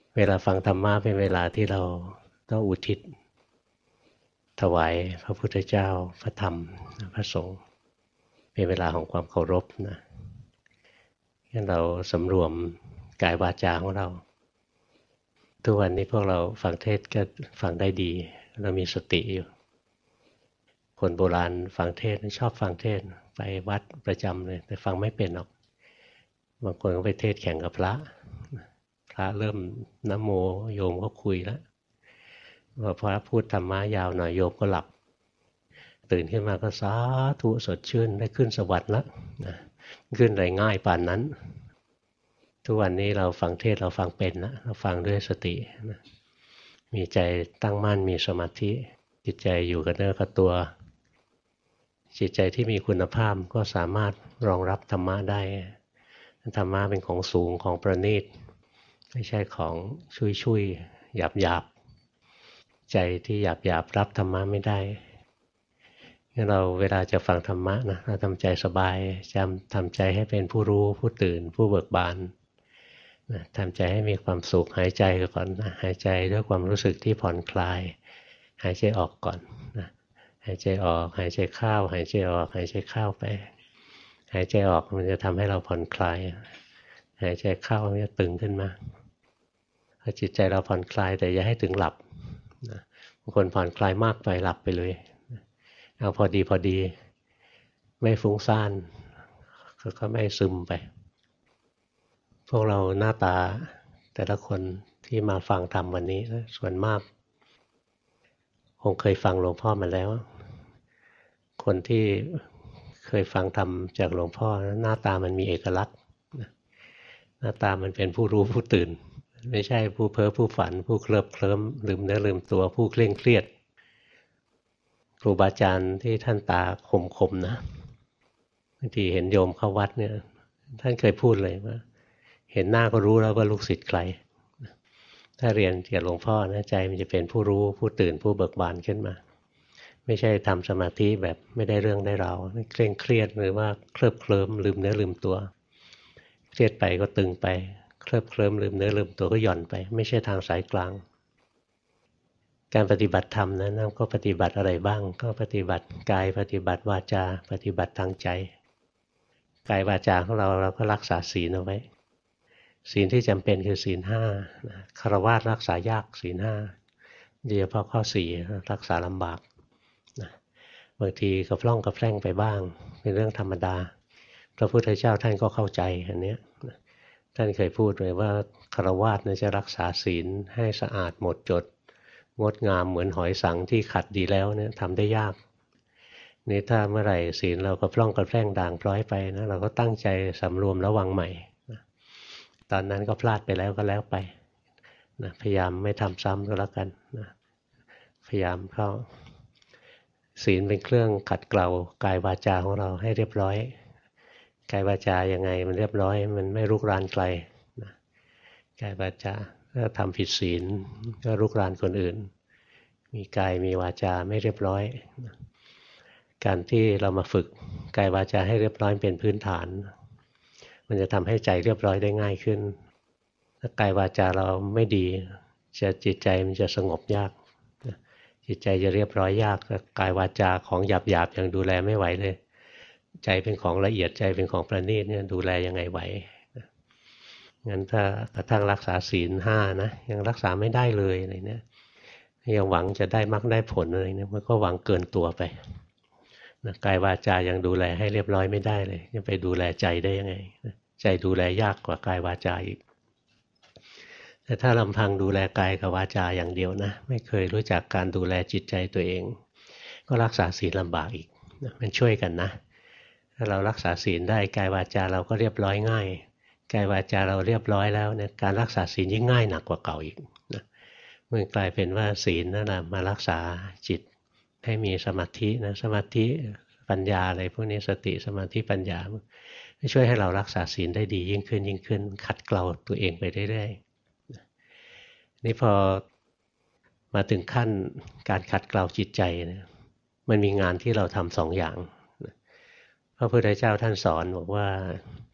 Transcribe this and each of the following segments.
เวลาฟังธรรมะเป็นเวลาที่เราต้องอุทิศถวายพระพุทธเจ้าพระธรรมพระสงฆ์เป็นเวลาของความเคารพนะงั้นเราสำรวมกายวาจาของเราทุกวันนี้พวกเราฟังเทศก็ฟังได้ดีเรามีสติอยู่คนโบราณฟังเทศชอบฟังเทศไปวัดประจำเลยแต่ฟังไม่เป็นหรอกบางคนก็ไปเทศแข่งกับพระเริ่มนะโมโยมก็คุยแล้วพอพระพูดธรรมะยาวหน่อยโยมก็หลับ ตื่นขึ้นมาก็สาธุสดชื่นได้ขึ้นสวรรค์แล้วนะขึ้นได้ง่ายป่านนั้นทุกวันนี้เราฟังเทศเราฟังเป็นนะเราฟังด้วยสตินะมีใจตั้งมั่นมีสมาธิจิตใจอยู่กับเนื้อกับตัวจิตใจที่มีคุณภาพก็สามารถรองรับธรรมะได้ธรรมะเป็นของสูงของประณีตไม่ใช่ของชุยๆหยาบๆใจที่หยาบๆรับธรรมะไม่ได้ เราเวลาจะฟังธรรมะนะเราทำใจสบายทำใจให้เป็นผู้รู้ผู้ตื่นผู้เบิกบานนะทำใจให้มีความสุขหายใจก่อนนะหายใจด้วยความรู้สึกที่ผ่อนคลายหายใจออกก่อนนะหายใจออกหายใจเข้าหายใจออกหายใจเข้าไปหายใจออกมันจะทำให้เราผ่อนคลายหายใจเข้ามันจะตึงขึ้นมาพอจิตใจเราผ่อนคลายแต่อย่าให้ถึงหลับบางคนผ่อนคลายมากไปหลับไปเลยเอาพอดีพอดีไม่ฟุ้งซ่านก็ไม่ซึมไปพวกเราหน้าตาแต่ละคนที่มาฟังธรรมวันนี้ส่วนมากคงเคยฟังหลวงพ่อมาแล้วคนที่เคยฟังธรรมจากหลวงพ่อหน้าตามันมีเอกลักษณ์หน้าตามันเป็นผู้รู้ผู้ตื่นไม่ใช่ผู้เพ้อผู้ฝันผู้เคลิบเคลิ้มลืมเนื้อลืมตัวผู้เคร่งเครียดครูบาอาจารย์ที่ท่านตาคมๆนะบางทีเห็นโยมเข้าวัดเนี่ยท่านเคยพูดเลยว่าเห็นหน้าก็รู้แล้วว่าลูกศิษย์ใครถ้าเรียนกับหลวงพ่อนะใจมันจะเป็นผู้รู้ผู้ตื่นผู้เบิกบานขึ้นมาไม่ใช่ทำสมาธิแบบไม่ได้เรื่องได้ราวเคร่งเครียดหรือว่าเคลิบเคลิ้มลืมเนื้อลืมตัวเครียดไปก็ตึงไปเคลิบเคลิ้มลืมเนื้อลืมตัวก็หย่อนไปไม่ใช่ทางสายกลางการปฏิบัติธรรมนั้นก็ปฏิบัติอะไรบ้างก็ปฏิบัติกายปฏิบัติวาจาปฏิบัติทางใจกายวาจาของเราก็รักษาศีลเอาไว้ศีลที่จำเป็นคือศีลห้าฆราวาสรักษายากศีลห้าโดยเฉพาะข้อสี่รักษาลำบากนะบางทีกระพร่องกระแพร่งไปบ้างเป็นเรื่องธรรมดาพระพุทธเจ้าท่านก็เข้าใจอันนี้ท่านเคยพูดเลยว่าฆราวาสจะรักษาศีลให้สะอาดหมดจดงดงามเหมือนหอยสังที่ขัดดีแล้วเนี่ยทำได้ยากนี่ถ้าเมื่อไหร่ศีลเรากระพร่องกระแพร่งด่างพร้อยไปนะเราก็ตั้งใจสำรวมระวังใหม่ตอนนั้นก็พลาดไปแล้วก็แล้วไปนะพยายามไม่ทำซ้ำก็แล้วกันนะพยายามเข้าศีลเป็นเครื่องขัดเกลากายวาจาของเราให้เรียบร้อยกายวาจายังไงมันเรียบร้อยมันไม่รุกรานใครนะกายวาจาถ้าทำผิดศีลก็รุกรานคนอื่นมีกายมีวาจาไม่เรียบร้อยนะการที่เรามาฝึกกายวาจาให้เรียบร้อยเป็นพื้นฐานมันจะทำให้ใจเรียบร้อยได้ง่ายขึ้นถ้ากายวาจาเราไม่ดีจิตใจมันจะสงบยากจิตใจจะเรียบร้อยยากกายวาจาของหยาบๆยังดูแลไม่ไหวเลยใจเป็นของละเอียดใจเป็นของประณีตเนี่ยดูแลยังไงไหวงั้นถ้ากระทั่งรักษาศีลห้านะยังรักษาไม่ได้เลยอะไรเนี่ยยังหวังจะได้มรรคได้ผลอะไรเนี่ยมันก็หวังเกินตัวไปนะกายวาจายังดูแลให้เรียบร้อยไม่ได้เลยจะไปดูแลใจได้ยังไงใจดูแลยากกว่ากายวาจาอีกแต่ถ้าลำพังดูแลกายกับวาจาอย่างเดียวนะไม่เคยรู้จักการดูแลจิตใจตัวเองก็รักษาศีลลำบากอีกนะมันช่วยกันนะถ้าเรารักษาศีลได้กายวาจาเราก็เรียบร้อยง่ายกายวาจาเราเรียบร้อยแล้วเนี่ยการรักษาศีลยิ่งง่ายหนักกว่าเก่าอีกนะมันกลายเป็นว่าศีลนั่นแหละมารักษาจิตให้มีสมาธินะสมาธิปัญญาอะไรพวกนี้สติสมาธิปัญญาช่วยให้เรารักษาศีลได้ดียิ่งขึ้นยิ่งขึ้นขัดเกลาตัวเองไปเรื่อยๆนี่พอมาถึงขั้นการขัดเกลาจิตใจนะมันมีงานที่เราทำสองอย่างพระพุทธเจ้าท่านสอนบอกว่า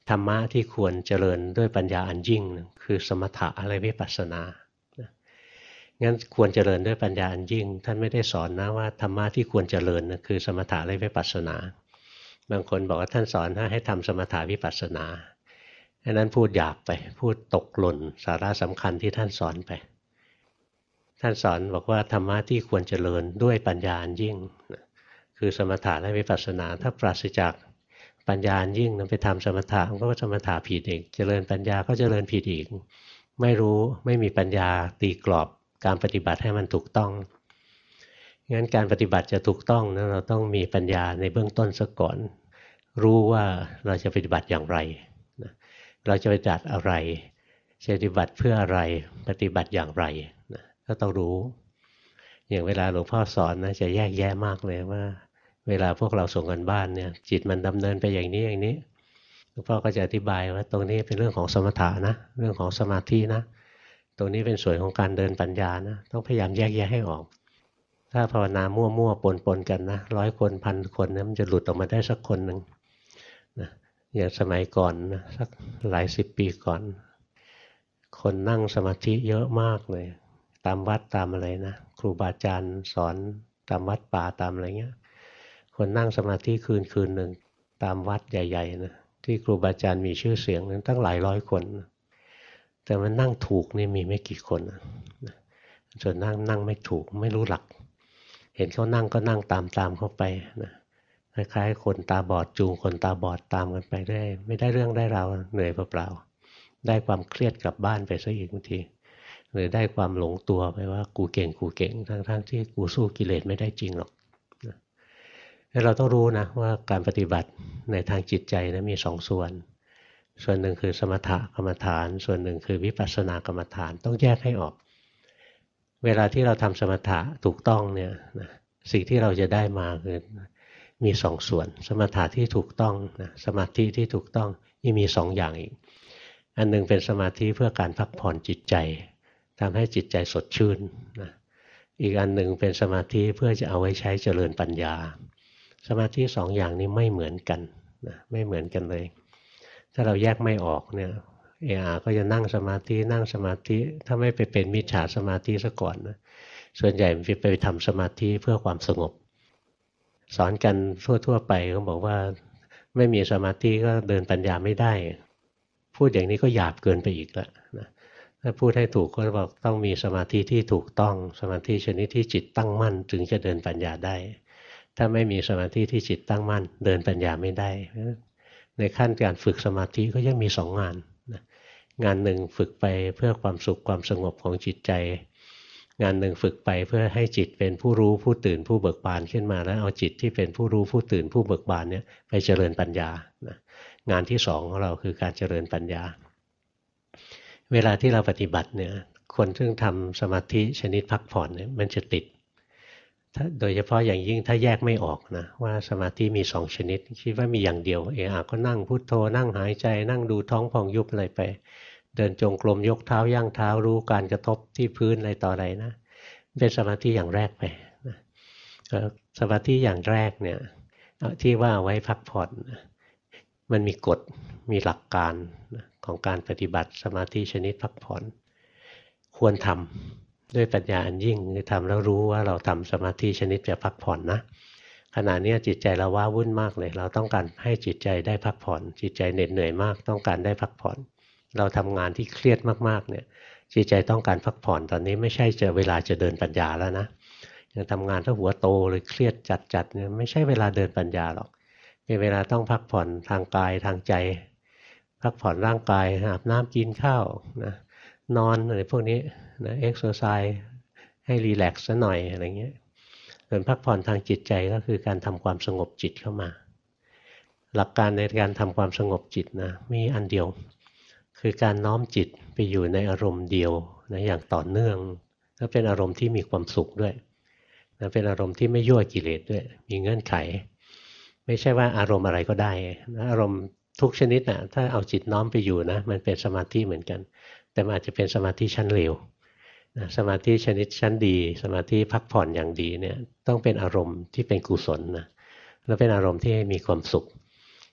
ธรรมะที่ควรเจริญด้วยปัญญาอันยิ่งคือสมถะและวิปัสสนางั้นควรเจริญด้วยปัญญาอันยิ่งท่านไม่ได้สอนนะว่าธรรมะที่ควรเจริญคือสมถะและวิปัสสนาบางคนบอกว่าท่านสอนให้ทำสมถะวิปัสสนาอันนั้นพูดหยาบไปพูดตกหล่นสาระสำคัญที่ท่านสอนไปท่านสอนบอกว่าธรรมะที่ควรเจริญด้วยปัญญาอันยิ่งคือสมถะและวิปัสสนาถ้าปราศจากปัญญาอันยิ่งนั้นไปทำสมถะมันก็สมถะผิดอีกเจริญปัญญาก็เจริญผิดอีกไม่รู้ไม่มีปัญญาตีกรอบการปฏิบัติให้มันถูกต้องงั้นการปฏิบัติจะถูกต้องนะเราต้องมีปัญญาในเบื้องต้นซะก่อนรู้ว่าเราจะปฏิบัติอย่างไรเราจะปฏิบัติอะไรจะปฏิบัติเพื่ออะไรปฏิบัติอย่างไรก็ต้องรู้อย่างเวลาหลวงพ่อสอนนะจะแยกแยะมากเลยว่าเวลาพวกเราส่งกันบ้านเนี่ยจิตมันดำเนินไปอย่างนี้อย่างนี้หลวงพ่อก็จะอธิบายว่าตรงนี้เป็นเรื่องของสมถะนะเรื่องของสมาธินะตรงนี้เป็นส่วนของการเดินปัญญานะต้องพยายามแยกแยะให้ออกถ้าภาวนามั่วๆปนๆกันนะ100 คน1,000 คนนะมันจะหลุดออกมาได้สักคนหนึ่งนะอย่างสมัยก่อนนะสักหลาย10 ปีก่อนคนนั่งสมาธิเยอะมากเลยตามวัดตามอะไรนะครูบาอาจารย์สอนตามวัดป่าตามอะไรเงี้ยคนนั่งสมาธิคืนหนึ่งตามวัดใหญ่ๆนะที่ครูบาอาจารย์มีชื่อเสียงนั้นตั้งหลายร้อยคนแต่มันนั่งถูกนี่มีไม่กี่คนส่วนนั่งไม่ถูกไม่รู้หลักเห็นเขานั่งก็นั่งตามเข้าไปนะคล้ายๆคนตาบอดจูงคนตาบอดตามกันไปได้ไม่ได้เรื่องได้ราวเหนื่อยเปล่าๆได้ความเครียดกลับบ้านไปซะอีกบางทีหรือได้ความหลงตัวไปว่ากูเก่งทั้งที่กูสู้กิเลสไม่ได้จริงหรอกเราต้องรู้นะว่าการปฏิบัติในทางจิตใจนะมี2 ส่วนหนึ่งคือสมถกรรมฐานส่วนหนึ่งคือวิปัสสนากรรมฐานต้องแยกให้ออกเวลาที่เราทำสมถะถูกต้องเนี่ยสิ่งที่เราจะได้มาคือมี2 ส่วนสมถะที่ถูกต้องนะสมาธิที่ถูกต้องนี่มี2 อย่างอีกอันนึงเป็นสมาธิเพื่อการพักผ่อนจิตใจทำให้จิตใจสดชื่นนะอีกอันหนึ่งเป็นสมาธิเพื่อจะเอาไว้ใช้เจริญปัญญาสมาธิ2 อย่างนี้ไม่เหมือนกันนะไม่เหมือนกันเลยถ้าเราแยกไม่ออกเนี่ยก็จะนั่งสมาธิถ้าไม่ไปเป็นมิจฉาสมาธิซะก่อนนะส่วนใหญ่ไปทำสมาธิเพื่อความสงบสอนกันทั่วไปเขาบอกว่าไม่มีสมาธิก็เดินปัญญาไม่ได้พูดอย่างนี้ก็หยาบเกินไปอีกแล้วนะถ้าพูดให้ถูกก็บอกต้องมีสมาธิที่ถูกต้องสมาธิชนิดที่จิตตั้งมั่นถึงจะเดินปัญญาได้ถ้าไม่มีสมาธิที่จิตตั้งมั่นเดินปัญญาไม่ได้ในขั้นการฝึกสมาธิก็ยังมี2 งานงานหนึ่งฝึกไปเพื่อความสุขความสงบของจิตใจงานหนึ่งฝึกไปเพื่อให้จิตเป็นผู้รู้ผู้ตื่นผู้เบิกบานขึ้นมาแล้วเอาจิตที่เป็นผู้รู้ผู้ตื่นผู้เบิกบานเนี่ยไปเจริญปัญญางานที่2ของเราคือการเจริญปัญญาเวลาที่เราปฏิบัติเนี่ยคนซึ่งทำสมาธิชนิดพักผ่อนเนี่ยมันจะติดโดยเฉพาะอย่างยิ่งถ้าแยกไม่ออกนะว่าสมาธิมี2 ชนิดคิดว่ามีอย่างเดียวก็นั่งพุทโธนั่งหายใจนั่งดูท้องพองยุบอะไรไปเดินจงกรมยกเท้าย่างเท้ารู้การกระทบที่พื้นอะไรต่ออะไรนะเป็นสมาธิอย่างแรกไปนะสมาธิอย่างแรกเนี่ยที่ว่าไว้พักผ่อนมันมีกฎมีหลักการของการปฏิบัติสมาธิชนิดพักผ่อนควรทำด้วยปัญญาอันยิ่งคือทำแล้วรู้ว่าเราทำสมาธิชนิดจะพักผ่อนนะขณะนี้จิตใจเราว้าวุ่นมากเลยเราต้องการให้จิตใจได้พักผ่อนจิตใจเหน็ดเหนื่อยมากต้องการได้พักผ่อนเราทำงานที่เครียดมากๆเนี่ยจิตใจต้องการพักผ่อนตอนนี้ไม่ใช่เวลาจะเดินปัญญาแล้วนะยังทำงานถ้าหัวโตเลยเครียดจัดเนี่ยไม่ใช่เวลาเดินปัญญาหรอกเป็นเวลาต้องพักผ่อนทางกายทางใจพักผ่อนร่างกายอาบน้ำกินข้าวนะนอนอะไรพวกนี้นะเอ็กซ์เซอร์ไซส์ให้รีแลกซ์ซะหน่อยอะไรเงี้ยส่วนพักผ่อนทางจิตใจก็คือการทำความสงบจิตเข้ามาหลักการในการทำความสงบจิตนะมีอันเดียวคือการน้อมจิตไปอยู่ในอารมณ์เดียวนะอย่างต่อเนื่องแล้วเป็นอารมณ์ที่มีความสุขด้วยนะเป็นอารมณ์ที่ไม่ยั่วกิเลสด้วยมีเงื่อนไขไม่ใช่ว่าอารมณ์อะไรก็ได้นะอารมณ์ทุกชนิดนะถ้าเอาจิตน้อมไปอยู่นะมันเป็นสมาธิเหมือนกันแต่มันอาจจะเป็นสมาธิชั้นเลวนะสมาธิชนิดชั้นดีสมาธิพักผ่อนอย่างดีเนี่ยต้องเป็นอารมณ์ที่เป็นกุศลนะแล้วเป็นอารมณ์ที่มีความสุข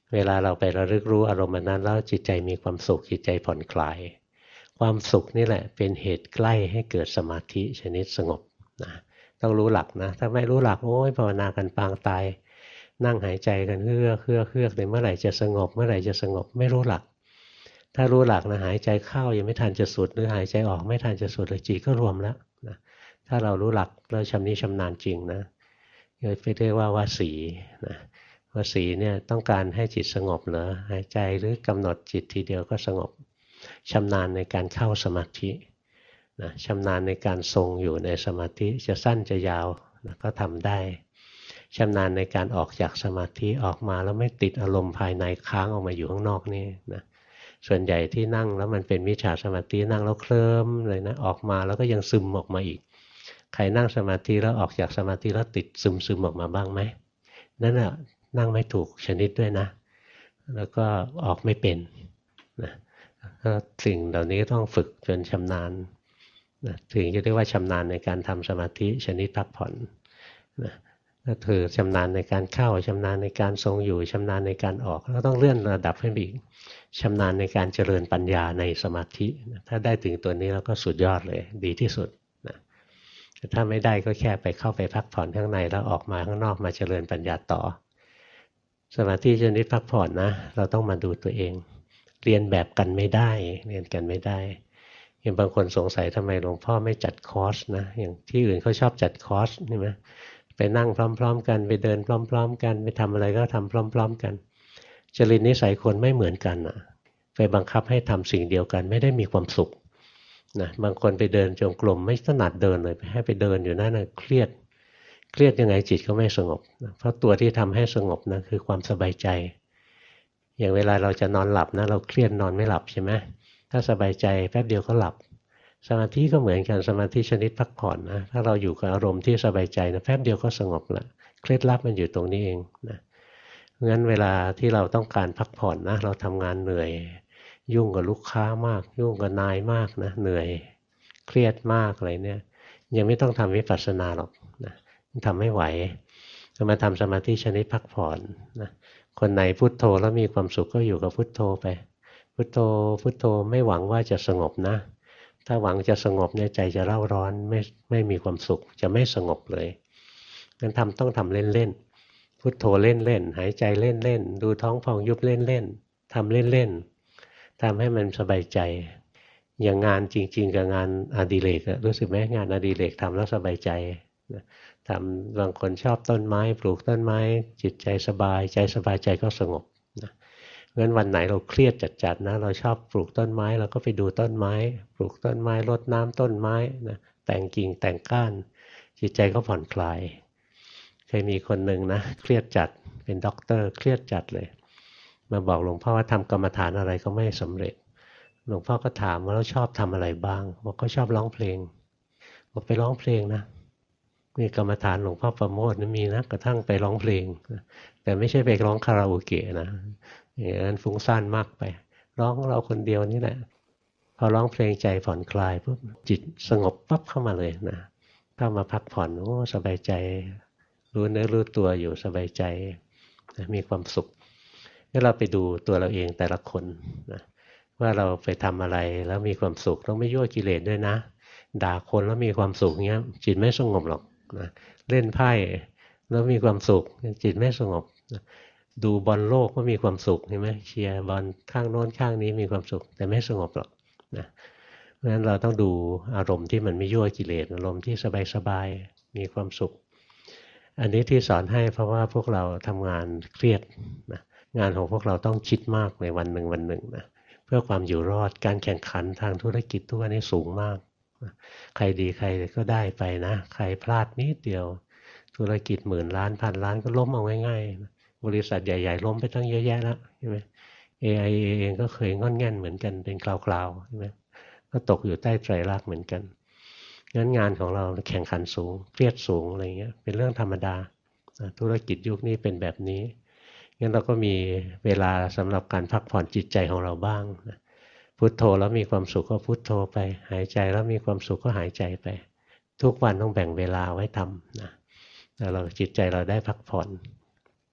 เวลาเราไประลึกรู้อารมณ์นั้นแล้วจิตใจมีความสุขจิตใจผ่อนคลายความสุขนี่แหละเป็นเหตุใกล้ให้เกิดสมาธิชนิดสงบนะต้องรู้หลักนะถ้าไม่รู้หลักโอ้ยภาวนากันปางตายนั่งหายใจกันเฮือกเฮือกเฮือกเลยเมื่อไหร่จะสงบเมื่อไหร่จะสงบไม่รู้หลักถ้ารู้หลักนะหายใจเข้ายังไม่ทันจะสุดหรือหายใจออกไม่ทันจะสุดเลยจิตก็รวมแล้วนะถ้าเรารู้หลักเราชำนิชำนาญจริงนะไปเรียกว่าวสีนะวสีเนี่ยต้องการให้จิตสงบเหรอหายใจหรือกำหนดจิตทีเดียวก็สงบชำนาญในการเข้าสมาธินะชำนาญในการทรงอยู่ในสมาธิจะสั้นจะยาวนะก็ทำได้ชำนาญในการออกจากสมาธิออกมาแล้วไม่ติดอารมณ์ภายในค้างออกมาอยู่ข้างนอกนี่นะส่วนใหญ่ที่นั่งแล้วมันเป็นมิจฉาสมาธินั่งแล้วเคลิ้มเลยนะออกมาแล้วก็ยังซึมออกมาอีกใครนั่งสมาธิแล้วออกจากสมาธิแล้วติดซึมออกมาบ้างไหมนั่นแหละนั่งไม่ถูกชนิดด้วยนะแล้วก็ออกไม่เป็นนะก็สิ่งเหล่านี้ต้องฝึกจนชำนาญนะถึงจะเรียกว่าชำนาญในการทำสมาธิชนิดพักผ่อนนะก็คือชำนาญในการเข้าชำนาญในการทรงอยู่ชำนาญในการออกแล้วต้องเลื่อนระดับให้อีกชำนาญในการเจริญปัญญาในสมาธิถ้าได้ถึงตัวนี้แล้วก็สุดยอดเลยดีที่สุดนะถ้าไม่ได้ก็แค่ไปเข้าไปพักผ่อนข้างในแล้วออกมาข้างนอกมาเจริญปัญญาต่อสมาธิชนิดพักผ่อนนะเราต้องมาดูตัวเองเรียนแบบกันไม่ได้เรียนกันไม่ได้อย่างบางคนสงสัยทำไมหลวงพ่อไม่จัดคอร์สนะอย่างที่อื่นเขาชอบจัดคอร์สใช่ไหมไปนั่งพร้อมๆกันไปเดินพร้อมๆกันไปทำอะไรก็ทำพร้อมๆกันจริตนิสัยคนไม่เหมือนกันอ่ะไปบังคับให้ทำสิ่งเดียวกันไม่ได้มีความสุขนะบางคนไปเดินจงกรมไม่ถนัดเดินเลยให้ไปเดินอยู่นั่นเครียดยังไงจิตก็ไม่สงบเพราะตัวที่ทำให้สงบนะคือความสบายใจอย่างเวลาเราจะนอนหลับนะเราเครียดนอนไม่หลับใช่ไหมถ้าสบายใจแป๊บเดียวก็หลับสมาธิก็เหมือนกันสมาธิชนิดพักผ่อนนะถ้าเราอยู่กับอารมณ์ที่สบายใจนะแป๊บเดียวก็สงบละเคล็ดลับมันอยู่ตรงนี้เองนะงั้นเวลาที่เราต้องการพักผ่อนนะเราทำงานเหนื่อยยุ่งกับลูกค้ามากยุ่งกับนายมากนะเหนื่อยเครียดมากอะไรเนี่ยยังไม่ต้องทำวิปัสสนาหรอกนะทำไม่ไหวมาทำสมาธิชนิดพักผ่อนนะคนไหนพุทโธแล้วมีความสุขก็อยู่กับพุทโธไปพุทโธพุทโธไม่หวังว่าจะสงบนะถ้าหวังจะสงบเนี่ยใจจะเร่าร้อนไม่มีความสุขจะไม่สงบเลยงั้นต้องทำเล่นๆพุทโธเล่นๆหายใจเล่นๆดูท้องพองยุบเล่นๆทำเล่นๆทำให้มันสบายใจอย่างงานจริงๆกับงานอดิเรกรู้สึกไหมงานอดิเรกทำแล้วสบายใจทำบางคนชอบต้นไม้ปลูกต้นไม้จิตใจสบายใจก็สงบนะงั้นวันไหนเราเครียดจัดๆนะเราชอบปลูกต้นไม้เราก็ไปดูต้นไม้ปลูกต้นไม้รดน้ำต้นไม้นะแต่งกิ่งแต่งก้านจิตใจก็ผ่อนคลายเคยมีคนหนึ่งนะเครียดจัดเป็นด็อกเตอร์เครียดจัดเลยมาบอกหลวงพ่อว่าทำกรรมฐานอะไรก็ไม่สำเร็จหลวงพ่อก็ถามว่าเราชอบทำอะไรบ้างบอกก็ชอบร้องเพลงบอกไปร้องเพลงนะนี่กรรมฐานหลวงพ่อประโมทนี่มีนะกระทั่งไปร้องเพลงแต่ไม่ใช่ไปร้องคาราโอเกะนะอย่างนั้นฟุ้งซ่านมากไปร้องเราคนเดียวนี่แหละพอร้องเพลงใจผ่อนคลายปุ๊บจิตสงบปั๊บเข้ามาเลยนะเข้ามาพักผ่อนโอ้สบายใจรู้เนื้อรู้ตัวอยู่สบายใจมีความสุขถ้าเราไปดูตัวเราเองแต่ละคนนะว่าเราไปทำอะไรแล้วมีความสุขต้องไม่ยั่วกิเลสด้วยนะด่าคนแล้วมีความสุขเงี้ยจิตไม่สงบหรอกนะเล่นไพ่แล้วมีความสุขจิตไม่สงบนะดูบอลโลกก็มีความสุขใช่ไหมเชียร์บอลข้างโน้นข้างนี้มีความสุขแต่ไม่สงบหรอกนะเพราะฉะนั้นเราต้องดูอารมณ์ที่มันไม่ยั่วกิเลสอารมณ์ที่สบายๆมีความสุขอันนี้ที่สอนให้เพราะว่าพวกเราทำงานเครียดนะงานของพวกเราต้องคิดมากในวันหนึ่งนะเพื่อความอยู่รอดการแข่งขันทางธุรกิจทุกวันนี้สูงมากใครดีใครก็ได้ไปนะใครพลาดนิดเดียวธุรกิจหมื่นล้านพันล้านก็ล้มเอาง่ายๆบริษัทใหญ่ๆล้มไปตั้งเยอะแยะแล้วใช่ไหม AIA เองก็เคยงอนแง่นเหมือนกันเป็นคราวๆใช่ไหมก็ตกอยู่ใต้ไตรลักษณ์เหมือนกันงั้นงานของเราแข่งขันสูงเครียดสูงอะไรเงี้ยเป็นเรื่องธรรมดาธุรกิจยุคนี้เป็นแบบนี้งั้นเราก็มีเวลาสำหรับการพักผ่อนจิตใจของเราบ้างนะพุทโธแล้วมีความสุขก็พุทโธไปหายใจแล้วมีความสุขก็หายใจไปทุกวันต้องแบ่งเวลาไว้ทำนะแล้วเราจิตใจเราได้พักผ่อน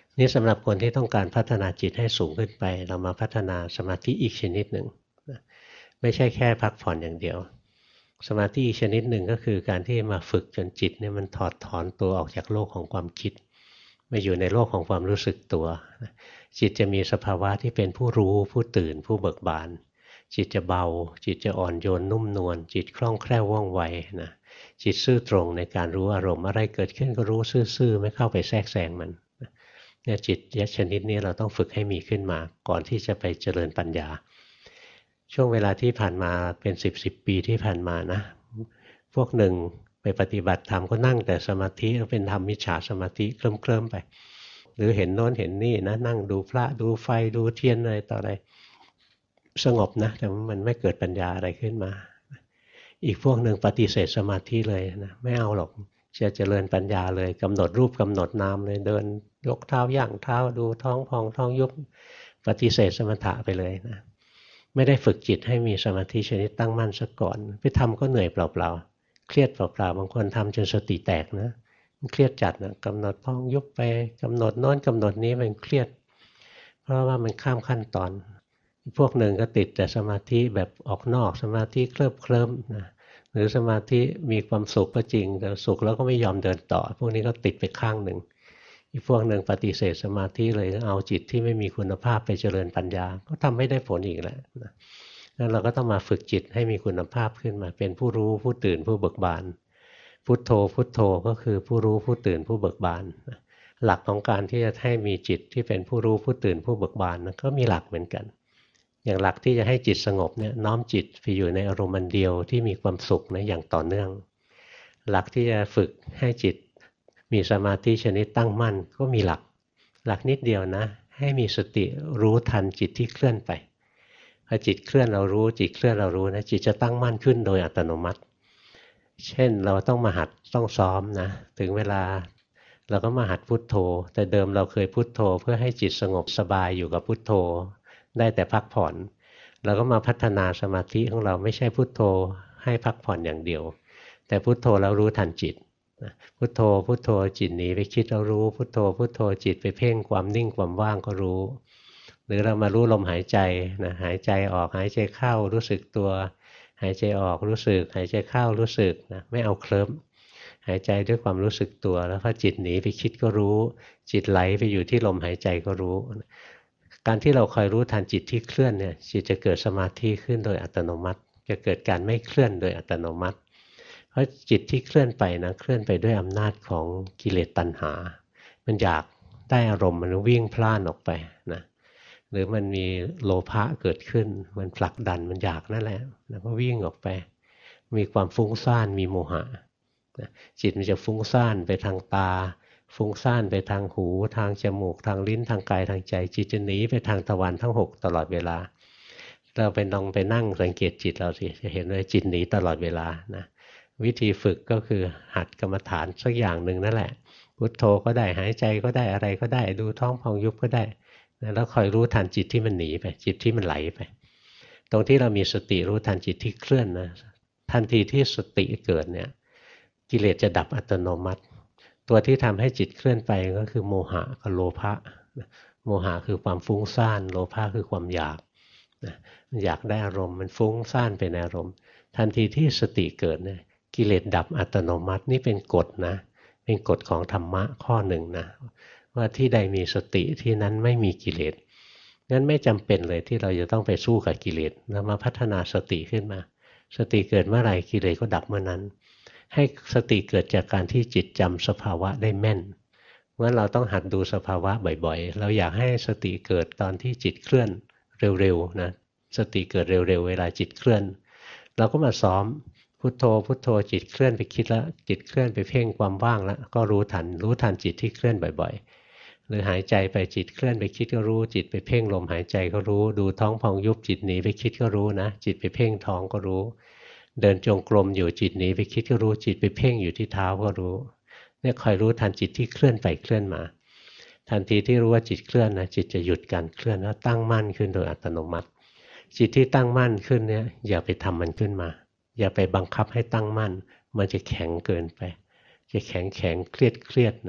นี่สำหรับคนที่ต้องการพัฒนาจิตให้สูงขึ้นไปเรามาพัฒนาสมาธิอีกชนิดหนึ่งไม่ใช่แค่พักผ่อนอย่างเดียวสมาธิอีกชนิดหนึ่งก็คือการที่มาฝึกจนจิตเนี่ยมันถอดถอนตัวออกจากโลกของความคิดมาอยู่ในโลกของความรู้สึกตัวจิตจะมีสภาวะที่เป็นผู้รู้ผู้ตื่นผู้เบิกบานจิตจะเบาจิตจะอ่อนโยนนุ่มนวลจิตคล่องแคล่วว่องไวนะจิตซื่อตรงในการรู้อารมณ์อะไรเกิดขึ้นก็รู้ซื่อๆไม่เข้าไปแทรกแซงมันเนี่ยจิตชนิดนี้เราต้องฝึกให้มีขึ้นมาก่อนที่จะไปเจริญปัญญาช่วงเวลาที่ผ่านมาเป็น10ปีที่ผ่านมานะพวกหนึ่งไปปฏิบัติธรรมก็นั่งแต่สมาธิเป็นธรรมมิจฉาสมาธิเคลิ้มๆไปหรือเห็นโน้นเห็นนี่นะนั่งดูพระดูไฟดูเทียนอะไรต่ออะไรสงบนะแต่มันไม่เกิดปัญญาอะไรขึ้นมาอีกพวกหนึ่งปฏิเสธสมาธิเลยนะไม่เอาหรอกจะเจริญปัญญาเลยกำหนดรูปกำหนดนามเลยเดินยกเท้าย่างเท้าดูท้องพองท้องยุบปฏิเสธสมถะไปเลยนะไม่ได้ฝึกจิตให้มีสมาธิชนิดตั้งมั่นซะก่อนไปทำก็เหนื่อยเปล่าๆเครียดเปล่าๆบางคนทำจนสติแตกนะเครียดจัดนะกำหนดท้องยุบไปกำหนดโน้นกำหนดนี้มันเครียดเพราะว่ามันข้ามขั้นตอนพวกหนึ่งก็ติดแต่สมาธิแบบออกนอกสมาธิเคลิ้มนะหรือสมาธิมีความสุขก็จริงแต่สุขแล้วก็ไม่ยอมเดินต่อพวกนี้ก็ติดไปข้างหนึ่งอีกพวกหนึ่งปฏิเสธสมาธิเลยเอาจิตที่ไม่มีคุณภาพไปเจริญปัญญาก็ทำไม่ได้ผลอีกแล้วนะงั้นเราก็ต้องมาฝึกจิตให้มีคุณภาพขึ้นมาเป็นผู้รู้ผู้ตื่นผู้เบิกบานพุทโธพุทโธก็คือผู้รู้ผู้ตื่นผู้เบิกบานหลักของการที่จะให้มีจิตที่เป็นผู้รู้ผู้ตื่นผู้เบิกบานก็มีหลักเหมือนกันอย่างหลักที่จะให้จิตสงบเนี่ยน้อมจิตไปอยู่ในอารมณ์เดียวที่มีความสุขนะอย่างต่อเนื่องหลักที่จะฝึกให้จิตมีสมาธิชนิดตั้งมั่นก็มีหลักนิดเดียวนะให้มีสติรู้ทันจิตที่เคลื่อนไปพอจิตเคลื่อนเรารู้จิตเคลื่อนเรารู้นะจิตจะตั้งมั่นขึ้นโดยอัตโนมัติเช่นเราต้องมาหัดต้องซ้อมนะถึงเวลาเราก็มาหัดพุทโธแต่เดิมเราเคยพุทโธเพื่อให้จิตสงบสบายอยู่กับพุทโธได้แต่พักผ่อนเราก็มาพัฒนาสมาธิของเราไม่ใช่พุทโธให้พักผ่อนอย่างเดียวแต่พุทโธแล้วรู้ทันจิตพุทโธพุทโธจิตหนีไปคิดเรารู้พุทโธพุทโธจิตไปเพ่งความนิ่งความว่างก็รู้หรือเรามารู้ลมหายใจนะหายใจออกหายใจเข้ารู้สึกตัวหายใจออกรู้สึกหายใจเข้ารู้สึกนะไม่เอาเคลิ้มหายใจด้วยความรู้สึกตัวแล้วพอจิตหนีไปคิดก็รู้จิตไหลไปอยู่ที่ลมหายใจก็รู้การที่เราคอยรู้ทันจิตที่เคลื่อนเนี่ยจิตจะเกิดสมาธิขึ้นโดยอัตโนมัติจะเกิดการไม่เคลื่อนโดยอัตโนมัติเพราะจิตที่เคลื่อนไปนะเคลื่อนไปด้วยอำนาจของกิเลสตัณหามันอยากได้อารมณ์มันวิ่งพล่านออกไปนะหรือมันมีโลภะเกิดขึ้นมันผลักดันมันอยากนั่นแหละแล้วก็วิ่งออกไปมีความฟุ้งซ่านมีโมหะจิตมันจะฟุ้งซ่านไปทางตาฟุ้งซ่านไปทางหูทางจมูกทางลิ้นทางกายทางใจจิตจะหนีไปทางทวารทั้ง6ตลอดเวลาเราไปลองไปนั่งสังเกตจิตเราสิจะเห็นว่าจิตหนีตลอดเวลานะวิธีฝึกก็คือหัดกรรมฐานสักอย่างหนึ่งนั่นแหละพุทโธก็ได้หายใจก็ได้อะไรก็ได้ดูท้องพองยุบก็ได้แล้วคอยรู้ทันจิตที่มันหนีไปจิตที่มันไหลไปตรงที่เรามีสติรู้ทันจิตที่เคลื่อนนะทันทีที่สติเกิดเนี่ยกิเลสจะดับอัตโนมัติตัวที่ทำให้จิตเคลื่อนไปก็คือโมหะกับโลภะโมหะคือความฟุ้งซ่านโลภะคือความอยากมันอยากได้อารมณ์มันฟุ้งซ่านไปในอารมณ์ทันทีที่สติเกิดเนี่ยกิเลสดับอัตโนมัตินี่เป็นกฎนะเป็นกฎของธรรมะข้อหนึ่งนะว่าที่ใดมีสติที่นั้นไม่มีกิเลสงั้นไม่จำเป็นเลยที่เราจะต้องไปสู้กับกิเลสเรามาพัฒนาสติขึ้นมาสติเกิดเมื่อไหร่กิเลสก็ดับเมื่อนั้นให้สติเกิดจากการที่จิตจำสภาวะได้แม่นงั้นเราต้องหัดดูสภาวะบ่อยๆเราอยากให้สติเกิดตอนที่จิตเคลื่อนเร็วๆนะสติเกิดเร็วๆเวลาจิตเคลื่อนเราก็มาซ้อมพุทโธพุทโธจิตเคลื่อนไปคิดแล้วจิตเคลื่อนไปเพ่งความว่างแล้วก็รู้ทันจิตที่เคลื่อนบ่อยๆหรือหายใจไปจิตเคลื่อนไปคิดก็รู้จิตไปเพ่งลมหายใจก็รู้ดูท้องพองยุบจิตหนีไปคิดก็รู้นะจิตไปเพ่งท้องก็รู้เดินจงกรมอยู่จิตหนีไปคิดก็รู้จิตไปเพ่งอยู่ที่เท้าก็รู้เนี่ยคอยรู้ทันจิตที่เคลื่อนไปเคลื่อนมาทันทีที่รู้ว่าจิตเคลื่อนนะจิตจะหยุดการเคลื่อนแล้วตั้งมั่นขึ้นโดยอัตโนมัติจิตที่ตั้งมั่นขึ้นเนี่ยอย่าไปทำมันขึ้นมาอย่าไปบังคับให้ตั้งมั่นมันจะแข็งเกินไปจะแข็งเครียดนะ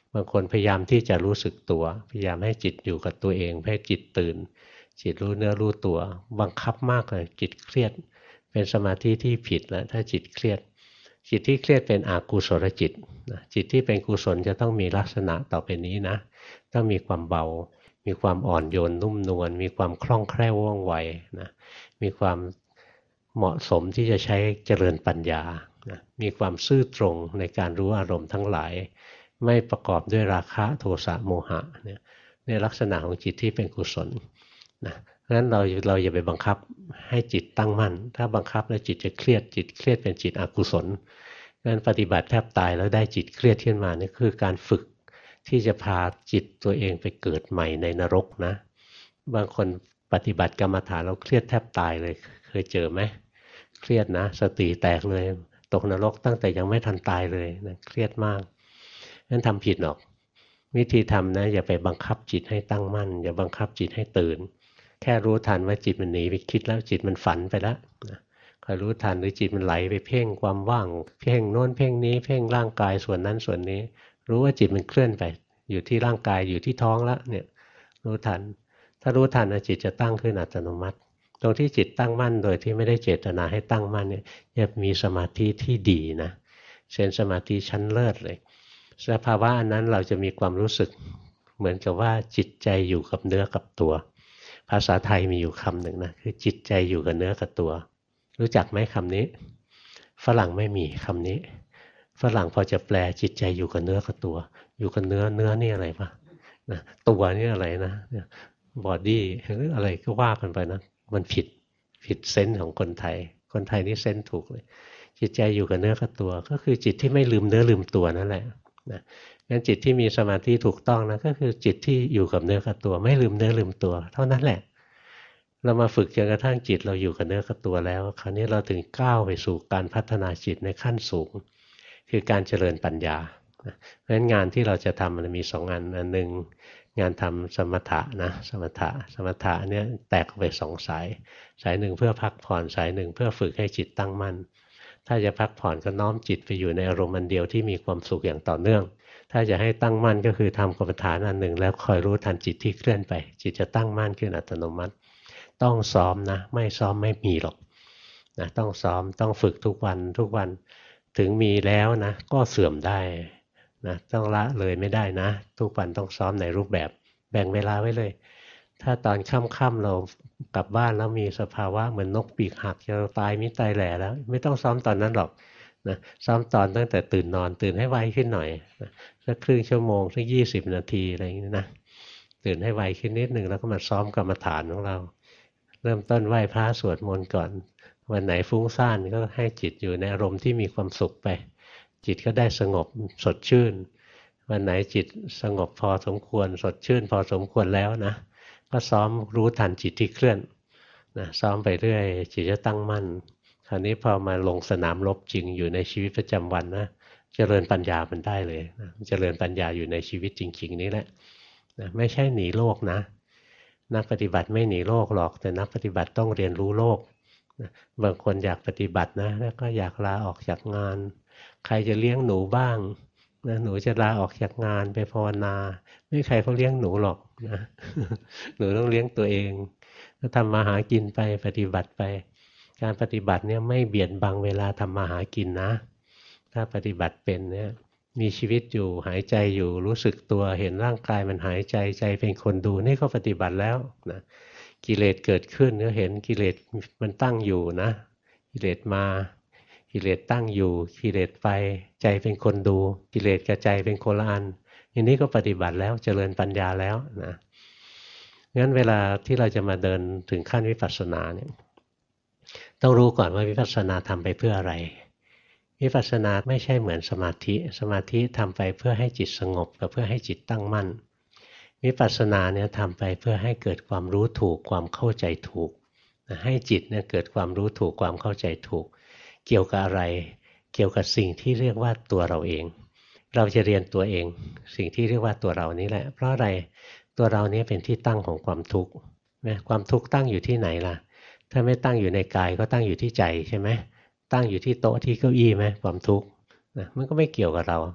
บางคนพยายามที่จะรู้สึกตัวพยายามให้จิตอยู่กับตัวเองให้จิตตื่นจิตรู้เนื้อรู้ตัวบังคับมากเลยจิตเครียดเป็นสมาธิที่ผิดแล้วถ้าจิตเครียดจิตที่เครียดเป็นอกุศลจิตจิตที่เป็นกุศลจะต้องมีลักษณะต่อไปนี้นะต้องมีความเบามีความอ่อนโยนนุ่มนวลมีความคล่องแคล่วว่องไวนะมีความเหมาะสมที่จะใช้เจริญปัญญานะมีความซื่อตรงในการรู้อารมณ์ทั้งหลายไม่ประกอบด้วยราคะโทสะโมหะเนี่ยในลักษณะของจิตที่เป็นกุศลนะเพราะฉะนั้นเราอย่าไปบังคับให้จิตตั้งมั่นถ้าบังคับแล้วจิตจะเครียดจิตเครียดเป็นจิตอกุศลงั้นปฏิบัติแทบตายแล้วได้จิตเครียดขึ้นมานี่คือการฝึกที่จะพาจิตตัวเองไปเกิดใหม่ในนรกนะบางคนปฏิบัติกรรมฐานเราเครียดแทบตายเลยเคยเจอไหมเครียดนะสติแตกเลยตกนรกตั้งแต่ยังไม่ทันตายเลยนะเครียดมากนั้นทำผิดหรอกวิธีทำนะอย่าไปบังคับจิตให้ตั้งมั่นอย่าบังคับจิตให้ตื่นแค่รู้ทันว่าจิตมันหนีไปคิดแล้วจิตมันฝันไปแล้วคอยรู้ทันหรือจิตมันไหลไปเพ่งความว่างเพ่งโน้นเพ่งนี้เพ่งร่างกายส่วนนั้นส่วนนี้รู้ว่าจิตมันเคลื่อนไปอยู่ที่ร่างกายอยู่ที่ท้องแล้วเนี่ยรู้ทันถ้ารู้ทันจิตจะตั้งขึ้นอัตโนมัติตรงที่จิตตั้งมั่นโดยที่ไม่ได้เจตนาให้ตั้งมั่นเนี่ยจะมีสมาธิที่ดีนะเป็นสมาธิชั้นเลิศเลยสภาวะอันนั้นเราจะมีความรู้สึกเหมือนกับว่าจิตใจอยู่กับเนื้อกับตัวภาษาไทยมีอยู่คำหนึ่งนะคือจิตใจอยู่กับเนื้อกับตัวรู้จักไหมคำนี้ฝรั่งไม่มีคำนี้ฝรั่งพอจะแปลจิตใจอยู่กับเนื้อกับตัวอยู่กับเนื้อนี่อะไรปะนะตัวนี่อะไรนะบอดี้หรืออะไรก็ว่ากันไปนะมันผิดเซนส์ของคนไทยนี่เซนส์ถูกเลยจิตใจอยู่กับเนื้อกับตัวก็คือจิตที่ไม่ลืมเนื้อลืมตัวนั่นแหละนะงั้นจิตที่มีสมาธิถูกต้องนะก็คือจิตที่อยู่กับเนื้อกับตัวไม่ลืมเนื้อลืมตัวเท่านั้นแหละเรามาฝึกจนกระทั่งจิตเราอยู่กับเนื้อกับตัวแล้วคราวนี้เราถึงก้าวไปสู่การพัฒนาจิตในขั้นสูงคือการเจริญปัญญาเพราะฉะนั้นงานที่เราจะทำมันมีสองงานอันหนึ่งงานทำสมถะนะสมถะเนี่ยแตกออกไปสองสายหนึ่งเพื่อพักผ่อนสายหนึ่งเพื่อฝึกให้จิตตั้งมั่นถ้าจะพักผ่อนก็น้อมจิตไปอยู่ในอารมณ์อันเดียวที่มีความสุขอย่างต่อเนื่องถ้าจะให้ตั้งมั่นก็คือทำกรรมฐานอันหนึ่งแล้วคอยรู้ทันจิตที่เคลื่อนไปจิตจะตั้งมั่นขึ้นอัตโนมัติต้องซ้อมนะไม่ซ้อมไม่มีหรอกนะต้องซ้อมต้องฝึกทุกวันถึงมีแล้วนะก็เสื่อมได้นะต้องละเลยไม่ได้นะทุกวันต้องซ้อมในรูปแบบแบ่งเวลาไว้เลยถ้าตอนค่ำๆเรากลับบ้านแล้วมีสภาวะเหมือนนกปีกหักจะตายมิตายแหล่แล้วไม่ต้องซ้อมตอนนั้นหรอกนะซ้อมตอนตั้งแต่ตื่นนอนตื่นให้ไวขึ้นหน่อยนะสักครึ่งชั่วโมงสัก20 นาทีอะไรอย่างนี้นะตื่นให้ไวขึ้นนิดหนึ่งแล้วก็มาซ้อมกรรมฐานของเราเริ่มต้นไหว้พระสวดมนต์ก่อนวันไหนฟุ้งซ่านก็ให้จิตอยู่ในอารมณ์ที่มีความสุขไปจิตก็ได้สงบสดชื่นวันไหนจิตสงบพอสมควรสดชื่นพอสมควรแล้วนะก็ซ้อมรู้ทันจิตที่เคลื่อนนะซ้อมไปเรื่อยจิตจะตั้งมั่นคราวนี้พอมาลงสนามรบจริงอยู่ในชีวิตประจำวันนะเจริญปัญญามันได้เลยนะเจริญปัญญาอยู่ในชีวิตจริงๆนี่แหละนะไม่ใช่หนีโลกนะนักปฏิบัติไม่หนีโลกหรอกแต่นักปฏิบัติต้องเรียนรู้โลกนะบางคนอยากปฏิบัตินะแล้วก็อยากลาออกจากงานใครจะเลี้ยงหนูบ้างนะหนูจะลาออกจากงานไปภาวนาไม่มีใครเขาเลี้ยงหนูหรอกนะ หนูต้องเลี้ยงตัวเองก็ทำมาหากินไปปฏิบัติไปการปฏิบัติเนี่ยไม่เบียดบังเวลาทำมาหากินนะถ้าปฏิบัติเป็นเนี่ยมีชีวิตอยู่หายใจอยู่รู้สึกตัวเห็นร่างกายมันหายใจใจเป็นคนดูนี่ก็ปฏิบัติแล้วนะกิเลสเกิดขึ้นก็เห็นกิเลสมันตั้งอยู่นะกิเลสมากิเลสตั้งอยู่กิเลสไปใจเป็นคนดูกิเลสกับใจเป็นคนละอันอย่างนี้ก็ปฏิบัติแล้วเจริญปัญญาแล้วนะงั้นเวลาที่เราจะมาเดินถึงขั้นวิปัสสนาเนี่ยต้องรู้ก่อนว่าวิปัสสนาทำไปเพื่ออะไรวิปัสสนาไม่ใช่เหมือนสมาธิทำไปเพื่อให้จิตสงบกับเพื่อให้จิตตั้งมั่นวิปัสสนาเนี่ยทำไปเพื่อให้เกิดความรู้ถูกความเข้าใจถูกให้จิตเนี่ยเกิดความรู้ถูกความเข้าใจถูกเกี่ยวกับอะไรเกี่ยวกับสิ่งที่เรียกว่าตัวเราเองเราจะเรียนตัวเองสิ่งที่เรียกว่าตัวเรานี้แหละเพราะอะไรตัวเรานี้เป็นที่ตั้งของความทุกข์นะความทุกข์ตั้งอยู่ที่ไหนล่ะถ้าไม่ตั้งอยู่ในกายก็ตั้งอยู่ที่ใจใช่ไหมตั้งอยู่ที่โต๊ะที่เก้าอี้ไหมความทุกข์นะมันก็ไม่เกี่ยวกับเรา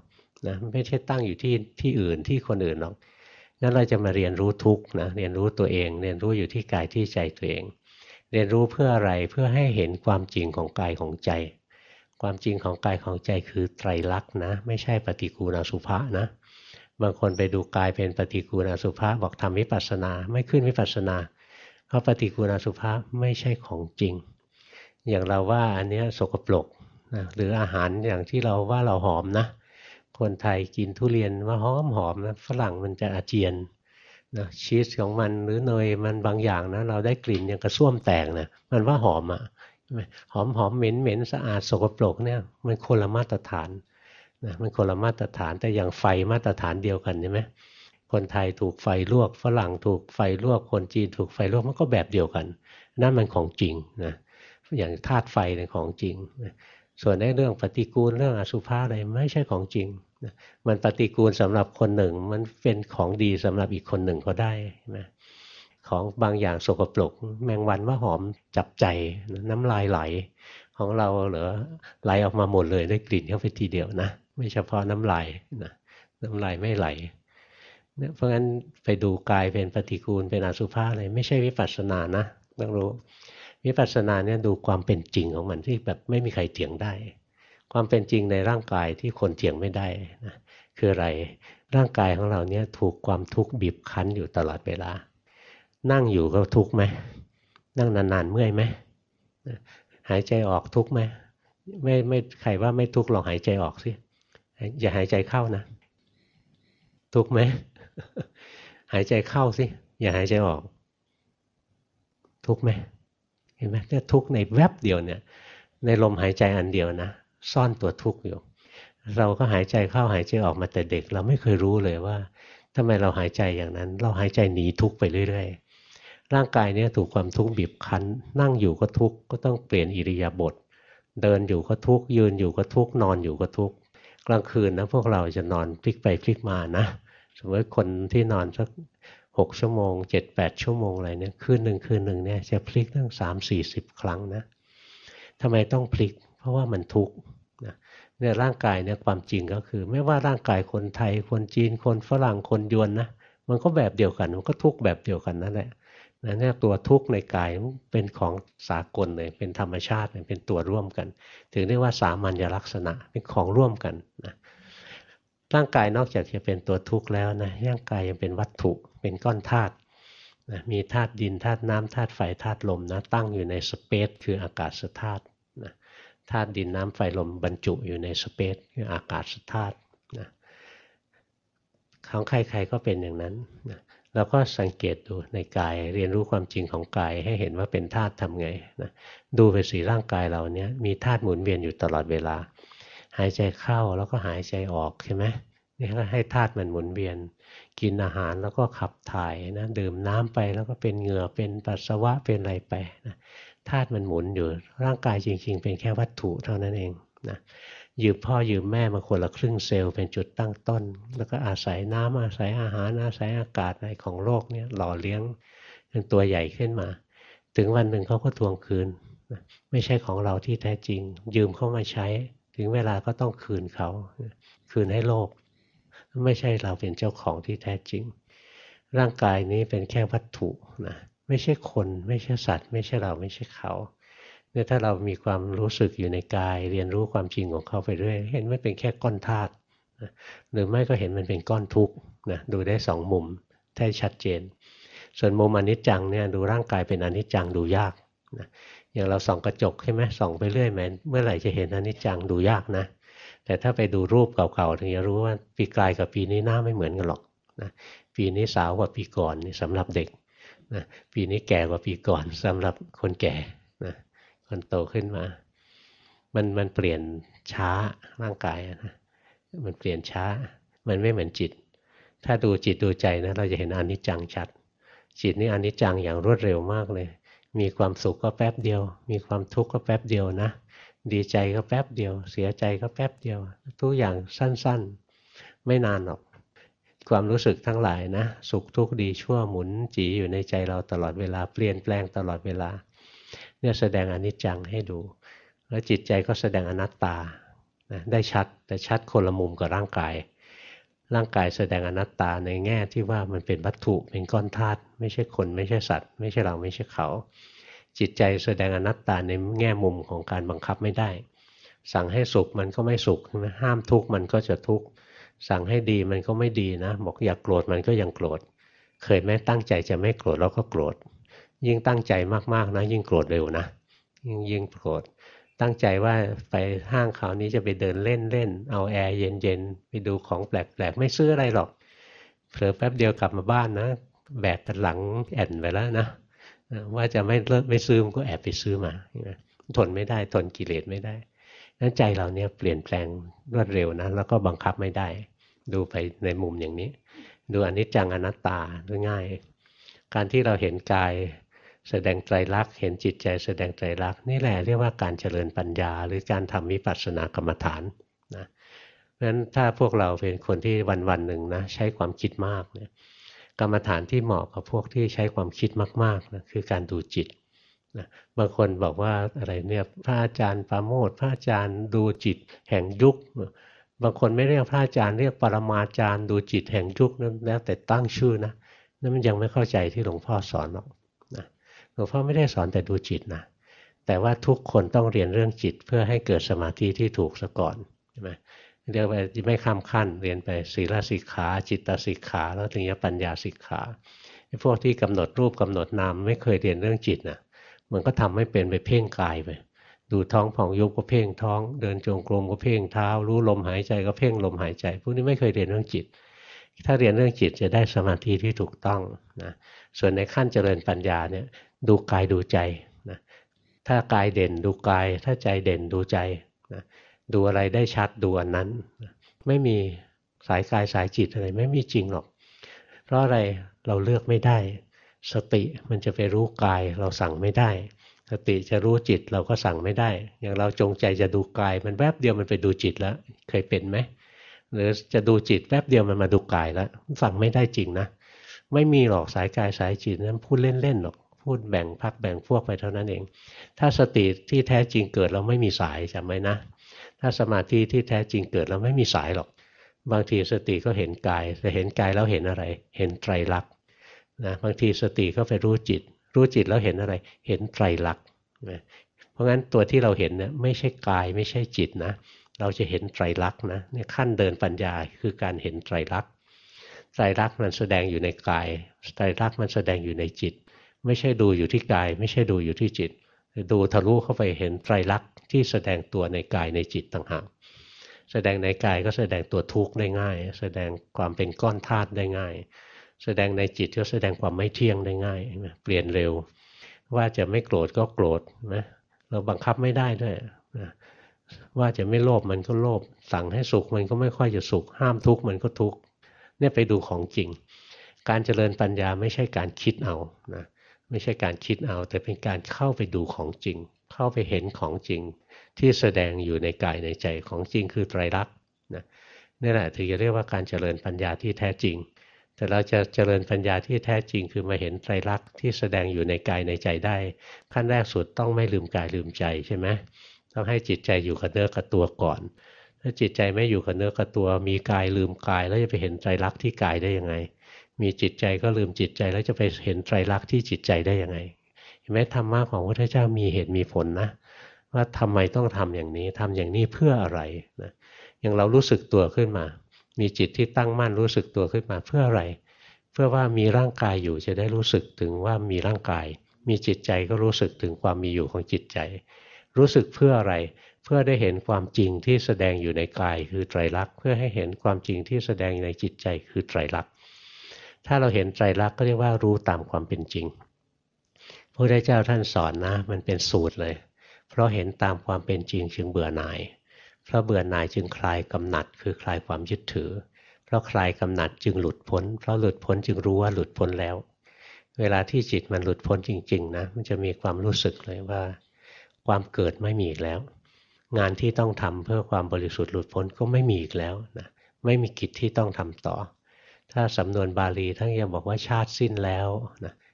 นะไม่ใช่ตั้งอยู่ที่อื่นที่คนอื่นหรอกงั้นเราจะมาเรียนรู้ทุกข์นะเรียนรู้ตัวเองเรียนรู้อยู่ที่กายที่ใจตัวเองเรียนรู้เพื่ออะไรเพื่อให้เห็นความจริงของกายของใจความจริงของกายของใจคือไตรลักษณ์นะไม่ใช่ปฏิกูณอสุภะนะบางคนไปดูกายเป็นปฏิกูณอสุภะบอกทำวิปัสสนาไม่ขึ้นวิปัสสนาเพราะปฏิกูณอสุภะไม่ใช่ของจริงอย่างเราว่าอันนี้สกปรกนะหรืออาหารอย่างที่เราว่าเราหอมนะคนไทยกินทุเรียนว่าหอมหอมนะฝรั่งมันจะอาเจียนนะชีสของมันหรือเนยมันบางอย่างนะเราได้กลิ่นอย่างกระส้วมแตกนะมันว่าหอมอ่ะหอมหอมเหม็นเหม็นสะอาดสกปรกเนี่ยมันคนละมาตรฐานนะมันคนละมาตรฐานแต่อย่างไฟมาตรฐานเดียวกันใช่ไหมคนไทยถูกไฟลวกฝรั่งถูกไฟลวกคนจีนถูกไฟลวกมันก็แบบเดียวกันนั่นมันของจริงนะอย่างธาตุไฟในของจริงส่วนในเรื่องปฏิกูลเรื่องอสุภะอะไรไม่ใช่ของจริงมันปฏิกูลสำหรับคนหนึ่งมันเป็นของดีสำหรับอีกคนหนึ่งก็ได้นะของบางอย่างสกปรกแมงวันว่าหอมจับใจน้ำลายไหลของเราเหรอไหลออกมาหมดเลยได้กลิ่นเข้าไปทีเดียวนะไม่เฉพาะน้ำลายนะน้ำลายไม่ไหลเนี่ยเพราะงั้นไปดูกายเป็นปฏิกูลเป็นอสุภะอะไรไม่ใช่วิปัสสนานะต้องรู้วิปัสสนาเนี่ยดูความเป็นจริงของมันที่แบบไม่มีใครเถียงได้ความเป็นจริงในร่างกายที่คนเถียงไม่ได้นะคืออะไรร่างกายของเราเนี่ยถูกความทุกข์บีบคั้นอยู่ตลอดเวลานั่งอยู่ก็ทุกข์ไหมนั่งนานๆเมื่อยไหมหายใจออกทุกข์ไหมไม่ใครว่าไม่ทุกข์ลองหายใจออกสิอย่าหายใจเข้านะทุกข์ไหมหายใจเข้าสิอย่าหายใจออกทุกข์ไหมเห็นไหมเนี่ยทุกข์ในแวบเดียวเนี่ยในลมหายใจอันเดียวนะซ่อนตัวทุกข์อยู่เราก็หายใจเข้าหายใจออกมาแต่เด็กเราไม่เคยรู้เลยว่าทำไมเราหายใจอย่างนั้นเราหายใจหนีทุกข์ไปเรื่อยๆร่างกายเนี่ยถูกความทุกข์บีบคั้นนั่งอยู่ก็ทุกข์ก็ต้องเปลี่ยนอิริยาบถเดินอยู่ก็ทุกข์ยืนอยู่ก็ทุกข์นอนอยู่ก็ทุกข์กลางคืนนะพวกเราจะนอนพลิกไปพลิกมานะสมมติคนที่นอนสัก6 ชั่วโมง7-8 ชั่วโมงอะไรเนี่ยคืนหนึ่งเนี่ยจะพลิกตั้ง30-40 ครั้งนะทำไมต้องพลิกเพราะว่ามันทุกข์นะเนี่ยร่างกายเนี่ยความจริงก็คือไม่ว่าร่างกายคนไทยคนจีนคนฝรั่งคนยวนนะมันก็แบบเดียวกันมันก็ทุกข์แบบเดียวกันนั่นแหละนะเนี่ยตัวทุกข์ในกายเป็นของสากลเลยเป็นธรรมชาติเป็นตัวร่วมกันถึงเรียกว่าสามัญลักษณะเป็นของร่วมกันนะร่างกายนอกจากจะเป็นตัวทุกข์แล้วนะร่างกายยังเป็นวัตถุเป็นก้อนธาตุนะมีธาตุดินธาตุน้ำธาตุไฟธาตุลมนะตั้งอยู่ในสเปซคืออากาศธาตุนะธาตุดินน้ำไฟลมบรรจุอยู่ในสเปซคืออากาศธาตุนะของใครๆก็เป็นอย่างนั้นนะแล้วก็สังเกตดูในกายเรียนรู้ความจริงของกายให้เห็นว่าเป็นธาตุทำไงนะดูไปสิร่างกายเราเนี้ยมีธาตุหมุนเวียนอยู่ตลอดเวลาหายใจเข้าแล้วก็หายใจออกใช่ไหมนี่ก็ให้ธาตุมันหมุนเวียนกินอาหารแล้วก็ขับถ่ายนะดื่มน้ำไปแล้วก็เป็นเหงื่อเป็นปัสสาวะเป็นอะไรไปนะธาตุมันหมุนอยู่ร่างกายจริงๆเป็นแค่วัตถุเท่านั้นเองนะยืมพ่อยืมแม่มาคนละครึ่งเซลล์เป็นจุดตั้งต้นแล้วก็อาศัยน้ำอาศัยอาหารอาศัยอากาศอะไรของโลกเนี่ยหล่อเลี้ยงจนตัวใหญ่ขึ้นมาถึงวันหนึ่งเขาก็ทวงคืนนะไม่ใช่ของเราที่แท้จริงยืมเข้ามาใช้ถึงเวลาก็ต้องคืนเขาคืนให้โลกไม่ใช่เราเป็นเจ้าของที่แท้จริงร่างกายนี้เป็นแค่วัตถุนะไม่ใช่คนไม่ใช่สัตว์ไม่ใช่เราไม่ใช่เขาเนี่ยถ้าเรามีความรู้สึกอยู่ในกายเรียนรู้ความจริงของเขาไปเรื่อยเห็นมันเป็นแค่ก้อนธาตุนะหรือไม่ก็เห็นมันเป็นก้อนทุกข์นะดูได้สองมุมได้ชัดเจนส่วนมุมอนิจจังเนี่ยดูร่างกายเป็นอนิจจังดูยากนะอย่างเราส่องกระจกใช่ไหมส่องไปเรื่อยแม้เมื่อไหร่จะเห็นอนิจจังดูยากนะแต่ถ้าไปดูรูปเก่าๆถึงจะรู้ว่าปีกลายกับปีนี้หน้าไม่เหมือนกันหรอกนะปีนี้สาวกว่าปีก่อนนี่สำหรับเด็กนะปีนี้แก่กว่าปีก่อนสำหรับคนแก่นะคนโตขึ้นมามันเปลี่ยนช้าร่างกายนะมันเปลี่ยนช้ามันไม่เหมือนจิตถ้าดูจิตดูใจนะเราจะเห็นอนิจจังชัดจิตนี่อนิจจังอย่างรวดเร็วมากเลยมีความสุขก็แป๊บเดียวมีความทุกข์ก็แป๊บเดียวนะดีใจก็แป๊บเดียวเสียใจก็แป๊บเดียวทุกอย่างสั้นๆไม่นานหรอกความรู้สึกทั้งหลายนะสุขทุกข์ดีชั่วหมุนจีอยู่ในใจเราตลอดเวลาเปลี่ยนแปลงตลอดเวลาเนี่ยแสดงอนิจจังให้ดูแล้วจิตใจก็แสดงอนัตตานะได้ชัดแต่ชัดคนละมุมกับร่างกายร่างกายแสดงอนัตตาในแง่ที่ว่ามันเป็นวัตถุเป็นก้อนธาตุไม่ใช่คนไม่ใช่สัตว์ไม่ใช่เราไม่ใช่เขาจิตใจแสดงอนัตตาในแง่มุมของการบังคับไม่ได้สั่งให้สุขมันก็ไม่สุขใช่ไหมห้ามทุกข์มันก็จะทุกข์สั่งให้ดีมันก็ไม่ดีนะบอกอย่าโกรธมันก็ยังโกรธเคยไหมตั้งใจจะไม่โกรธแล้วก็โกรธยิ่งตั้งใจมากๆนะยิ่งโกรธเร็วนะยิ่งโกรธตั้งใจว่าไปห้างคราวนี้จะไปเดินเล่นเล่นเอาแอร์เย็นๆไปดูของแปลกๆไม่ซื้ออะไรหรอกเผลอแป๊บเดียวกลับมาบ้านนะแบกกันหลังแอนไปแล้วนะว่าจะไม่เลิกไม่ซื้อมันก็แอบไปซื้อมาทนไม่ได้ทนกิเลสไม่ได้นั้นใจเราเนี่ยเปลี่ยนแปลงรวดเร็วนะแล้วก็บังคับไม่ได้ดูไปในมุมอย่างนี้ดูอนิจจังอนัตตาง่ายการที่เราเห็นกายแสดงไตรลักษณ์เห็นจิตใจแสดงไตรลักษณ์นี่แหละเรียกว่าการเจริญปัญญาหรือการทำวิปัสสนากรรมฐานนะเพราะฉะนั้นถ้าพวกเราเป็นคนที่วันๆหนึ่งนะใช้ความคิดมากเนี่ยกรรมฐานที่เหมาะกับพวกที่ใช้ความคิดมากๆนะคือการดูจิตนะบางคนบอกว่าอะไรเนี่ยพระอาจารย์ปราโมทย์พระอาจารย์ดูจิตแห่งยุคบางคนไม่เรียกพระอาจารย์เรียกปรมาจารย์ดูจิตแห่งยุคนั้นแล้วแต่ตั้งชื่อนะนั่นมันยังไม่เข้าใจที่หลวงพ่อสอนหรอกนะหลวงพ่อไม่ได้สอนแต่ดูจิตนะแต่ว่าทุกคนต้องเรียนเรื่องจิตเพื่อให้เกิดสมาธิที่ถูกซะก่อนใช่ไหมเรียกว่าไม่ข้ามขั้นเรียนไปศีลสิกขาจิตสิกขาแล้วถึงจะปัญญาสิกขาพวกที่กำหนดรูปกำหนดนามไม่เคยเรียนเรื่องจิตนะมันก็ทำไม่เป็นไปเพ่งกายไปดูท้องผ่องยุบก็เพ่งท้องเดินจงกรมก็เพ่งเท้ารู้ลมหายใจก็เพ่งลมหายใจพวกนี้ไม่เคยเรียนเรื่องจิตถ้าเรียนเรื่องจิตจะได้สมาธิที่ถูกต้องนะส่วนในขั้นเจริญปัญญาเนี่ยดูกายดูใจนะถ้ากายเด่นดูกายถ้าใจเด่นดูใจนะดูอะไรได้ชัดดูอันนั้นไม่มีสายกายสายจิตอะไรไม่มีจริงหรอกเพราะอะไรเราเลือกไม่ได้สติมันจะไปรู้กายเราสั่งไม่ได้สติจะรู้จิตเราก็สั่งไม่ได้อย่างเราจงใจจะดูกายมันแวบเดียวมันไปดูจิตแล้วเคยเป็นไหมหรือจะดูจิตแวบเดียวมันมาดูกายแล้วสั่งไม่ได้จริงนะไม่มีหรอกสายกายสายจิตนั้นพูดเล่นๆหรอกพูดแบ่งพรรคแบ่งพวกไปเท่านั้นเองถ้าสติที่แท้จริงเกิดเราไม่มีสายจำไว้นะถ้าสมาธิที่แท้จริงเกิดเราไม่มีสายหรอกบางทีสติก็เห็นกายแต่เห็นกายแล้วเห็นอะไรเห็นไตรลักษณ์นะบางทีสติก็ไปรู้จิตรู้จิตแล้วเห็นอะไรเห็นไตรลักษณ์นะเพราะงั้นตัวที่เราเห็นเนี่ยไม่ใช่กายไม่ใช่จิตนะเราจะเห็นไตรลักษณ์นะเนี่ยขั้นเดินปัญญาคือการเห็นไตรลักษณ์ไตรลักษณ์มันแสดงอยู่ในกายไตรลักษณ์มันแสดงอยู่ในจิตไม่ใช่ดูอยู่ที่กายไม่ใช่ดูอยู่ที่จิตดูทะลุเข้าไปเห็นไตรลักษณ์ที่แสดงตัวในกายในจิตต่างหากแสดงในกายก็แสดงตัวทุกข์ได้ง่ายแสดงความเป็นก้อนธาตุได้ง่ายแสดงในจิตก็แสดงความไม่เที่ยงได้ง่ายเปลี่ยนเร็วว่าจะไม่โกรธก็โกรธนะเราบังคับไม่ได้ด้วยนะว่าจะไม่โลภมันก็โลภสั่งให้สุขมันก็ไม่ค่อยจะสุขห้ามทุกข์มันก็ทุกข์เนี่ยไปดูของจริงการเจริญปัญญาไม่ใช่การคิดเอานะไม่ใช่การคิดเอาแต่เป็นการเข้าไปดูของจริงเข้าไปเห็นของจริงที่แสดงอยู่ในกายในใจของจริงคือไตรลักษณ์นะนี่แหละถึงจะเรียกว่าการเจริญปัญญาที่แท้จริงแต่เราจะเจริญปัญญาที่แท้จริงคือมาเห็นไตรลักษณ์ที่แสดงอยู่ในกายในใจได้ขั้นแรกสุดต้องไม่ลืมกายลืมใจใช่ไหมต้องให้จิตใจอยู่กับเนื้อกับตัวก่อนถ้าจิตใจไม่อยู่กับเนื้อกับตัวมีกายลืมกายแล้วจะไปเห็นไตรลักษณ์ที่กายได้ยังไงมีจิตใจก็ลืมจิตใจแล้วจะไปเห็นไตรลักษณ์ที่จิตใจได้ยังไงเห็นไหมธรรมะของพระพุทธเจ้ามีเหตุมีผลนะว่าทำไมต้องทำอย่างนี้ทำอย่างนี้เพื่ออะไรนะอย่างเรารู้สึกตัวขึ้นมามีจิตที่ตั้งมั่นรู้สึกตัวขึ้นมาเพื่ออะไรเพื่อว่ามีร่างกายอยู่จะได้รู้สึกถึงว่ามีร่างกายมีจิตใจก็รู้สึกถึงความมีอยู่ของจิตใจรู้สึกเพื่ออะไรเพื่อได้เห็นความจริงที่แสดงอยู่ในกายคือไตรลักษณ์เพื่อให้เห็นความจริงที่แสดงในจิตใจคือไตรลักษณ์ถ้าเราเห็นไตรลักษณ์ก็เรียกว่ารู้ตามความเป็นจริงพระพุทธเจ้าท่านสอนนะมันเป็นสูตรเลยเพราะเห็นตามความเป็นจริงจึงเบื่อหน่ายเพราะเบื่อหน่ายจึงคลายกำหนัดคือคลายความยึดถือเพราะคลายกำหนัดจึงหลุดพ้นเพราะหลุดพ้นจึงรู้ว่าหลุดพ้นแล้วเวลาที่จิตมันหลุดพ้นจริงๆนะมันจะมีความรู้สึกเลยว่าความเกิดไม่มีอีกแล้วงานที่ต้องทำเพื่อความบริสุทธิ์หลุดพ้นก็ไม่มีอีกแล้วนะไม่มีกิจที่ต้องทำต่อถ้าสำนวนบาลีท่านยังบอกว่าชาติสิ้นแล้วนะ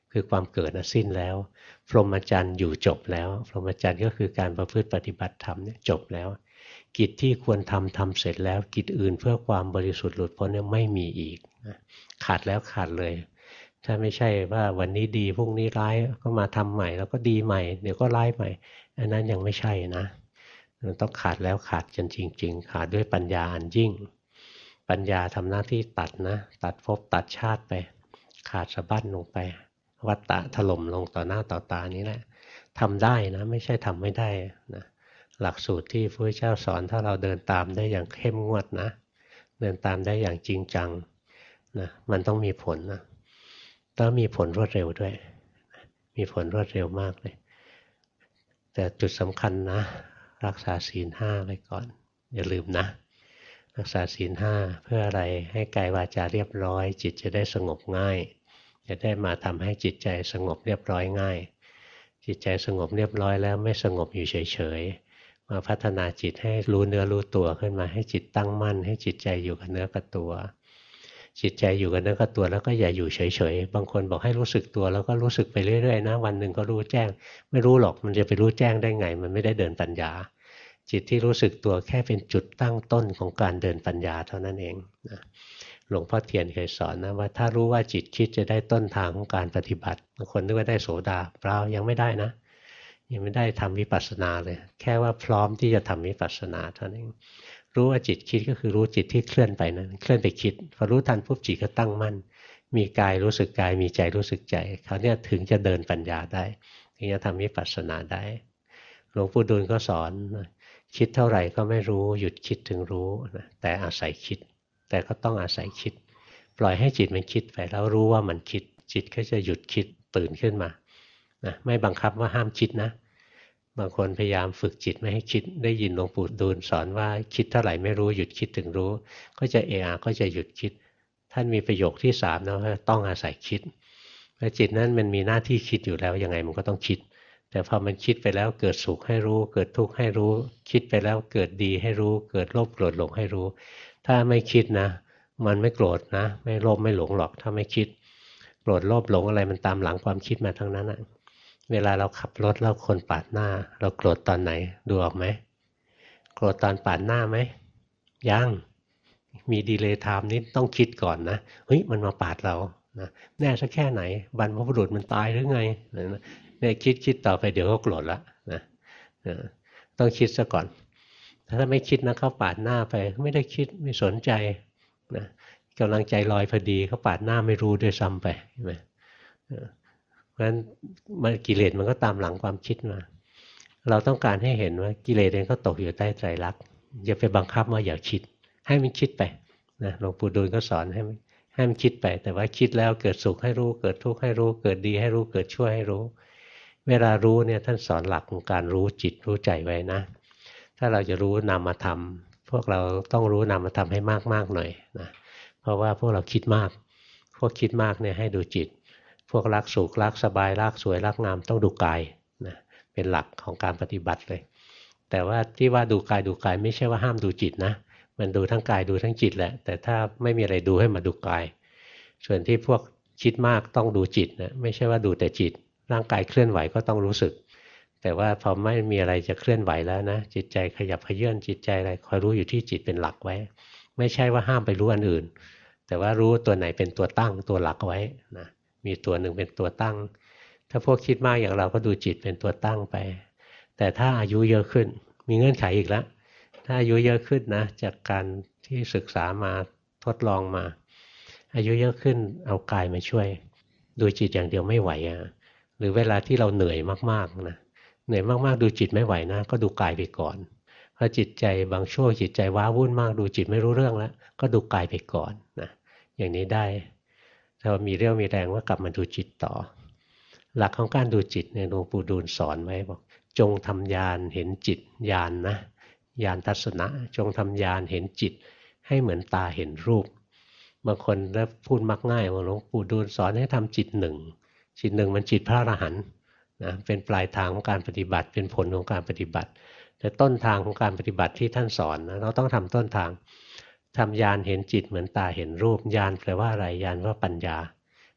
คือความเกิดสิ้นแล้วพรหมจรรย์อยู่จบแล้วพรหมจรรย์ก็คือการประพฤติปฏิบัติธรรมเนี่ยจบแล้วกิจที่ควรทำทำเสร็จแล้วกิจอื่นเพื่อความบริสุทธิ์หลุดพ้นเนี่ยไม่มีอีกนะขาดแล้วขาดเลยถ้าไม่ใช่ว่าวันนี้ดีพรุ่งนี้ร้ายก็มาทำใหม่แล้วก็ดีใหม่เดี๋ยวก็ร้ายใหม่อันนั้นยังไม่ใช่นะมันต้องขาดแล้วขาดจนจริงๆขาดด้วยปัญญาอันยิ่งปัญญาทำหน้าที่ตัดนะตัดภพตัดชาติไปขาดสะบั้นลงไปวัฏฏะถล่มลงต่อหน้าต่อตานี้แหละทำได้นะไม่ใช่ทำไม่ได้นะหลักสูตรที่พระพุทธเจ้าสอนถ้าเราเดินตามได้อย่างเข้มงวดนะเดินตามได้อย่างจริงจังนะมันต้องมีผลนะแล้วมีผลรวดเร็วด้วยมีผลรวดเร็วมากเลยแต่จุดสำคัญนะรักษาศีลห้าไว้ก่อนอย่าลืมนะรักษาศีลห้าเพื่ออะไรให้กายวาจาเรียบร้อยจิตจะได้สงบง่ายจะได้มาทำให้จิตใจสงบเรียบร้อยง่ายจิตใจสงบเรียบร้อยแล้วไม่สงบอยู่เฉยๆมาพัฒนาจิตให้รู้เนื้อรู้ตัวขึ้นมาให้จิตตั้งมั่นให้จิตใจอยู่กับเนื้อกับตัวจิตใจอยู่กับเนื้อกับตัวแล้วก็อย่าอยู่เฉยๆบางคนบอกให้รู้สึกตัวแล้วก็รู้สึกไปเรื่อยๆนะวันหนึ่งก็รู้แจ้งไม่รู้หรอกมันจะไปรู้แจ้งได้ไงมันไม่ได้เดินปัญญาจิตที่รู้สึกตัวแค่เป็นจุดตั้งต้นของการเดินปัญญาเท่านั้นเองนะหลวงพ่อเทียนเคยสอนนะว่าถ้ารู้ว่าจิตคิดจะได้ต้นทางของการปฏิบัติบางคนนึกว่าได้โสดาเปล่ายังไม่ได้นะยังไม่ได้ทำวิปัสสนาเลยแค่ว่าพร้อมที่จะทำวิปัสสนาเท่านั้นเองรู้ว่าจิตคิดก็คือรู้จิตที่เคลื่อนไปนั้นเคลื่อนไปคิดพอรู้ทันปุ๊บจิตก็ตั้งมั่นมีกายรู้สึกกายมีใจรู้สึกใจเขาเนี่ยถึงจะเดินปัญญาได้ถึงจะทำวิปัสสนาได้หลวงปู่ดูลย์ก็สอนคิดเท่าไหร่ก็ไม่รู้หยุดคิดถึงรู้นะแต่อาศัยคิดแต่ก็ต้องอาศัยคิดปล่อยให้จิตมันคิดไปแล้วรู้ว่ามันคิดจิตก็จะหยุดคิดตื่นขึ้นมานะไม่บังคับว่าห้ามคิดนะบางคนพยายามฝึกจิตไม่ให้คิดได้ยินหลวงปู่ดูลย์สอนว่าคิดเท่าไหร่ไม่รู้หยุดคิดถึงรู้ก็จะก็จะหยุดคิดท่านมีประโยคที่3นะว่าต้องอาศัยคิดเพราะจิตนั้นมันมีหน้าที่คิดอยู่แล้วยังไงมันก็ต้องคิดแต่พอมันคิดไปแล้วเกิดสุขให้รู้เกิดทุกข์ให้รู้คิดไปแล้วเกิดดีให้รู้เกิดโลภโกรธหลงให้รู้ถ้าไม่คิดนะมันไม่โกรธนะไม่โลภไม่หลงหรอกถ้าไม่คิดโกรธโลภหลงอะไรมันตามหลังความคิดมาทั้งนั้นนะเวลาเราขับรถแล้วคนปาดหน้าเราโกรธตอนไหนดูออกไหมโกรธตอนปาดหน้าไหมยังมีดีเลย์ไทม์นิดต้องคิดก่อนนะเฮ้ยมันมาปาดเรานะแน่สักแค่ไหนบรรพบุรุษมันตายหรือไงเนี่ยคิดต่อไปเดี๋ยวก็โกรธละนะต้องคิดซะก่อนถ้าไม่คิดนะเขาปาดหน้าไปไม่ได้คิดไม่สนใจนะกำลังใจลอยพอดีเขาปาดหน้าไม่รู้ด้วยซ้ำไปใช่ไหมเพราะฉะนั้นกิเลสมันก็ตามหลังความคิดมาเราต้องการให้เห็นว่ากิเลสเองก็ตกอยู่ใต้ไตรลักษณ์อย่าไปบังคับว่าอย่าคิดให้มันคิดไปนะหลวงปู่ดูลย์ก็สอนให้มันคิดไปแต่ว่าคิดแล้วเกิดสุขให้รู้เกิดทุกข์ให้รู้เกิดดีให้รู้เกิดชั่วให้รู้เวลารู้เนี่ยท่านสอนหลักของการรู้จิตรู้ใจไว้นะถ้าเราจะรู้นามธรรมพวกเราต้องรู้นามธรรมให้มากๆหน่อยนะเพราะว่าพวกเราคิดมากพวกคิดมากเนี่ยให้ดูจิตพวกรักสุขรักสบายรักสวยรักงามต้องดูกายนะเป็นหลักของการปฏิบัติเลยแต่ว่าที่ว่าดูกายไม่ใช่ว่าห้ามดูจิตนะมันดูทั้งกายดูทั้งจิตแหละแต่ถ้าไม่มีอะไรดูให้มาดูกายส่วนที่พวกคิดมากต้องดูจิตนะไม่ใช่ว่าดูแต่จิตร่างกายเคลื่อนไหวก็ต้องรู้สึกแต่ว่าพอไม่มีอะไรจะเคลื่อนไหวแล้วนะจิตใจขยับเขยื้อนจิตใจอะไรคอยรู้อยู่ที่จิตเป็นหลักไว้ไม่ใช่ว่าห้ามไปรู้อันอื่นแต่ว่ารู้ตัวไหนเป็นตัวตั้งตัวหลักไว้นะมีตัวหนึ่งเป็นตัวตั้งถ้าพวกคิดมากอย่างเราก็ดูจิตเป็นตัวตั้งไปแต่ถ้าอายุเยอะขึ้นมีเงื่อนไขอีกแล้วถ้าอายุเยอะขึ้นนะจากการที่ศึกษามาทดลองมาอายุเยอะขึ้นเอากายมาช่วยดูจิตอย่างเดียวไม่ไหวหรือเวลาที่เราเหนื่อยมากๆนะเหนื่อยมากๆดูจิตไม่ไหวนะก็ดูกายไปก่อนเพราะจิตใจบางช่วงจิตใจว้าวุ่นมากดูจิตไม่รู้เรื่องแล้วก็ดูกายไปก่อนนะอย่างนี้ได้ถ้ามีเรี่ยวมีแรงว่ากลับมาดูจิตต่อหลักของการดูจิตเนี่ยหลวงปู่ดูลย์สอนไว้บอกจงทำญาณเห็นจิตญาณนะญาณทัศนะจงทำญาณเห็นจิตให้เหมือนตาเห็นรูปบางคนแล้วพูดมักง่ายว่าหลวงปู่ดูลย์สอนให้ทำจิตหนึ่งมันจิตพระอรหันต์นะเป็นปลายทางของการปฏิบัติเป็นผลของการปฏิบัติแต่ต้นทางของการปฏิบัติที่ท่านสอนนะเราต้องทำต้นทางทำญาณเห็นจิตเหมือนตาเห็นรูปญาณแปลว่าอะไรญาณว่าปัญญา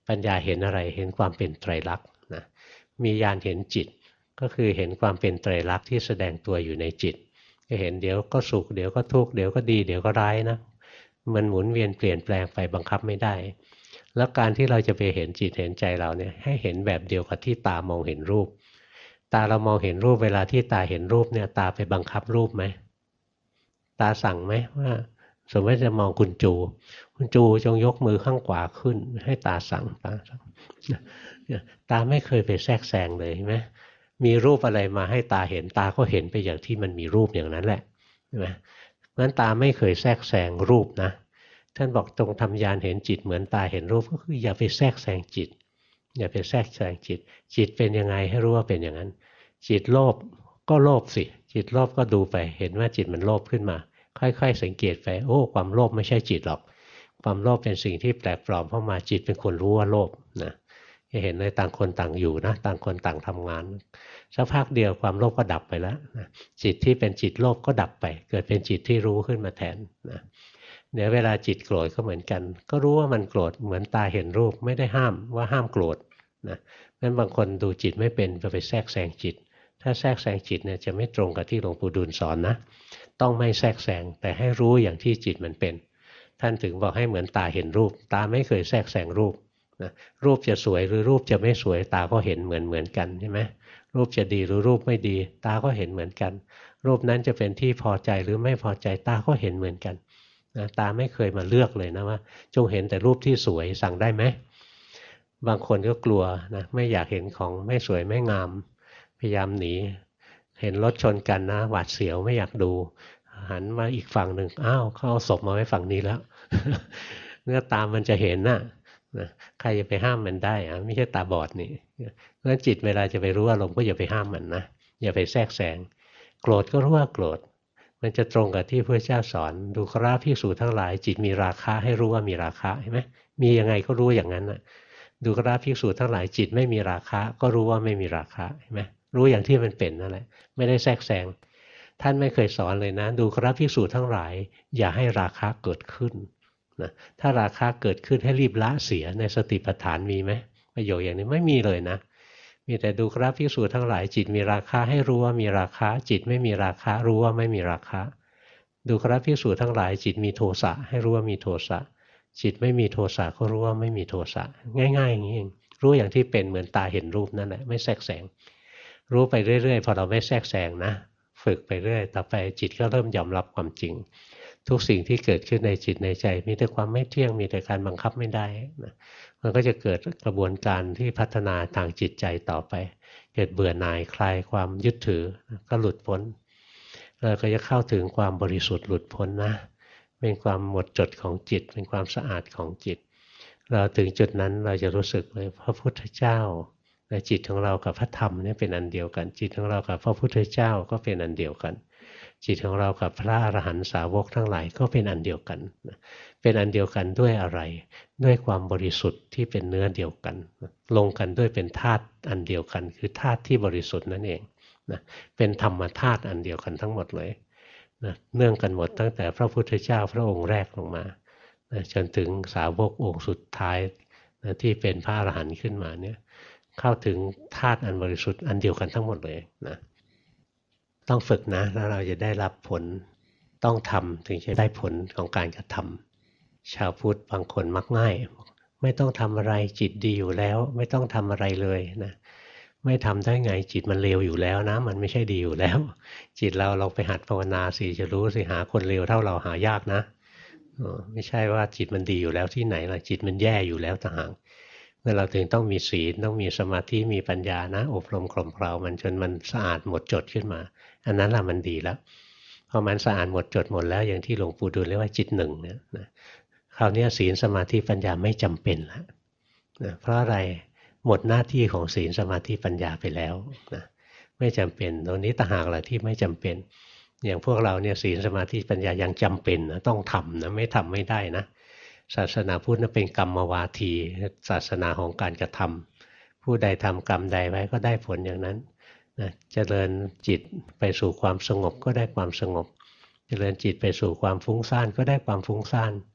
ปัญญาเห็นอะไรเห็นความเป็นไตรลักษณ์นะมีญาณเห็นจิตก็คือเห็นความเป็นไตรลักษณ์ที่แสดงตัวอยู่ในจิตก็เห็นเดี๋ยวก็สุขเดี๋ยวก็ทุกข์เดี๋ยวก็ดีเดี๋ยวก็ร้ายนะมันหมุนเวียนเปลี่ยนแปลงไปบังคับไม่ได้แล้วการที่เราจะไปเห็นจิตเห็นใจเราเนี่ยให้เห็นแบบเดียวกับที่ตามองเห็นรูปตาเรามองเห็นรูปเวลาที่ตาเห็นรูปเนี่ยตาไปบังคับรูปไหมตาสั่งไหมว่าสมมติจะมองคุณจูคุณจูจงยกมือข้างขวาขึ้นให้ตาสั่งตาสั่งตาไม่เคยไปแทรกแซงเลยใช่ไหมมีรูปอะไรมาให้ตาเห็นตาก็เห็นไปอย่างที่มันมีรูปอย่างนั้นแหละใช่ไหมงั้นตาไม่เคยแทรกแซงรูปนะท่านบอกตรงทำญาณเห็นจิตเหมือนตาเห็นรูปก็คืออย่าไปแทรกแซงจิตอย่าไปแทรกแซงจิตจิตเป็นยังไงให้รู้ว่าเป็นอย่างนั้นจิตโลภก็โลภสิจิตโลภก็ดูไปเห็นว่าจิตมันโลภขึ้นมาค่อยๆสังเกตไปโอ้ความโลภไม่ใช่จิตหรอกความโลภเป็นสิ่งที่แปลกปลอมเข้ามาจิตเป็นคนรู้ว่าโลภนะจะเห็นเลยต่างคนต่างอยู่นะต่างคนต่างทำงานสักพักเดียวความโลภก็ดับไปแล้วนะจิตที่เป็นจิตโลภก็ดับไปเกิดเป็นจิตที่รู้ขึ้นมาแทนนะเดี๋ยวเวลาจิตโกรธก็เหมือนกันก็รู้ว่ามันโกรธเหมือนตาเห็นรูปไม่ได้ห้ามว่าห้ามโกรธนะงั้นบางคนดูจิตไม่เป็นจะไปแทรกแซงจิตถ้าแทรกแซงจิตเนี่ยจะไม่ตรงกับที่หลวงปู่ดูลสอนนะต้องไม่แทรกแซงแต่ให้รู้อย่างที่จิตมันเป็นท่านถึงบอกให้เหมือนตาเห็นรูปตาไม่เคยแทรกแซงรูปนะรูปจะสวยหรือรูปจะไม่สวยตาก็เห็นเหมือนกันใช่ไหมรูปจะดีหรือรูปไม่ดีตาก็เห็นเหมือนกันรูปนั้นจะเป็นที่พอใจหรือไม่พอใจตาก็เห็นเหมือนกันนะตาไม่เคยมาเลือกเลยนะว่าจงเห็นแต่รูปที่สวยสั่งได้ไหมบางคนก็กลัวนะไม่อยากเห็นของไม่สวยไม่งามพยายามหนีเห็นรถชนกันนะหวาดเสียวไม่อยากดูหันมาอีกฝั่งหนึ่งอ้าวเขาเอาศพมาไว้ฝั่งนี้แล้ว เมื่อตามมันจะเห็นน่ะนะใครจะไปห้ามมันได้อะไม่ใช่ตาบอดนี่เพราะฉะนั้นจิตเวลาจะไปรู้อารมณ์ก็อย่าไปห้ามมันนะอย่าไปแทรกแซงโกรธก็รู้ว่าโกรธมันจะตรงกับที่พระเจ้าสอนดูกราภิกษุทั้งหลายจิตมีราคะให้รู้ว่ามีราคะเห็นไหมมียังไงก็รู้อย่างนั้นน่ะดูกราภิกษุทั้งหลายจิตไม่มีราคะก็รู้ว่าไม่มีราคะเห็นไหมรู้อย่างที่มันเป็นนั่นแหละไม่ได้แทรกแซงท่านไม่เคยสอนเลยนะดูกราภิกษุทั้งหลายอย่าให้ราคะเกิดขึ้นนะถ้าราคะเกิดขึ้นให้รีบละเสียในสติปัฏฐานมีไหมประโยคอย่างนี้ไม่มีเลยนะมีแต่ดูกราภิกษุทั้งหลายจิตมีราคะให้รู้ว่ามีราคะจิตไม่มีราคะรู้ว่าไม่มีราคะดูกราภิกษุทั้งหลายจิตมีโทสะให้รู้ว่ามีโทสะจิตไม่มีโทสะก็รู้ว่าไม่มีโทสะง่ายๆอย่างนี้เองรู้อย่างที่เป็นเหมือนตาเห็นรูปนั่นแหละไม่แทรกแซงรู้ไปเรื่อยๆพอเราไม่แทรกแซงนะฝึกไปเรื่อยต่อไปจิตก็เริ่มยอมรับความจริงทุกสิ่งที่เกิดขึ้นในจิตในใจมีแต่ความไม่เที่ยงมีแต่การบังคับไม่ได้นะมันก็จะเกิดกระบวนการที่พัฒนาทางจิตใจต่อไปเกิดเบื่อหน่ายคลายความยึดถือก็หลุดพ้นเราก็จะเข้าถึงความบริสุทธิ์หลุดพ้นนะเป็นความหมดจดของจิตเป็นความสะอาดของจิตเราถึงจุดนั้นเราจะรู้สึกเลยพระพุทธเจ้าและจิตของเรากับพระธรรมเนี่ยเป็นอันเดียวกันจิตของเรากับพระพุทธเจ้าก็เป็นอันเดียวกันจิตของเรากับพระอรหันตสาวกทั้งหลายก็เป็นอันเดียวกันเป็นอันเดียวกันด้วยอะไรด้วยความบริสุทธิ์ที่เป็นเนื้อเดียวกันลงกันด้วยเป็นธาตุอันเดียวกันคือธาตุที่บริสุทธิ์นั่นเองนะเป็นธรรมธาตุอันเดียวกันทั้งหมดเลยนะเนื่องกันหมดตั้งแต่พระพุทธเจ้าพระองค์แรกลงมานะจนถึงสาวกองค์สุดท้ายนะที่เป็นพระอรหันต์ขึ้นมาเนี่ยเข้าถึงธาตุอันบริสุทธิ์อันเดียวกันทั้งหมดเลยนะต้องฝึกนะแล้วเราจะได้รับผลต้องทำถึงจะได้ผลของการกระทำชาวพุทธบางคนมักง่ายไม่ต้องทำอะไรจิตดีอยู่แล้วไม่ต้องทำอะไรเลยนะไม่ทำได้ไงจิตมันเลวอยู่แล้วนะมันไม่ใช่ดีอยู่แล้วจิตเราลองไปหัดภาวนาสิจะรู้สิหาคนเลวเท่าเราหายากนะไม่ใช่ว่าจิตมันดีอยู่แล้วที่ไหนล่ะจิตมันแย่อยู่แล้วต่างหากเมื่อเราถึงต้องมีศีลต้องมีสมาธิมีปัญญานะอบรมกล่อมเกลามันจนมันสะอาดหมดจดขึ้นมาอันนั้นแหละมันดีแล้วพอมันสะอาดหมดจดหมดแล้วอย่างที่หลวงปู่ดูลเรียกว่าจิตหนึ่งเนี่ยนะคราวนี้ศีลสมาธิปัญญาไม่จำเป็นแล้วนะเพราะอะไรหมดหน้าที่ของศีลสมาธิปัญญาไปแล้วนะไม่จำเป็นตรงนี้ต่างหากแหละที่ไม่จำเป็นอย่างพวกเราเนี่ยศีลสมาธิปัญญายังจำเป็นนะต้องทำนะไม่ทำไม่ได้นะศาสนาพุทธนั้นเป็นกรรมวาทีศาสนาของการกระทำผู้ใดทำกรรมใดไว้ก็ได้ผลอย่างนั้นนะเจริญจิตไปสู่ความสงบก็ได้ความสงบเจริญจิตไปสู่ความฟุ้งซ่านก็ได้ความฟุ้งซ่าน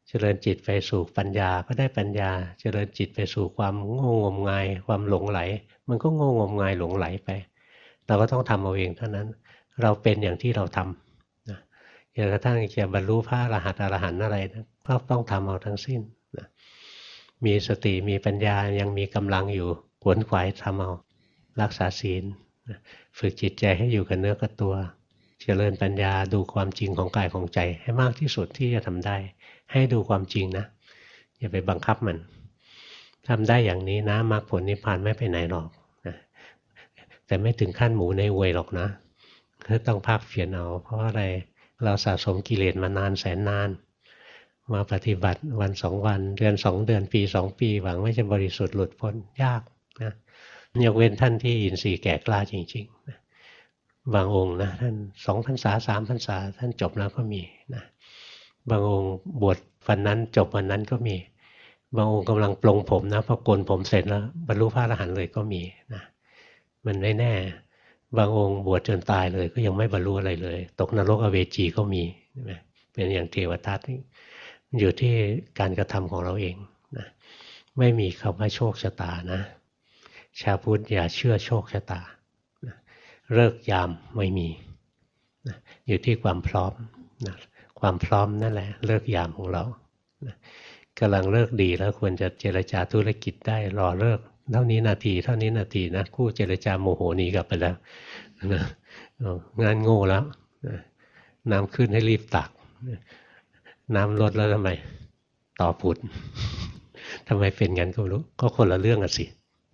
เจริญจิตไปสู่ปัญญาก็ได้ปัญญาเจริญจิตไปสู่ความโง่งมงายความหลงไหลมันก็โง่งมงายหลงไหลไปเราก็ต้องทำเอาเองเท่านั้นเราเป็นอย่างที่เราทำนะจนกระทั่งจะบรรลุพระอรหันต์อะไรนะก็ต้องทำเอาทั้งสิ้นนะมีสติมีปัญญายังมีกำลังอยู่ขวนขวายทำเอารักษาศีลนะฝึกจิตใจให้อยู่กับเนื้อกับตัวเจริญปัญญาดูความจริงของกายของใจให้มากที่สุดที่จะทำได้ให้ดูความจริงนะอย่าไปบังคับมันทำได้อย่างนี้นะมรรคผลนิพพานไม่ไปไหนหรอกนะแต่ไม่ถึงขั้นหมูในอวยหรอกนะก็ต้องภาคเพียรเอาเพราะอะไรเราสะสมกิเลสมานานแสนนานมาปฏิบัติวันสองวันเดือนสองเดือนปีสองปีหวังว่าจะบริสุทธิ์หลุดพ้นยากนะยกเว้นท่านที่อินทรีย์แก่กล้าจริงๆนะบางองค์นะท่าน2 พรรษา3 พรรษาท่านจบแล้วก็มีนะบางองค์บวชวันนั้นจบวันนั้นก็มีบางองค์กำลังปลงผมนะพอโกนผมเสร็จแล้วบรรลุพระอรหันต์เลยก็มีนะมันไม่แน่บางองค์บวชจนตายเลยก็ยังไม่บรรลุอะไรเลยตกนรกอเวจีก็มีใช่ไหมเป็นอย่างเทวทัตอยู่ที่การกระทำของเราเองนะไม่มีคำว่าโชคชะตานะชาวพุทธอย่าเชื่อโชคชะตานะเลิกยามไม่มีนะอยู่ที่ความพร้อมนะความพร้อมนั่นแหละเลิกยามของเรานะกำลังเลิกดีแล้วควรจะเจรจาธุรกิจได้รอเลิกเท่านี้นาทีเท่านี้นาทีนะคู่เจรจาโมโหหนีกลับไปแล้วนะงานโง่แล้วนะน้ำขึ้นให้รีบตักน้ำลดแล้วทำไมต่อผุดทำไมเป็นงั้นก็ไม่รู้ก็คนละเรื่องกันสิ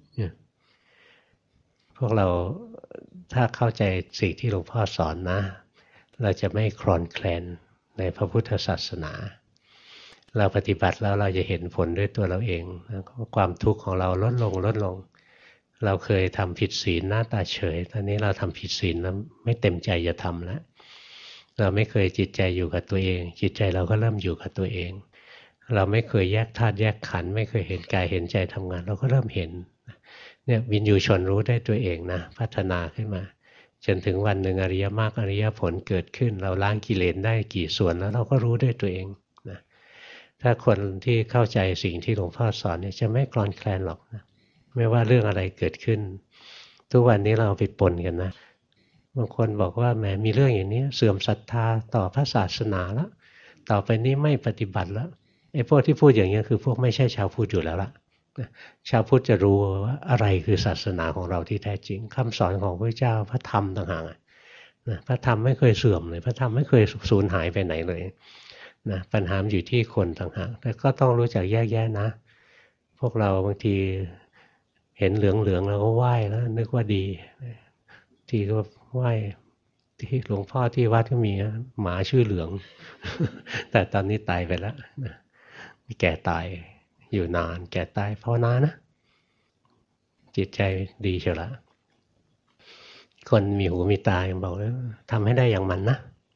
พวกเราถ้าเข้าใจสิ่งที่หลวงพ่อสอนนะเราจะไม่คลอนแคลนในพระพุทธศาสนาเราปฏิบัติแล้วเราจะเห็นผลด้วยตัวเราเองความทุกข์ของเราลดลงลดลงเราเคยทำผิดศีลหน้าตาเฉยตอนนี้เราทำผิดศีลแล้วไม่เต็มใจจะทำแล้วเราไม่เคยจิตใจอยู่กับตัวเองจิตใจเราก็เริ่มอยู่กับตัวเองเราไม่เคยแยกธาตุแยกขันธ์ไม่เคยเห็นกายเห็นใจทำงานเราก็เริ่มเห็นเนี่ยวินยูชนรู้ได้ตัวเองนะพัฒนาขึ้นมาจนถึงวันหนึ่งอริยมรรคอริยผลเกิดขึ้นเราล้างกิเลสได้กี่ส่วนแล้วเราก็รู้ด้วยตัวเองนะถ้าคนที่เข้าใจสิ่งที่หลวงพ่อสอนเนี่ยจะไม่คลอนแคลนหรอกนะไม่ว่าเรื่องอะไรเกิดขึ้นทุกวันนี้เราไปปนกันนะบางคนบอกว่าแหมมีเรื่องอย่างนี้เสื่อมศรัทธาต่อพระศาสนาแล้วต่อไปนี้ไม่ปฏิบัติแล้วไอ้พวกที่พูดอย่างนี้คือพวกไม่ใช่ชาวพุทธอยู่แล้วล่ะชาวพุทธจะรู้ว่าอะไรคือศาสนาของเราที่แท้จริงคำสอนของพระเจ้าพระธรรมต่างหากพระธรรมไม่เคยเสื่อมเลยพระธรรมไม่เคยสูญหายไปไหนเลยนะปัญหาอยู่ที่คนต่างหากแต่ก็ต้องรู้จักแยกแยะนะพวกเราบางทีเห็นเหลืองๆแล้วก็ไหว้แล้วนึกว่าดีทีก็ไหว้ที่หลวงพ่อที่วัดก็มีหมาชื่อเหลือง แต่ตอนนี้ตายไปแล้วแก่ตายอยู่นานแก่ตายภาวนานะจิตใจดีเชียวละคนมีหูมีตายังบอกเลยทำให้ได้อย่างมันนะ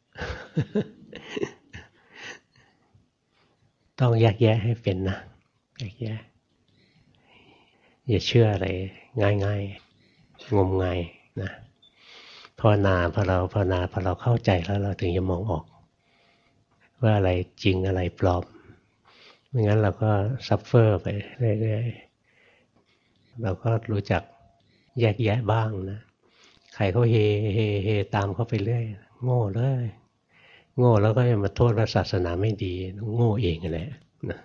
ต้องแยกแยะให้เป็นนะแยกแยะอย่าเชื่ออะไรง่ายๆงมงายนะภาวนาพอเราภาวนาพอเราเข้าใจแล้วเราถึงจะมองออกว่าอะไรจริงอะไรปลอมไม่งั้นเราก็ซัฟเฟอร์ไปเรื่อยๆเราก็รู้จักแยกแยะบ้างนะใครเขาเฮเฮเฮตามเขาไปเรื่อยโง่เลยโง่แล้วก็จะมาโทษว่าศาสนาไม่ดีโง่เองแหละนะ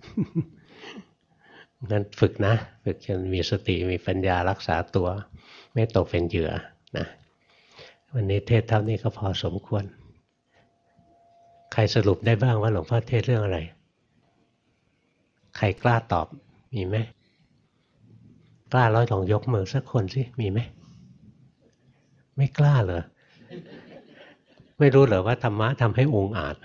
งั้นฝึกนะฝึกจนมีสติมีปัญญารักษาตัวไม่ตกเป็นเหยื่อนะวันนี้เทศเท่านี้ก็พอสมควรใครสรุปได้บ้างว่าหลวงพ่อเทศเรื่องอะไรใครกล้าตอบมีไหมกล้าแล้วลองยกมือสักคนสิมีไหมไม่กล้าเหรอไม่รู้เหรอว่าธรรมะทำให้องค์อาจ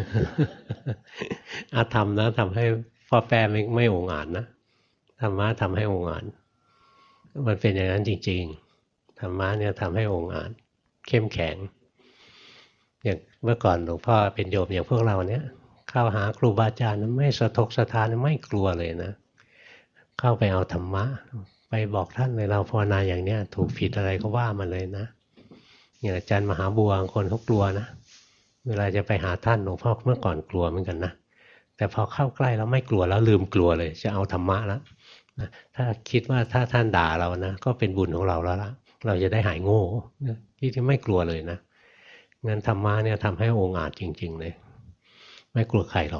อาธรรมนะทำให้พ่อแป้ไม่องค์อาจนะธรรมะทำให้องค์อาจมันเป็นอย่างนั้นจริงๆธรรมะเนี่ยทำให้องค์อาจเข้มแข็งอย่างเมื่อก่อนหลวงพ่อเป็นโยมอย่างพวกเราเนี่ยเข้าหาครูบาอาจารย์ไม่สะทกสะท้านไม่กลัวเลยนะเข้าไปเอาธรรมะไปบอกท่านเลยเราภาวนาอย่างเนี้ยถูกผิดอะไรก็ว่ามันเลยนะอย่างอาจารย์มหาบัวคนเขากลัวนะเวลาจะไปหาท่านหลวงพ่อเมื่อก่อนกลัวเหมือนกันนะแต่พอเข้าใกล้แล้วไม่กลัวแล้วลืมกลัวเลยจะเอาธรรมะแล้วนะถ้าคิดว่าถ้าท่านด่าเรานะก็เป็นบุญของเราแล้วละเราจะได้หายโง่ที่ไม่กลัวเลยนะงั้นธรรมะเนี่ยทำให้องค์อาจจริงๆเลยไม่กลัวใครหรอก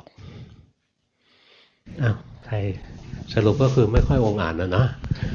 อ้าวใครสรุปก็คือไม่ค่อยองค์อาจนะนะ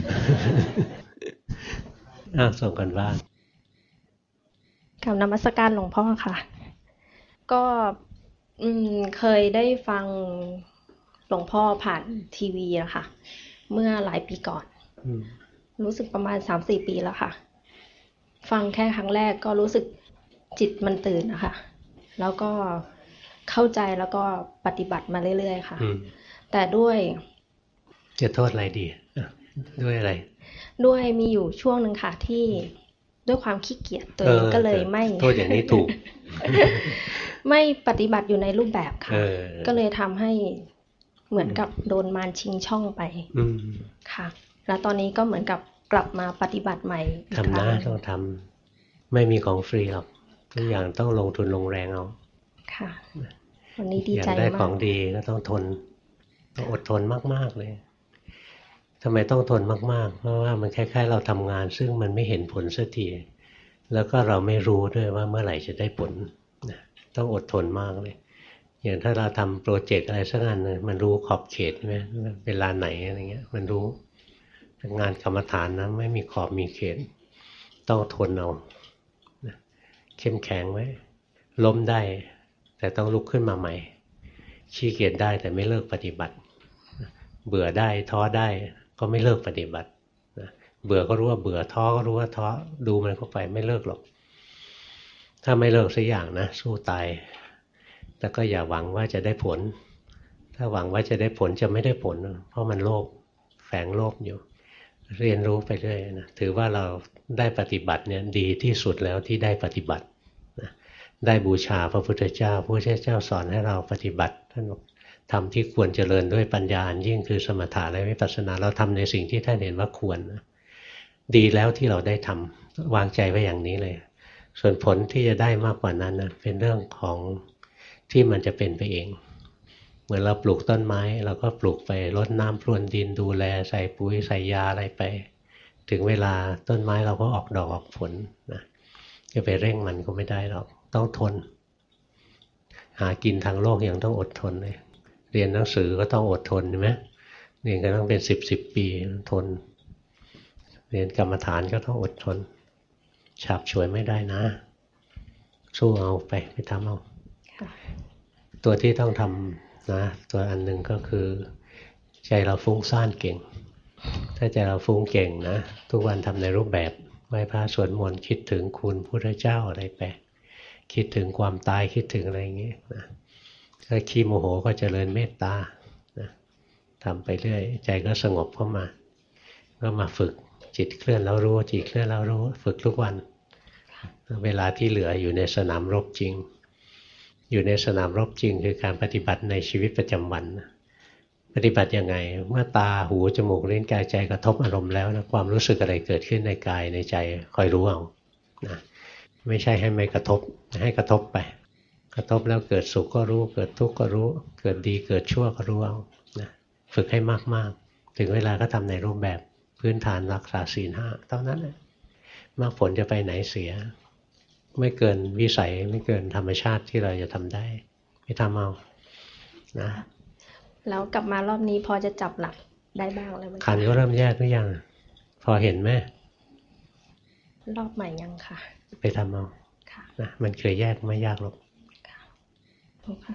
ส่งกันบ้านกับนมัสการหลวงพ่อค่ะก็เคยได้ฟังหลวงพ่อผ่านทีวีอะค่ะเมื่อหลายปีก่อนรู้สึกประมาณ 3-4 ปีแล้วค่ะฟังแค่ครั้งแรกก็รู้สึกจิตมันตื่นนะคะแล้วก็เข้าใจแล้วก็ปฏิบัติมาเรื่อยๆค่ะแต่ด้วยจะโทษอะไรดีด้วยอะไรด้วยมีอยู่ช่วงหนึ่งค่ะที่ด้วยความขี้เกียจตัวเองก็เลยไม่โทษอย่างนี้ถูกไม่ปฏิบัติอยู่ในรูปแบบค่ะก็เลยทำให้เหมือนกับโดนมารชิงช่องไปค่ะแล้วตอนนี้ก็เหมือนกับกลับมาปฏิบัติใหม่ทำนะต้องทำไม่มีของฟรีหรอกทุกอย่างต้องลงทุนลงแรงเอาค่ะวันนี้ดีใจมากอยากได้ของดีก็ต้องทนต้องอดทนมากๆเลยทำไมต้องทนมากๆเพราะว่ามันคล้ายๆเราทำงานซึ่งมันไม่เห็นผลสักทีแล้วก็เราไม่รู้ด้วยว่าเมื่อไหร่จะได้ผลต้องอดทนมากเลยอย่างถ้าเราทำโปรเจกต์อะไรสักอันนึงมันรู้ขอบเขตใช่ไหมเวลาไหนอะไรเงี้ยมันรู้งานกรรมฐานนะไม่มีขอบมีเขตต้องทนเอาเข้มแข็งไว้ล้มได้แต่ต้องลุกขึ้นมาใหม่ขี้เกียจได้แต่ไม่เลิกปฏิบัติเบื่อได้ท้อได้ก็ไม่เลิกปฏิบัติเบื่อก็รู้ว่าเบื่อท้อก็รู้ว่าท้อดูมันเข้าไปไม่เลิกหรอกถ้าไม่เลิกสักอย่างนะสู้ตายแต่ก็อย่าหวังว่าจะได้ผลถ้าหวังว่าจะได้ผลจะไม่ได้ผลเพราะมันโลภแฝงโลภอยู่เรียนรู้ไปเรื่อยนะถือว่าเราได้ปฏิบัติเนี่ยดีที่สุดแล้วที่ได้ปฏิบัตินะได้บูชาพระพุทธเจ้าพระพุทธเจ้าสอนให้เราปฏิบัติท่านทำที่ควรเจริญด้วยปัญญายิ่งคือสมถะและวิปัสสนาเราทำในสิ่งที่ท่านเห็นว่าควรนะดีแล้วที่เราได้ทำวางใจไว้อย่างนี้เลยส่วนผลที่จะได้มากกว่านั้นนะเป็นเรื่องของที่มันจะเป็นไปเองเหมือนเราปลูกต้นไม้เราก็ปลูกไปรดน้ำพรวนดินดูแลใส่ปุ๋ยใส่ยาอะไรไปถึงเวลาต้นไม้เราก็ออกดอกออกผลนะจะไปเร่งมันก็ไม่ได้หรอกต้องทนหากินทางโลกยังต้องอดทนเลยเรียนหนังสือก็ต้องอดทนใช่ไหมเรียนกันต้องเป็น10 ปีทนเรียนกรรมฐานก็ต้องอดทนฉาบฉวยไม่ได้นะสู้เอาไปทำเอาตัวที่ต้องทำนะตัวอันหนึ่งก็คือใจเราฟุ้งซ่านเก่งถ้าใจเราฟุ้งเก่งนะทุกวันทำในรูปแบบไหว้พระสวดมนต์คิดถึงคุณพุทธเจ้าอะไรไปคิดถึงความตายคิดถึงอะไรอย่างงี้นะถ้าขี้โมโหก็เจริญเมตตานะทำไปเรื่อยใจก็สงบเข้ามาก็มาฝึกจิตเคลื่อนแล้วรู้จิตเคลื่อนแล้วรู้ฝึกทุกวันเวลาที่เหลืออยู่ในสนามรบจริงอยู่ในสนามรบจริงคือการปฏิบัติในชีวิตประจำวันปฏิบัติยังไงเมื่อตาหูจมูกลิ้นกายใจกระทบอารมณ์แล้วนะความรู้สึกอะไรเกิดขึ้นในกายในใจคอยรู้เอานะไม่ใช่ให้ไม่กระทบให้กระทบไปกระทบแล้วเกิดสุขก็รู้เกิดทุกข์ก็รู้เกิดดีเกิดชั่วก็รู้เอานะฝึกให้มากๆถึงเวลาก็ทำในรูปแบบพื้นฐานรักษาศีล 5เท่านั้นนะมรรคผลจะไปไหนเสียไม่เกินวิสัยไม่เกินธรรมชาติที่เราจะทำได้ไม่ทำเอานะแล้วกลับมารอบนี้พอจะจับหลักได้บ้างแล้วไหมขันก็เริ่มแยกหรือยังพอเห็นไหมรอบใหม่ยังค่ะไปทำเอานะมันเคยแยกไม่ยากหรอกค่ะ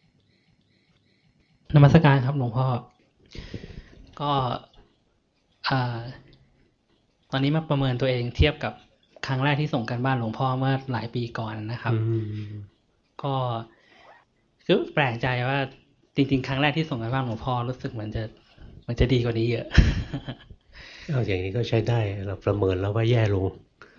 นมัสการครับหลวงพ่อก็ตอนนี้มาประเมินตัวเองเทียบกับครั้งแรกที่ส่งกันบ้านหลวงพ่อเมื่อหลายปีก่อนนะครับก็คือแปลกใจว่าจริงๆครั้งแรกที่ส่งกันบ้านหลวงพ่อรู้สึกมันจะดีกว่านี้เยอะเอาอย่างนี้ก็ใช้ได้เราประเมินแล้วว่าแย่ลง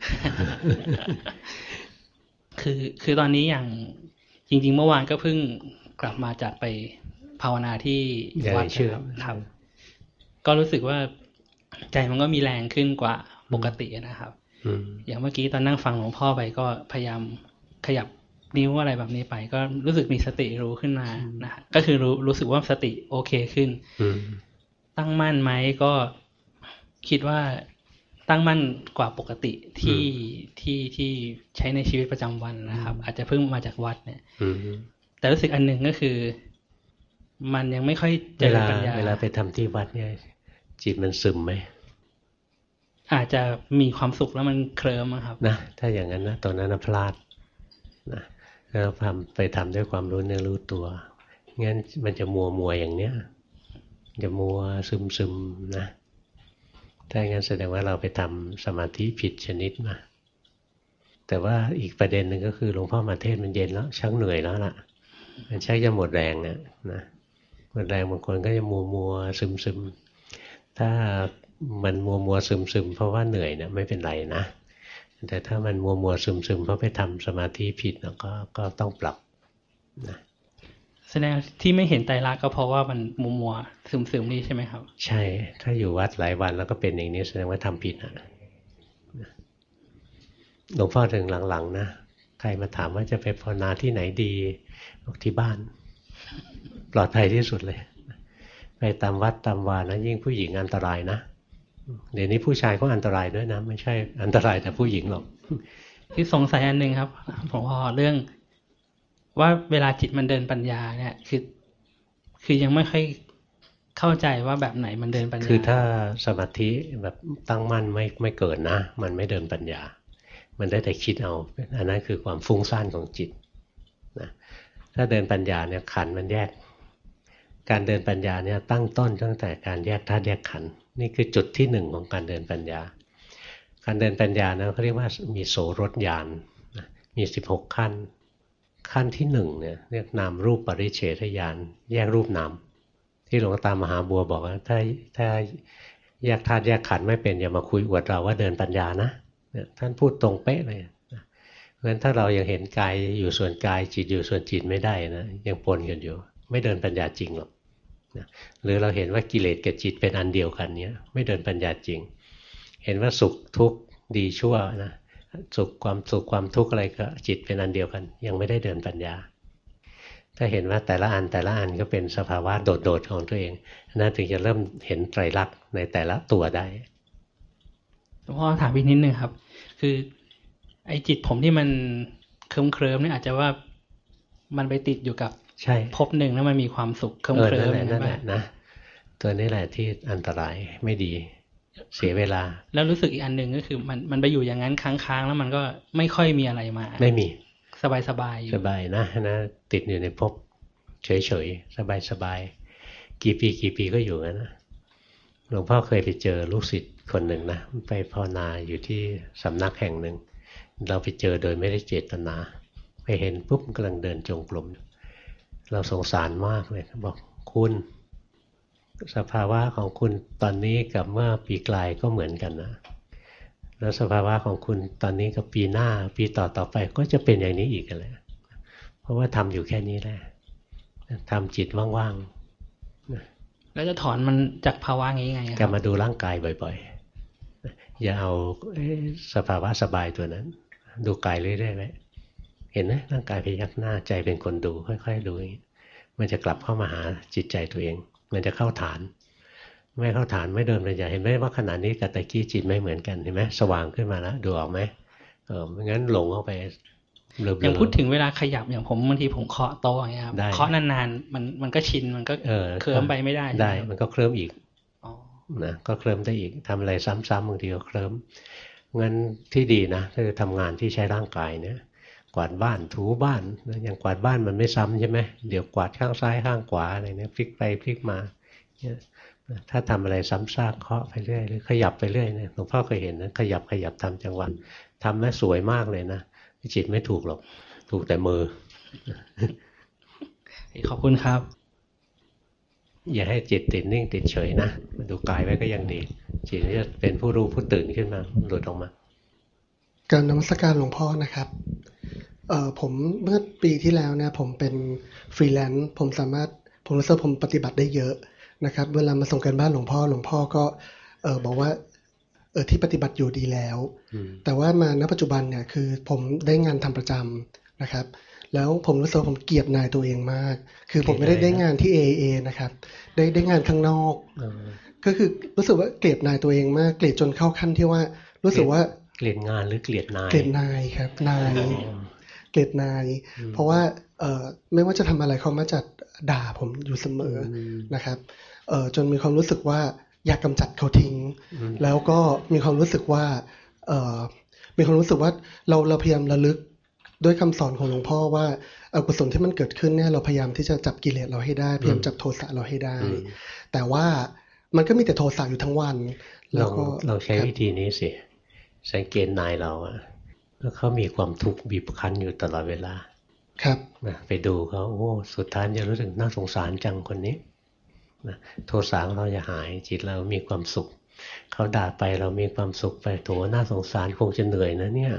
คือตอนนี้อย่างจริงๆเมื่อวานก็เพิ่งกลับมาจากไปภาวนาที่วัดครับก็รู้สึกว่าใจมันก็มีแรงขึ้นกว่าปกตินะครับอย่างเมื่อกี้ตอนนั่งฟังหลวงพ่อไปก็พยายามขยับนิ้วอะไรแบบนี้ไปก็รู้สึกมีสติรู้ขึ้นมานะฮะก็คือรู้สึกว่าสติโอเคขึ้นตั้งมั่นไหมก็คิดว่าตั้งมั่นกว่าปกติที่ใช้ในชีวิตประจำวันนะครับอาจจะเพิ่งมาจากวัดเนี่ยแต่รู้สึกอันหนึ่งก็คือมันยังไม่ค่อยเจริญปัญญาเวลาไปทำที่วัดเนี่ยจิตมันซึมไหมอาจจะมีความสุขแล้วมันเคลิ้มครับนะถ้าอย่างนั้นนะตอนนั้นพลาดนะแล้วไปทำด้วยความรู้เนื้อรู้ตัวงั้นมันจะมัวอย่างเนี้ยจะมัวซึมนะถ้าอย่างนั้นแสดงว่าเราไปทำสมาธิผิดชนิดมาแต่ว่าอีกประเด็นหนึ่งก็คือหลวงพ่อมาเทศมันเย็นแล้วชักเหนื่อยแล้วล่ะมันชักจะหมดแรงเนี่ยนะหมดแรงบางคนก็จะมัวซึมถ้ามันมัวซึมเพราะว่าเหนื่อยเนี่ยไม่เป็นไรนะแต่ถ้ามันมัวซึมเพราะไปทำสมาธิผิดแล้วก็ต้องปรับนะแสดงที่ไม่เห็นไตรลักษณ์ก็เพราะว่ามันมัวซึมนี่ใช่ไหมครับใช่ถ้าอยู่วัดหลายวันแล้วก็เป็นอย่างนี้แสดงว่าทำผิดนะหลวงพ่อถึงหลังๆนะใครมาถามว่าจะไปภาวนาที่ไหนดีบอกที่บ้านปลอดภัยที่สุดเลยไปตามวัดตามวานะยิ่งผู้หญิงอันตรายนะเดี๋ยวนี้ผู้ชายก็อันตรายด้วยนะไม่ใช่อันตรายแต่ผู้หญิงหรอกที่สงสัยอันหนึ่งครับผมเรื่องว่าเวลาจิตมันเดินปัญญาเนี่ยคือยังไม่ค่อยเข้าใจว่าแบบไหนมันเดินปัญญาคือถ้าสมาธิแบบตั้งมั่นไม่เกิดนะมันไม่เดินปัญญามันได้แต่คิดเอาอันนั้นคือความฟุ้งซ่านของจิตนะถ้าเดินปัญญาเนี่ยขันธ์มันแยกการเดินปัญญาเนี่ยตั้งต้นตั้งแต่การแยกธาตุแยกขันธ์นี่คือจุดที่หนึ่งของการเดินปัญญาการเดินปัญญานะเขาเรียกว่ามีโสรถญาณมี16ขั้นขั้นที่หนึ่งเนี่ยเรียกนามรูปปริเฉทญาณแยกรูปนามที่หลวงตามหาบัวบอกว่าถ้าแยกธาตุแยกขันธ์ไม่เป็นอย่ามาคุยอวดเราว่าเดินปัญญานะท่านพูดตรงเป๊ะเลยเพราะฉะนั้นถ้าเรายังเห็นกายอยู่ส่วนกายจิตอยู่ส่วนจิตไม่ได้นะยังปนกันอยู่ไม่เดินปัญญาจริงหรอกหรือเราเห็นว่ากิเลสกับจิตเป็นอันเดียวกันเนี้ยไม่เดินปัญญาจริงเห็นว่าสุขทุกข์ดีชั่วนะสุขความทุกข์อะไรก็จิตเป็นอันเดียวกันยังไม่ได้เดินปัญญาถ้าเห็นว่าแต่ละอันก็เป็นสภาวะโดดๆของตัวเองนั่นถึงจะเริ่มเห็นไตรลักษณ์ในแต่ละตัวได้พ่อถามอีกนิดนึงครับคือไอ้จิตผมที่มันเคลิ้มเนี่ยอาจจะว่ามันไปติดอยู่กับใช่พบหนึ่งแล้วมันมีความสุขเคลิ้มนั่นแหละนะตัวนี้แหละที่อันตรายไม่ดีเสียเวลาแล้วรู้สึกอีกอันหนึ่งก็คือมันไปอยู่อย่างนั้นค้างๆแล้วมันก็ไม่ค่อยมีอะไรมาไม่มีสบายสบายนะติดอยู่ในภพเฉยๆสบายกี่ปีก็อยู่นะหลวงพ่อเคยไปเจอลูกศิษย์คนหนึ่งนะไปภาวนาอยู่ที่สำนักแห่งหนึ่งเราไปเจอโดยไม่ได้เจตนาไปเห็นปุ๊บกำลังเดินจงกรมเราสงสารมากเลยบอกคุณสภาวะของคุณตอนนี้กับเมื่อปีกลายก็เหมือนกันนะแล้วสภาวะของคุณตอนนี้กับปีหน้าปีต่อไปก็จะเป็นอย่างนี้อีกกันเลยเพราะว่าทำอยู่แค่นี้แหละทำจิตว่างๆแล้วจะถอนมันจากภาวะงี้ไงครับกลับมาดูร่างกายบ่อยๆอย่าเอาสภาวะสบายตัวนั้นดูกายเรื่อยๆไว้เห็นไหมร่างกายพยักหน้าใจเป็นคนดูค่อยๆดูมันจะกลับเข้ามาหาจิตใจตัวเองมันจะเข้าฐานไม่เข้าฐานไม่เดินปัญญาเห็นไหมว่าขณะนี้กับตะกี้จิตไม่เหมือนกันเห็นไหมสว่างขึ้นมาแล้วดูออกไหมไม่งั้นหลงเข้าไปอย่างพูดถึงเวลาขยับอย่างผมบางทีผมเคาะโต๊ะอย่างเงี้ยครับเคาะนานๆมันก็ชินมันก็เคลิ้มไปไม่ได้ได้มันก็เคลิ้มอีกนะก็เคลิ้มได้อีกทำอะไรซ้ำๆบางทีก็เคลิ้มงั้นที่ดีนะคือทำงานที่ใช้ร่างกายเนี่ยกวาดบ้านถูบ้านอย่างกวาดบ้านมันไม่ซ้ำใช่ไหมเดี๋ยวกวาดข้างซ้ายข้างขวาอะไรเนี่ยพลิกไปพลิกมาถ้าทำอะไรซ้ำซากเคาะไปเรื่อยหรือขยับไปเรื่อยเนี่ยหลวงพ่อเคยเห็นนะขยับทำจังหวะทำแม่สวยมากเลยนะจิตไม่ถูกหรอกถูกแต่มือขอบคุณครับอย่าให้จิตติดนิ่งติดเฉยนะดูกายไว้ก็ยังดีจิตจะเป็นผู้รู้ผู้ตื่นขึ้นมาหลุดออกมาการนมัสการหลวงพ่อนะครับผมเมื่อปีที่แล้วเนี่ยผมเป็นฟรีแลนซ์ผมรู้สึกผมปฏิบัติได้เยอะนะครับเวลามาส่งกันบ้านหลวงพ่อก็บอกว่าที่ปฏิบัติอยู่ดีแล้วแต่ว่ามาณปัจจุบันเนี่ยคือผมได้งานทำประจำนะครับแล้วผมรู้สึกว่าผมเกลียดนายตัวเองมากคือผมไม่ได้งานที่ AA นะครับได้งานข้างนอกก็คือรู้สึกว่าเกลียดนายตัวเองมากเกลียดจนเข้าขั้นที่ว่ารู้สึกว่าเกลียดงานหรือเกลียดนายเกลียดนายครับนายเกลียดนายเพราะว่าไม่ว่าจะทำอะไรเขามาจะด่าผมอยู่เสมอนะครับจนมีความรู้สึกว่าอยากกำจัดเขาทิ้งแล้วก็มีความรู้สึกว่าเราพยายามระลึกด้วยคำสอนของหลวงพ่อว่าอกุศลที่มันเกิดขึ้นเนี่ยเราพยายามที่จะจับกิเลสเราให้ได้พยายามจับโทสะเราให้ได้แต่ว่ามันก็มีแต่โทสะอยู่ทั้งวันแล้วก็เราใช้วิธีนี้สิสังเกตนายเราแล้วเขามีความทุกข์บีบคั้นอยู่ตลอดเวลาครับไปดูเขาโอ้สุดท้ายจะรู้สึกน่าสงสารจังคนนี้โทสะเราจะหายจิตเรามีความสุขเขาด่าไปเรามีความสุขไปโถน่าสงสารคงจะเหนื่อยนะเนี่ย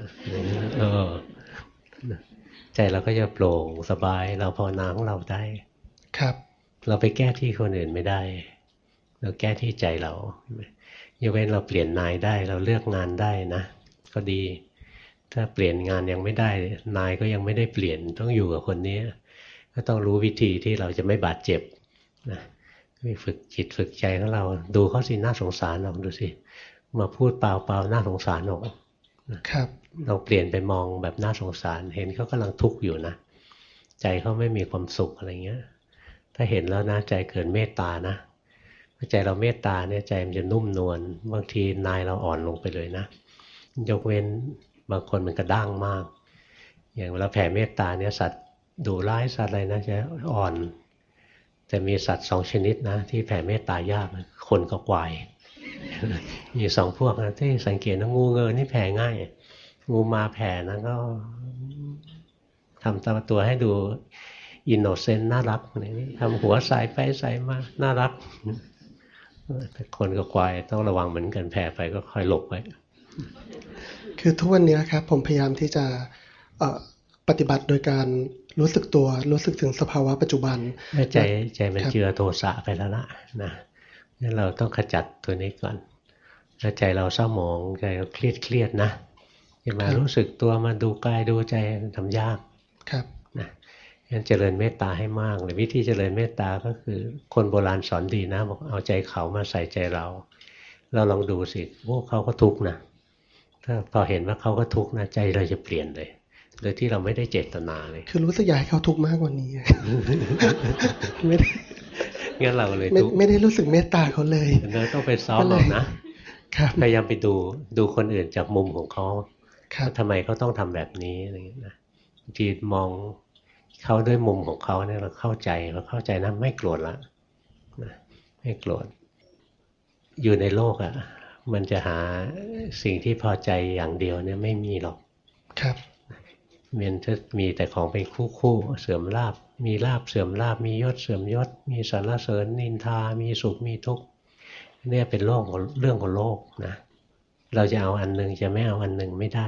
ใจเราก็จะโปร่งสบายเราภาวนาของเราได้ครับเราไปแก้ที่คนอื่นไม่ได้เราแก้ที่ใจเรายกเว้นเราเปลี่ยนนายได้เราเลือกงานได้นะก็ดีถ้าเปลี่ยนงานยังไม่ได้นายก็ยังไม่ได้เปลี่ยนต้องอยู่กับคนนี้ก็ต้องรู้วิธีที่เราจะไม่บาดเจ็บนะฝึกจิตฝึกใจของเราดูเขาสิน่าสงสารออกดูสิมาพูดเปล่าๆน่าสงสารออกครับเราเปลี่ยนไปมองแบบน่าสงสารเห็นเขากำลังทุกข์อยู่นะใจเขาไม่มีความสุขอะไรเงี้ยถ้าเห็นแล้วนะใจเกิดเมตตานะใจเราเมตตาเนี่ยใจมันจะนุ่มนวลบางทีนายเราอ่อนลงไปเลยนะยกเว้นบางคนมันกระด้างมากอย่างเวลาแผ่เมตตาเนี่ยสัตว์ดุร้ายสัตว์อะไรนะจะอ่อนแต่มีสัตว์2ชนิดนะที่แผ่เมตตายากคนกับควายมี2พวกนะที่สังเกตนะงูเงินนี่แผ่ง่ายงูมาแผ่นะก็ทำตัวให้ดูอินโนเซนต์น่ารักทำหัวใส่ไปใส่มาน่ารักแต่คนกับควายต้องระวังเหมือนกันแผ่ไปก็ค่อยหลบไว้คือทุกวันนี้ครับผมพยายามที่จะปฏิบัติโดยการรู้สึกตัวรู้สึกถึงสภาวะปัจจุบันใจมันเจือโทสะไปแล้วนะงั้นเราต้องขจัดตัวนี้ก่อนถ้าใจเราเศร้าหมองใจเราเครียดนะจะมารู้สึกตัวมาดูกายดูใจทำยากครับนะงั้นเจริญเมตตาให้มากเลยวิธีเจริญเมตตาก็คือคนโบราณสอนดีนะบอกเอาใจเขามาใส่ใจเราลองดูสิพวกเขาก็ทุกข์นะถ้าพอเห็นว่าเขาก็ทุกข์นะใจเราจะเปลี่ยนเลยโดยที่เราไม่ได้เจตนาเลยคือรู้สึกอยากให้เขาทุกข์มากกว่านี้ไม่ได้งั้นเราเลยไม่ได้รู้สึกเมตตาเขาเลยเราต้องไปซ้อมเอานะพยายามไปดูคนอื่นจากมุมของเขาทำไมเขาต้องทำแบบนี้อะไรอย่างเงี้ยนะจีมองเขาด้วยมุมของเขาเนี่ยเราเข้าใจนะไม่โกรธละไม่โกรธอยู่ในโลกอ่ะมันจะหาสิ่งที่พอใจอย่างเดียวเนี่ยไม่มีหรอกครับมันจะมีแต่ของเป็นคู่เสื่อมลาภมีลาภเสื่อมลาภมียศเสื่อมยศมีสรรเสริญนินทามีสุขมีทุกข์เนี่ยเป็นเรื่องของโลกนะเราจะเอาอันนึงจะไม่เอาอันนึงไม่ได้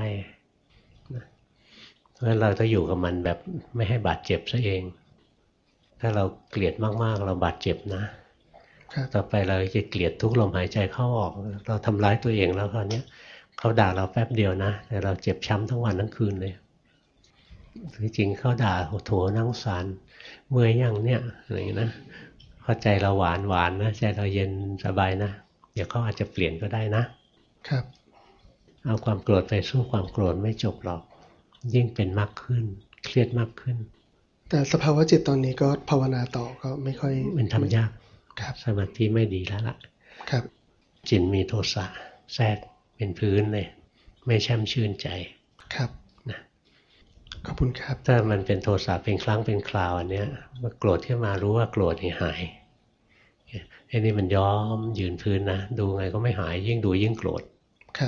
เพราะฉะนั้นเราต้องอยู่กับมันแบบไม่ให้บาดเจ็บซะเองถ้าเราเกลียดมากๆเราบาดเจ็บนะต่อไปเราจะเกลียดทุกลมหายใจเข้าออกเราทำร้ายตัวเองแล้วคราวนี้เขาด่าเราแป๊บเดียวนะแต่เราเจ็บช้ำทั้งวันทั้งคืนเลยจริงๆเขาด่าโถนั่งสารเมื่อยยังเนี่ยอะไรอย่างนี้นะพอใจเราหวานนะใจเราเย็นสบายนะเดี๋ยวเขาอาจจะเปลี่ยนก็ได้นะครับเอาความโกรธไปสู้ความโกรธไม่จบหรอกยิ่งเป็นมากขึ้นเครียดมากขึ้นแต่สภาวะจิตตอนนี้ก็ภาวนาต่อก็ไม่ค่อยมันทำยากสมาธิไม่ดีแล้วล่ะครับจิตมีโทสะแทรกเป็นพื้นเลยไม่แช่มชื่นใจครับนะขอบคุณครับถ้ามันเป็นโทสะเป็นครั้งเป็นคราวอันเนี้ยมาโกรธขึ้นมารู้ว่าโกรธหายไอ้นี่มันย้อมยืนพื้นนะดูไงก็ไม่หายยิ่งดูยิ่งโกรธครับ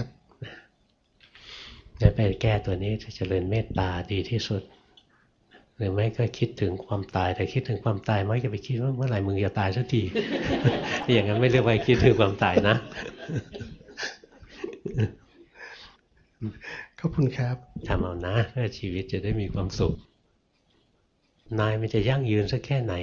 จะไปแก้ตัวนี้จะเจริญเมตตาดีที่สุดหรือไม่ก็คิดถึงความตายแต่คิดถึงความตายไม่จะไปคิดว่าเมื่อไหร่มึงจะตายสักที อย่างนั้นไม่เรียกว่าคิดถึงความตายนะขอบคุณครับทำเอานะเพื่อชีวิตจะได้มีความสุขนายมันจะยั่งยืนสักแค่ไหน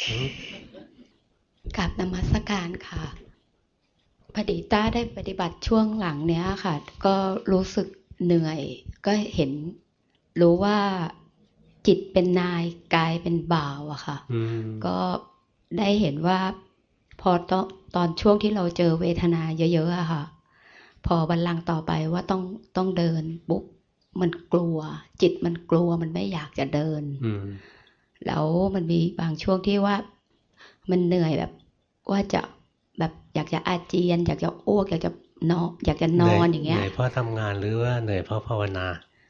กราบนมัสการค่ะพอดีต้าได้ปฏิบัติช่วงหลังเนี้ยค่ะก็รู้สึกเหนื่อยก็เห็นรู้ว่าจิตเป็นนายกายเป็นบ่าวอะค่ะก็ได้เห็นว่าพอตอนช่วงที่เราเจอเวทนาเยอะๆอะค่ะพอบัลลังก์ต่อไปว่าต้องเดินปุ๊บมันกลัวจิตมันกลัวมันไม่อยากจะเดินแล้วมันมีบางช่วงที่ว่ามันเหนื่อยแบบว่าจะแบบอยากจะอาเจียนอยากจะอ้วกอยากจะนอนอย่างเงี้ยเหนื่อยเพราะทำงานหรือว่าเหนื่อยเพราะภาวนา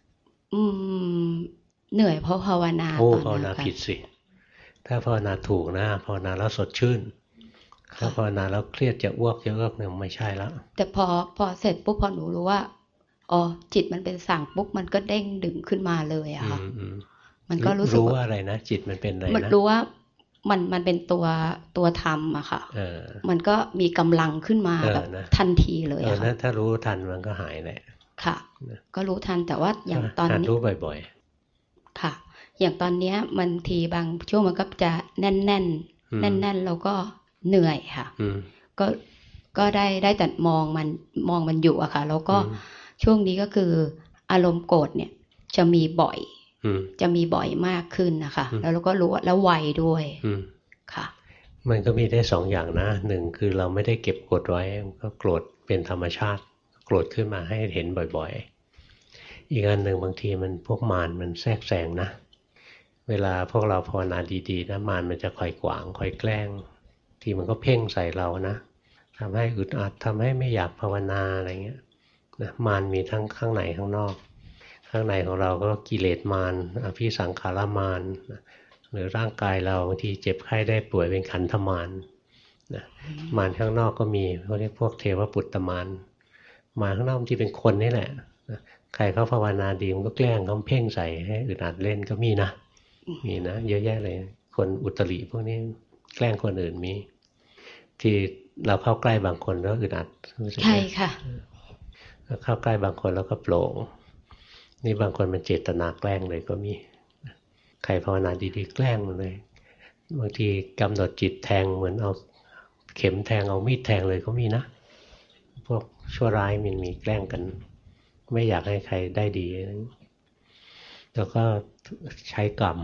เหนื่อยเพราะภาวนาตอนนั้นภาวนาผิดสิถ้าภาวนาถูกนะภาวนาแล้วสดชื่นถ้าภาวนาแล้วเครียดจะอ้วกเนี่ยไม่ใช่แล้วแต่พอเสร็จปุ๊บพอหนูรู้ว่าอ๋อจิตมันเป็นสั่งปุ๊บมันก็เด้งดึงขึ้นมาเลยอะค่ะมันก็รู้ว่าอะไรนะจิตมันเป็นอะไรนะมันรู้ว่ามันเป็นตัวธรรมอะค่ะมันก็มีกำลังขึ้นมาแบบทันทีเลยอะค่ะถ้ารู้ทันมันก็หายแหละค่ะก็รู้ทันแต่ว่าอย่างตอนนี้รู้บ่อยๆค่ะอย่างตอนนี้มันทีบางช่วงมันก็จะแน่นแล้วก็เหนื่อยค่ะก็ได้แต่มองมันอยู่อะค่ะแล้วก็ช่วงนี้ก็คืออารมณ์โกรธเนี่ยจะมีบ่อยมากขึ้นนะคะแล้วเราก็รู้แล้วไวด้วยค่ะมันก็มีได้สองอย่างนะหนึ่งคือเราไม่ได้เก็บกดไว้ก็โกรธเป็นธรรมชาติโกรธขึ้นมาให้เห็นบ่อยๆอีกอันหนึ่งบางทีมันพวกมารมันแทรกแซงนะเวลาพวกเราภาวนาดีๆนะมารมันจะคอยขวางคอยแกล้งทีมันก็เพ่งใส่เรานะทำให้อึดอัดทำให้ไม่อยากภาวนาอะไรเงี้ยนะมารมีทั้งข้างในข้างนอกข้างในของเราก็กิเลสมารอภิสังขารมารหรือร่างกายเราบางทีเจ็บไข้ได้ป่วยเป็นขันธมารนะมารข้างนอกก็มีเขาเรียกพวกเทวปุตตมารมารข้างนอกที่เป็นคนนี่แหละใครเขาภาวนาดีมันก็แกล้งเขาเพ่งใส่ให้อึดอัดเล่นก็มีนะเยอะแยะเลยคนอุตริพวกนี้แกล้งคนอื่นมีที่เราเข้าใกล้บางคนแล้วอึดอัดใช่ค่ะเข้าใกล้บางคนแล้วก็โปร่งนี่บางคนมันเจตนาแกล้งเลยก็มีใครภาวนาดีๆแกล้งมันเลยบางทีกำหนดจิตแทงเหมือนเอาเข็มแทงเอามีดแทงเลยก็มีนะพวกชั่วร้ายมันมีแกล้งกันไม่อยากให้ใครได้ดีแล้วก็ใช้กรรม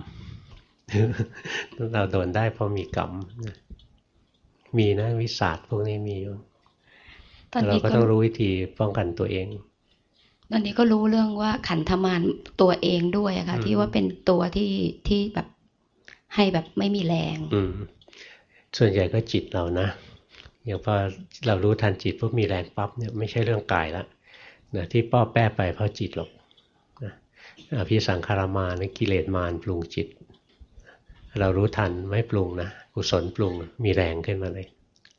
เราโดนได้เพราะมีกรรมมีนะวิสาสพวกนี้มีอยู่เราก็ต้องรู้วิธีป้องกันตัวเองตอนนี้ก็รู้เรื่องว่าขันธมารตัวเองด้วยอะค่ะที่ว่าเป็นตัวที่แบบให้แบบไม่มีแรงส่วนใหญ่ก็จิตเรานะอย่างพอเรารู้ทันจิตปุ๊บมีแรงปั๊บเนี่ยไม่ใช่เรื่องกายละนะที่ป้อแป้ไปเพราะจิตหรอกนะอภิสังขารมารกิเลสมารปรุงจิตเรารู้ทันไม่ปรุงนะกุศลปรุงมีแรงขึ้นมาเลย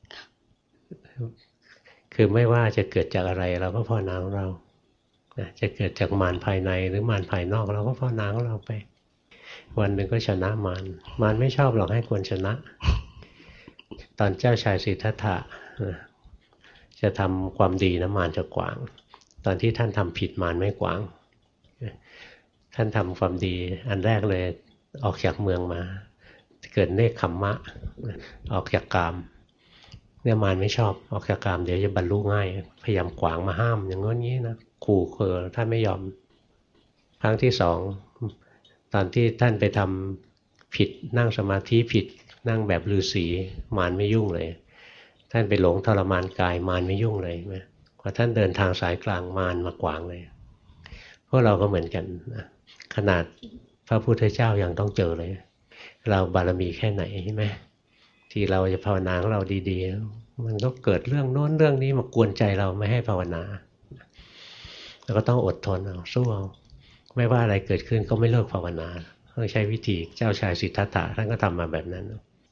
คือไม่ว่าจะเกิดจากอะไรเราก็ภาวนาของเราจะเกิดจากมารภายในหรือมารภายนอกเราก็ภาวนาของเราไปวันหนึ่งก็ชนะมารไม่ชอบหรอกให้คนชนะตอนเจ้าชายสิทธัตถะจะทำความดีนะมารจะขวางตอนที่ท่านทำผิดมารไม่ขวางท่านทำความดีอันแรกเลยออกจากเมืองมาเกิดเนคขมมะออกจากกามเนี่ยมารไม่ชอบออกจากกามเดี๋ยวจะบรรลุง่ายพยายามขวางมาห้ามอย่างงี้นะขู่เคือท่านไม่ยอมครั้งที่สองตอนที่ท่านไปทำผิดนั่งสมาธิผิดนั่งแบบฤาษีมารไม่ยุ่งเลยท่านไปหลงทรมานกายมารไม่ยุ่งเลยไหมพอท่านเดินทางสายกลางมารมาขวางเลยพวกเราก็เหมือนกันนะขนาดพระพุทธเจ้ายังต้องเจอเลยเราบารมีแค่ไหนใช่ไหมที่เราจะภาวนาของเราดีๆมันก็เกิดเรื่องโน้นเรื่องนี้มากวนใจเราไม่ให้ภาวนาเราก็ต้องอดทนเอาสู้เอาไม่ว่าอะไรเกิดขึ้นก็ไม่เลิกภาวนาต้องใช้วิธีเจ้าชายสิทธัตถะท่านก็ทำมาแบบนั้น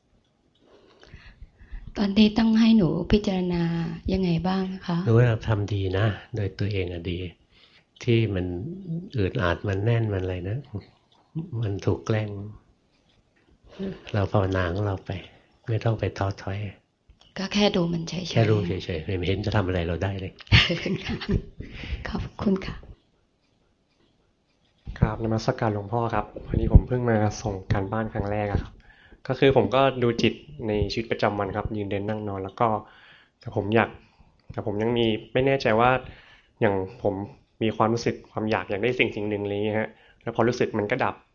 ตอนนี้ต้องให้หนูพิจารณายังไงบ้างคะรู้ว่าเราทำดีนะโดยตัวเองอะดีที่มันอึดอัดมันแน่นมันอะไรนะมันถูกแกล้งเราภาวนาของเราไปไม่ต้องไปท้อถอยก็แค่ดูมันเฉยๆแค่รู้เฉยๆไม่เห็นจะทำอะไรเราได้เลยขอบคุณค่ะครับนมัสการหลวงพ่อครับวันนี้ผมเพิ่งมาส่งการบ้านครั้งแรกครับก็คือผมก็ดูจิตในชีวิตประจำวันครับยืนเดินนั่งนอนแล้วก็แต่ผมยังมีไม่แน่ใจว่าอย่างผมมีความรู้สึกความอยากได้สิ่งหนึ่งอะไรอย่างเงี้ยฮะแล้วพอรู้สึกมันก็ดับ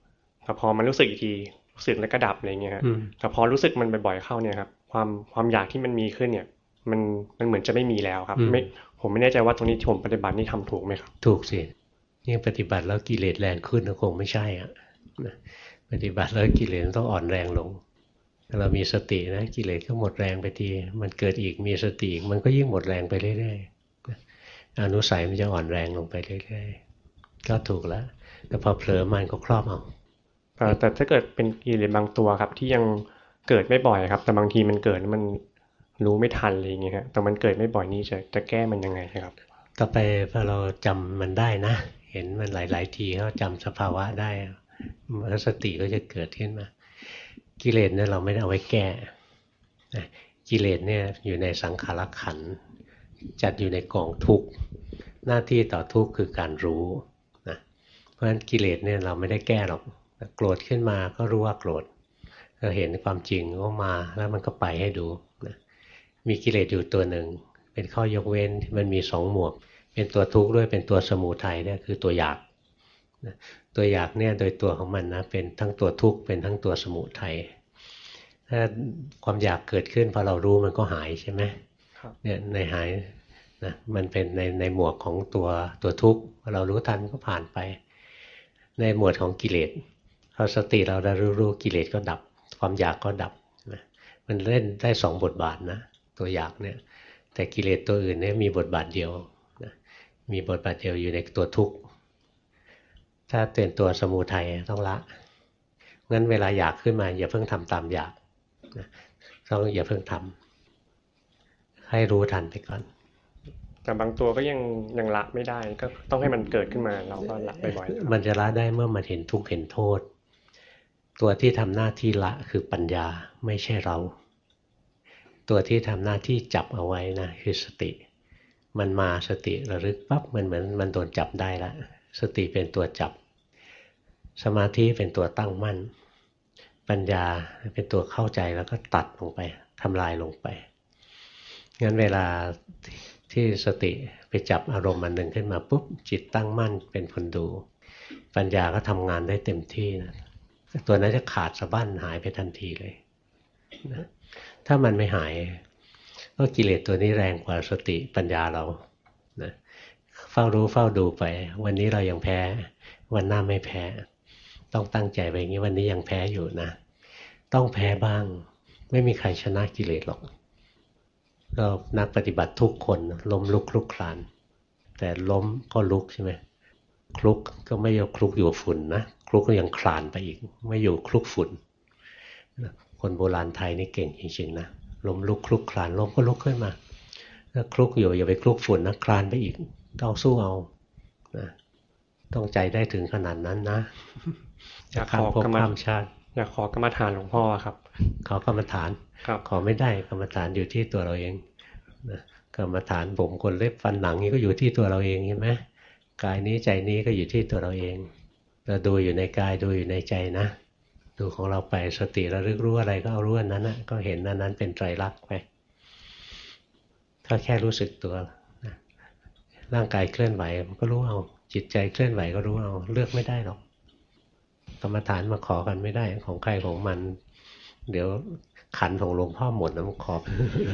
แต่พอมันรู้สึกอีกทีรู้สึกแล้วก็ดับอะไรเงี้ยฮะแต่พอรู้สึกมันบ่อยๆเข้าเนี่ยครับความอยากที่มันมีขึ้นเนี่ยมันเหมือนจะไม่มีแล้วครับผมไม่แน่ใจว่าตรงนี้ที่ผมปฏิบัตินี่ทำถูกไหมครับถูกสินี่ปฏิบัติแล้วกิเลสแรงขึ้นก็คงไม่ใช่อ่ะปฏิบัติแล้วกิเลสต้องอ่อนแรงลงถ้าเรามีสตินะกิเลสก็หมดแรงไปทีมันเกิดอีกมีสติอีกมันก็ยิ่งหมดแรงไปเรื่อยๆอนุสัยมันจะอ่อนแรงลงไปเรื่อยๆก็ถูกแล้วแต่พอเผลอมันก็ครอบเอาแต่ถ้าเกิดเป็นกิเลสบางตัวครับที่ยังเกิดไม่บ่อยครับแต่บางทีมันเกิดมันรู้ไม่ทันอะไรอย่างเงี้ยแต่มันเกิดไม่บ่อยนี่จะแก้มันยังไงครับต่อไปพอเราจำมันได้นะเห็นมันหลายๆทีเขาจำสภาวะได้แล้วสติก็จะเกิดขึ้นมากิเลสเนี่ยเราไม่ได้เอาไว้แก้กิเลสเนี่ยอยู่ในสังขารขันธ์จัดอยู่ในกองทุกข์หน้าที่ต่อทุกข์คือการรู้นะเพราะฉะนั้นกิเลสเนี่ยเราไม่ได้แก้หรอกโกรธขึ้นมาก็รู้ว่าโกรธเราเห็นความจริงก็มาแล้วมันก็ไปให้ดูนะมีกิเลสอยู่ตัวหนึ่งเป็นข้อยกเว้นมันมีสองหมวกเป็นตัวทุกข์ด้วยเป็นตัวสมุทัยเนี่ยคือตัวอยากนะตัวอยากเนี่ยโดยตัวของมันนะเป็นทั้งตัวทุกข์เป็นทั้งตัวสมุทัยถ้าความอยากเกิดขึ้นพอเรารู้มันก็หายใช่ไหมเนี่ยในหายนะมันเป็นในหมวกของตัวทุกข์พอเรารู้ทันก็ผ่านไปในหมวดของกิเลสพอสติเราได้รู้กิเลสก็ดับความอยากก็ดับนะมันเล่นได้สองบทบาทนะตัวอยากเนี่ยแต่กิเลสตัวอื่นเนี่ยมีบทบาทเดียวนะมีบทบาทเดียวอยู่ในตัวทุกข์ถ้าเป็นตัวสมุทัยต้องละงั้นเวลาอยากขึ้นมาอย่าเพิ่งทำตามอยากนะต้องอย่าเพิ่งทำให้รู้ทันไปก่อนแต่บางตัวก็ยังละไม่ได้ก็ต้องให้มันเกิดขึ้นมาเราก็ละบ่อยๆมันจะละได้เมื่อมันเห็นทุกข์เห็นโทษตัวที่ทำหน้าที่ละคือปัญญาไม่ใช่เราตัวที่ทำหน้าที่จับเอาไว้นะคือสติมันมาสติระลึกปั๊บมันเหมือนมันโดนจับได้ละสติเป็นตัวจับสมาธิเป็นตัวตั้งมั่นปัญญาเป็นตัวเข้าใจแล้วก็ตัดลงไปทำลายลงไปงั้นเวลาที่สติไปจับอารมณ์อันหนึ่งขึ้นมาปุ๊บจิตตั้งมั่นเป็นคนดูปัญญาก็ทำงานได้เต็มที่นะตัวนั้นจะขาดสะบั้นหายไปทันทีเลยนะถ้ามันไม่หายก็กิเลสตัวนี้แรงกว่าสติปัญญาเรานะเฝ้ารู้เฝ้าดูไปวันนี้เรายังแพ้วันหน้าไม่แพ้ต้องตั้งใจไปอย่างนี้วันนี้ยังแพ้อยู่นะต้องแพ้บ้างไม่มีใครชนะกิเลสหรอกเรานักปฏิบัติทุกคนล้มลุกคลุกคลานแต่ล้มก็ลุกใช่ไหมคลุกก็ไม่ยกคลุกอยู่ฝุ่นนะคลุกก็ยังคลานไปอีกไม่อยู่คลุกฝุ่นคนโบราณไทยนี่เก่งจริงๆนะล้มลุกคลุกคลานล้มก็ลุกขึ้นมาถ้าคลุกอยู่อย่าไปคลุกฝุ่นนะคลานไปอีกต้องสู้เอานะต้องใจได้ถึงขนาดนั้นนะอยากขอกรรมชาติอยากขอกรรมฐานหลวงพ่อครับขอกรรมฐานขอไม่ได้กรรมฐานอยู่ที่ตัวเราเองนะกรรมฐานผมขนเล็บฟันหนังนี่ก็อยู่ที่ตัวเราเองใช่ไหมกายนี้ใจนี้ก็อยู่ที่ตัวเราเองเราดูอยู่ในกายดูอยู่ในใจนะดูของเราไปสติระลึกรู้อะไรก็เอารู้อันนั้นนะก็เห็นอันนั้นเป็นไตรลักษณ์ไปถ้าแค่รู้สึกตัวนะร่างกายเคลื่อนไหวมันก็รู้เอาจิตใจเคลื่อนไหวก็รู้เอาเลือกไม่ได้หรอกกรรมฐานมาขอกันไม่ได้ของใครของมันเดี๋ยวขันของหลวงพ่อหมดนะมันขอ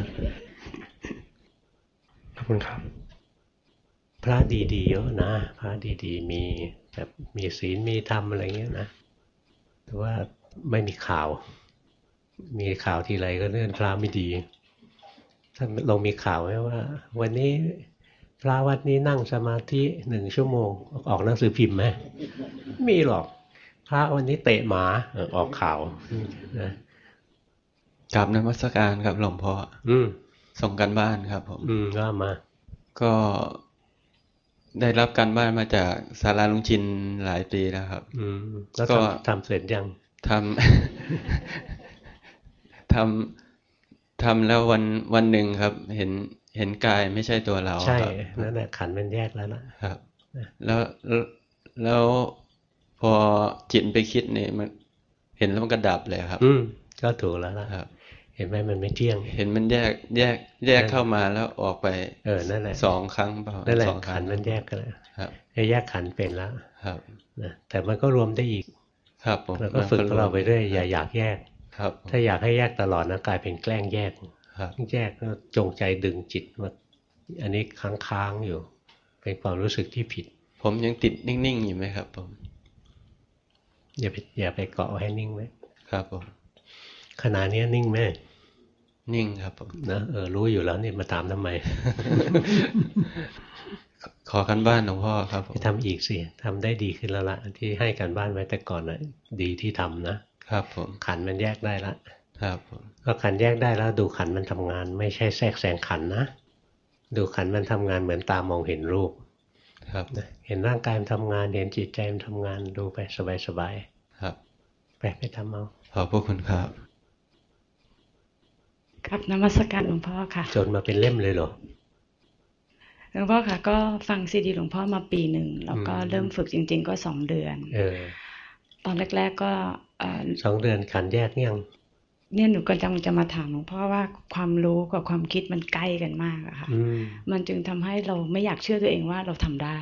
ขอบคุณครับพระดีๆเยอะนะพระดีๆมีแบบมีศีลมีธรรมอะไรเงี้ยนะแต่ว่าไม่มีข่าวมีข่าวทีไรก็เรื่องพระไม่ดีถ้าเรามีข่าวไหมว่าวันนี้พระวัดนี้นั่งสมาธิ1 ชั่วโมงออกหนังสือพิมพ์ไหมมีหรอกพระวันนี้เตะหมาออกข่าวนะกราบนมัสการครับหลวงพ่อส่งกันบ้านครับผมก็มาก็ได้รับการบ้านมาจากศาลาลุงชินหลายปีแล้วครับแล้วก็ทำเสร็จยังทำแล้ววันหนึ่งครับเห็นกายไม่ใช่ตัวเราใช่นั่นแหละขันธ์มันแยกแล้วนะครับแล้วพอจิตไปคิดเนี่ยมันเห็นแล้วมันก็ดับเลยครับก็ถูกแล้วล่ะเห็นไหมมันไม่เที่ยงเห็นมันแยกเข้ามาแล้วออกไปนั่นแหละ 2 ครั้งเปล่านั่นแหละขันธ์มันแยกกันแล้วแยกขันธ์เป็นแล้วครับนะแต่มันก็รวมได้อีกครับผมแล้วก็ฝึกเราไปเรื่อยอย่าอยากแยกครับถ้าอยากให้แยกตลอดนะกลายเป็นแกล้งแยกแยกก็จงใจดึงจิตมาอันนี้ค้างๆอยู่เป็นความรู้สึกที่ผิดผมยังติดนิ่งๆอยู่ไหมครับผมอย่าไปเกาะให้นิ่งไหมครับผมขณะนี้นิ่งไหมนิ่งครับผมนะรู้อยู่แล้วนี่มาถามทำไมขอกันบ้านหลวงพ่อครับไปทำอีกสิทำได้ดีขึ้นแล้วละที่ให้กันบ้านไว้แต่ก่อนนะดีที่ทำนะครับผมขันมันแยกได้ละครับผมก็ขันแยกได้แล้วดูขันมันทำงานไม่ใช่แทรกแซงขันนะดูขันมันทำงานเหมือนตามองเห็นรูปครับเห็นร่างกายมันทำงานเห็นจิตใจมันทำงานดูไปสบายๆครับไปทำเอาขอบพระคุณครับครับนมัสการหลวงพ่อค่ะจนมาเป็นเล่มเลยเหรอหลวงพ่อค่ะก็ฟังซีดีหลวงพ่อมาปีหนึ่งแล้วก็เริ่มฝึกจริงๆก็2 เดือนตอนแรกๆก็ 2 เดือนขันแยกยังเนี่ยหนูก็จะมาถามหลวงพ่อว่าความรู้กับความคิดมันใกล้กันมากอะค่ะมันจึงทำให้เราไม่อยากเชื่อตัวเองว่าเราทำได้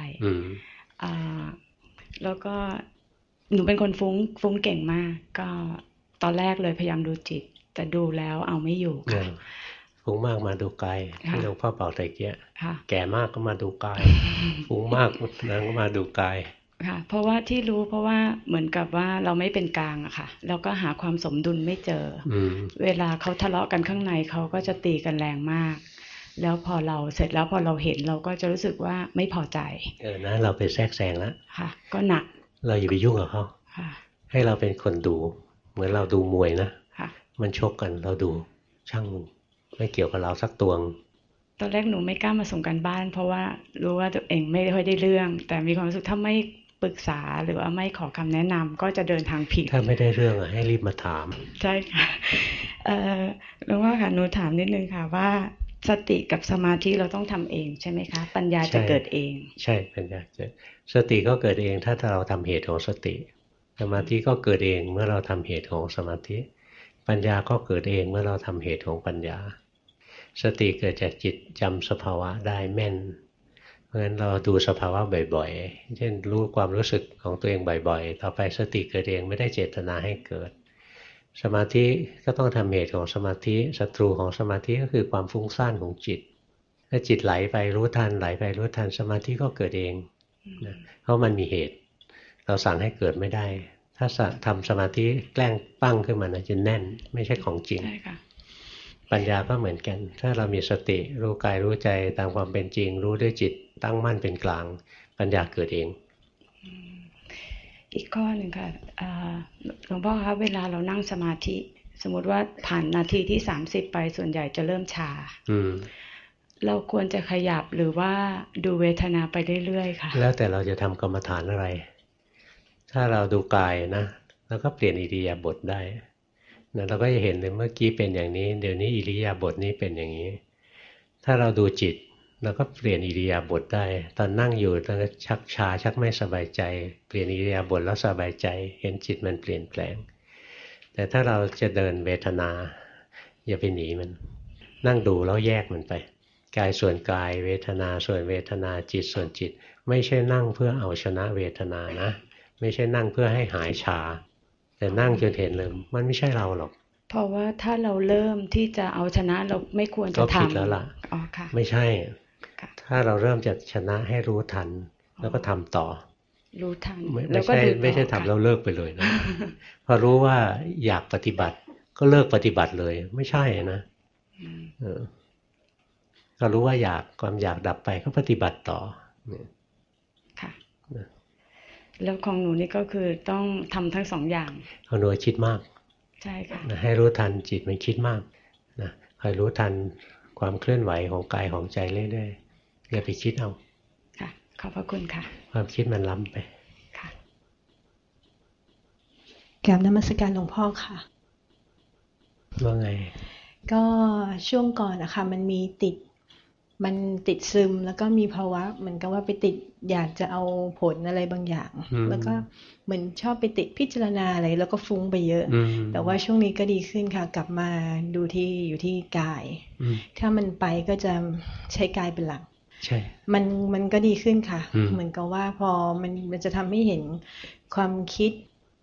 แล้วก็หนูเป็นคนฟุ้งเก่งมากก็ตอนแรกเลยพยายามดูจิตแต่ดูแล้วเอาไม่อยู่ค่ะฟุ้งมากมาดูกายที่หลวงพ่อบอกตะเกียแก่มากก็มาดูกายฟุ้งมากนั้นก็มาดูกายค่ะเพราะว่าที่รู้เพราะว่าเหมือนกับว่าเราไม่เป็นกลางอะค่ะแล้วก็หาความสมดุลไม่เจอเวลาเขาทะเลาะกันข้างในเขาก็จะตีกันแรงมากแล้วพอเราเสร็จแล้วพอเราเห็นเราก็จะรู้สึกว่าไม่พอใจนะเราไปแทรกแซงแล้วค่ะก็หนักเราอย่าไปยุ่งกับเขาให้เราเป็นคนดูเหมือนเราดูมวยนะมันชกกันเราดูช่างไม่เกี่ยวกับเราสักตวงตอนแรกหนูไม่กล้ามาส่งกันบ้านเพราะว่ารู้ว่าตัวเองไม่ค่อยได้เรื่องแต่มีความรู้สึกถ้าไม่ปรึกษาหรือว่าไม่ขอคำแนะนำก็จะเดินทางผิดถ้าไม่ได้เรื่องให้รีบมาถามใช่ค่ะหลวงพ่อค่ะหนูถามนิดนึงค่ะว่าสติกับสมาธิเราต้องทำเองใช่ไหมคะปัญญาจะเกิดเองใช่ปัญญาจะสติก็เกิดเองถ้าเราทำเหตุของสติสมาธิก็เกิดเองเมื่อเราทำเหตุของสมาธิปัญญาก็เกิดเองเมื่อเราทำเหตุของปัญญาสติเกิดจากจิตจำสภาวะได้แม่นเพราะฉะนั้นเราดูสภาวะบ่อยๆเช่นรู้ความรู้สึกของตัวเองบ่อยๆต่อไปสติเกิดเองไม่ได้เจตนาให้เกิดสมาธิก็ต้องทำเหตุของสมาธิศัตรูของสมาธิก็คือความฟุ้งซ่านของจิตถ้าจิตไหลไปรู้ทันไหลไปรู้ทันสมาธิก็เกิดเองนะเพราะมันมีเหตุเราสั่งให้เกิดไม่ได้ถ้าทำสมาธิแกล้งปั้งขึ้นมานะจะแน่นไม่ใช่ของจริงปัญญาก็เหมือนกันถ้าเรามีสติรู้กายรู้ใจตามความเป็นจริงรู้ด้วยจิตตั้งมั่นเป็นกลางปัญญาเกิดเองอีกข้อหนึ่งค่ะหลวงพ่อครับเวลาเรานั่งสมาธิสมมติว่าผ่านนาทีที่30ไปส่วนใหญ่จะเริ่มชาเราควรจะขยับหรือว่าดูเวทนาไปเรื่อยๆค่ะแล้วแต่เราจะทำกรรมฐานอะไรถ้าเราดูกายนะแล้วก็เปลี่ยนอิริยาบถได้นะเราก็จะเห็นเลยเมื่อกี้เป็นอย่างนี้เดี๋ยวนี้อิริยาบถนี้เป็นอย่างนี้ถ้าเราดูจิตเราก็เปลี่ยนอิริยาบถได้ตอนนั่งอยู่ตอนชักชาชักไม่สบายใจเปลี่ยนอิริยาบถแล้วสบายใจเห็นจิตมันเปลี่ยนแปลงแต่ถ้าเราจะเดินเวทนาอย่าไปหนีมันนั่งดูแล้วแยกมันไปกายส่วนกายเวทนาส่วนเวทนาจิตส่วนจิตไม่ใช่นั่งเพื่อเอาชนะเวทนานะไม่ใช่นั่งเพื่อให้หายชาแต่นั่งจนเห็นเลยมันไม่ใช่เราหรอกเพราะว่าถ้าเราเริ่มที่จะเอาชนะเราไม่ควรจะทำก็ผิดแล้วล่ะไม่ใช่ถ้าเราเริ่มจากชนะให้รู้ทันแล้วก็ทำต่อรู้ทันไม่ใช่ทำแล้วเลิกไปเลยนะพอรู้ว่าอยากปฏิบัติก็เลิกปฏิบัติเลยไม่ใช่นะก็รู้ว่าอยากความอยากดับไปก็ปฏิบัติต่อค่ะแล้วของหนูนี่ก็คือต้องทำทั้ง2 อย่างของหนูคิดมากใช่ค่ะให้รู้ทันจิตมันคิดมากนะคอยรู้ทันความเคลื่อนไหวของกายของใจเรื่อยๆอย่าไปคิดเอาค่ะขอบพระคุณค่ะความคิดมันล้ำไปค่ะกราบนมัสการหลวงพ่อค่ะว่าไงก็ช่วงก่อนนะคะมันติดซึมแล้วก็มีภาวะเหมือนกับว่าไปติดอยากจะเอาผลอะไรบางอย่างแล้วก็เหมือนชอบไปติดพิจารณาอะไรแล้วก็ฟุ้งไปเยอะแต่ว่าช่วงนี้ก็ดีขึ้นค่ะกลับมาดูที่อยู่ที่กายถ้ามันไปก็จะใช้กายเป็นหลักใช่มันก็ดีขึ้นค่ะเหมือนกับว่าพอมันจะทำให้เห็นความคิด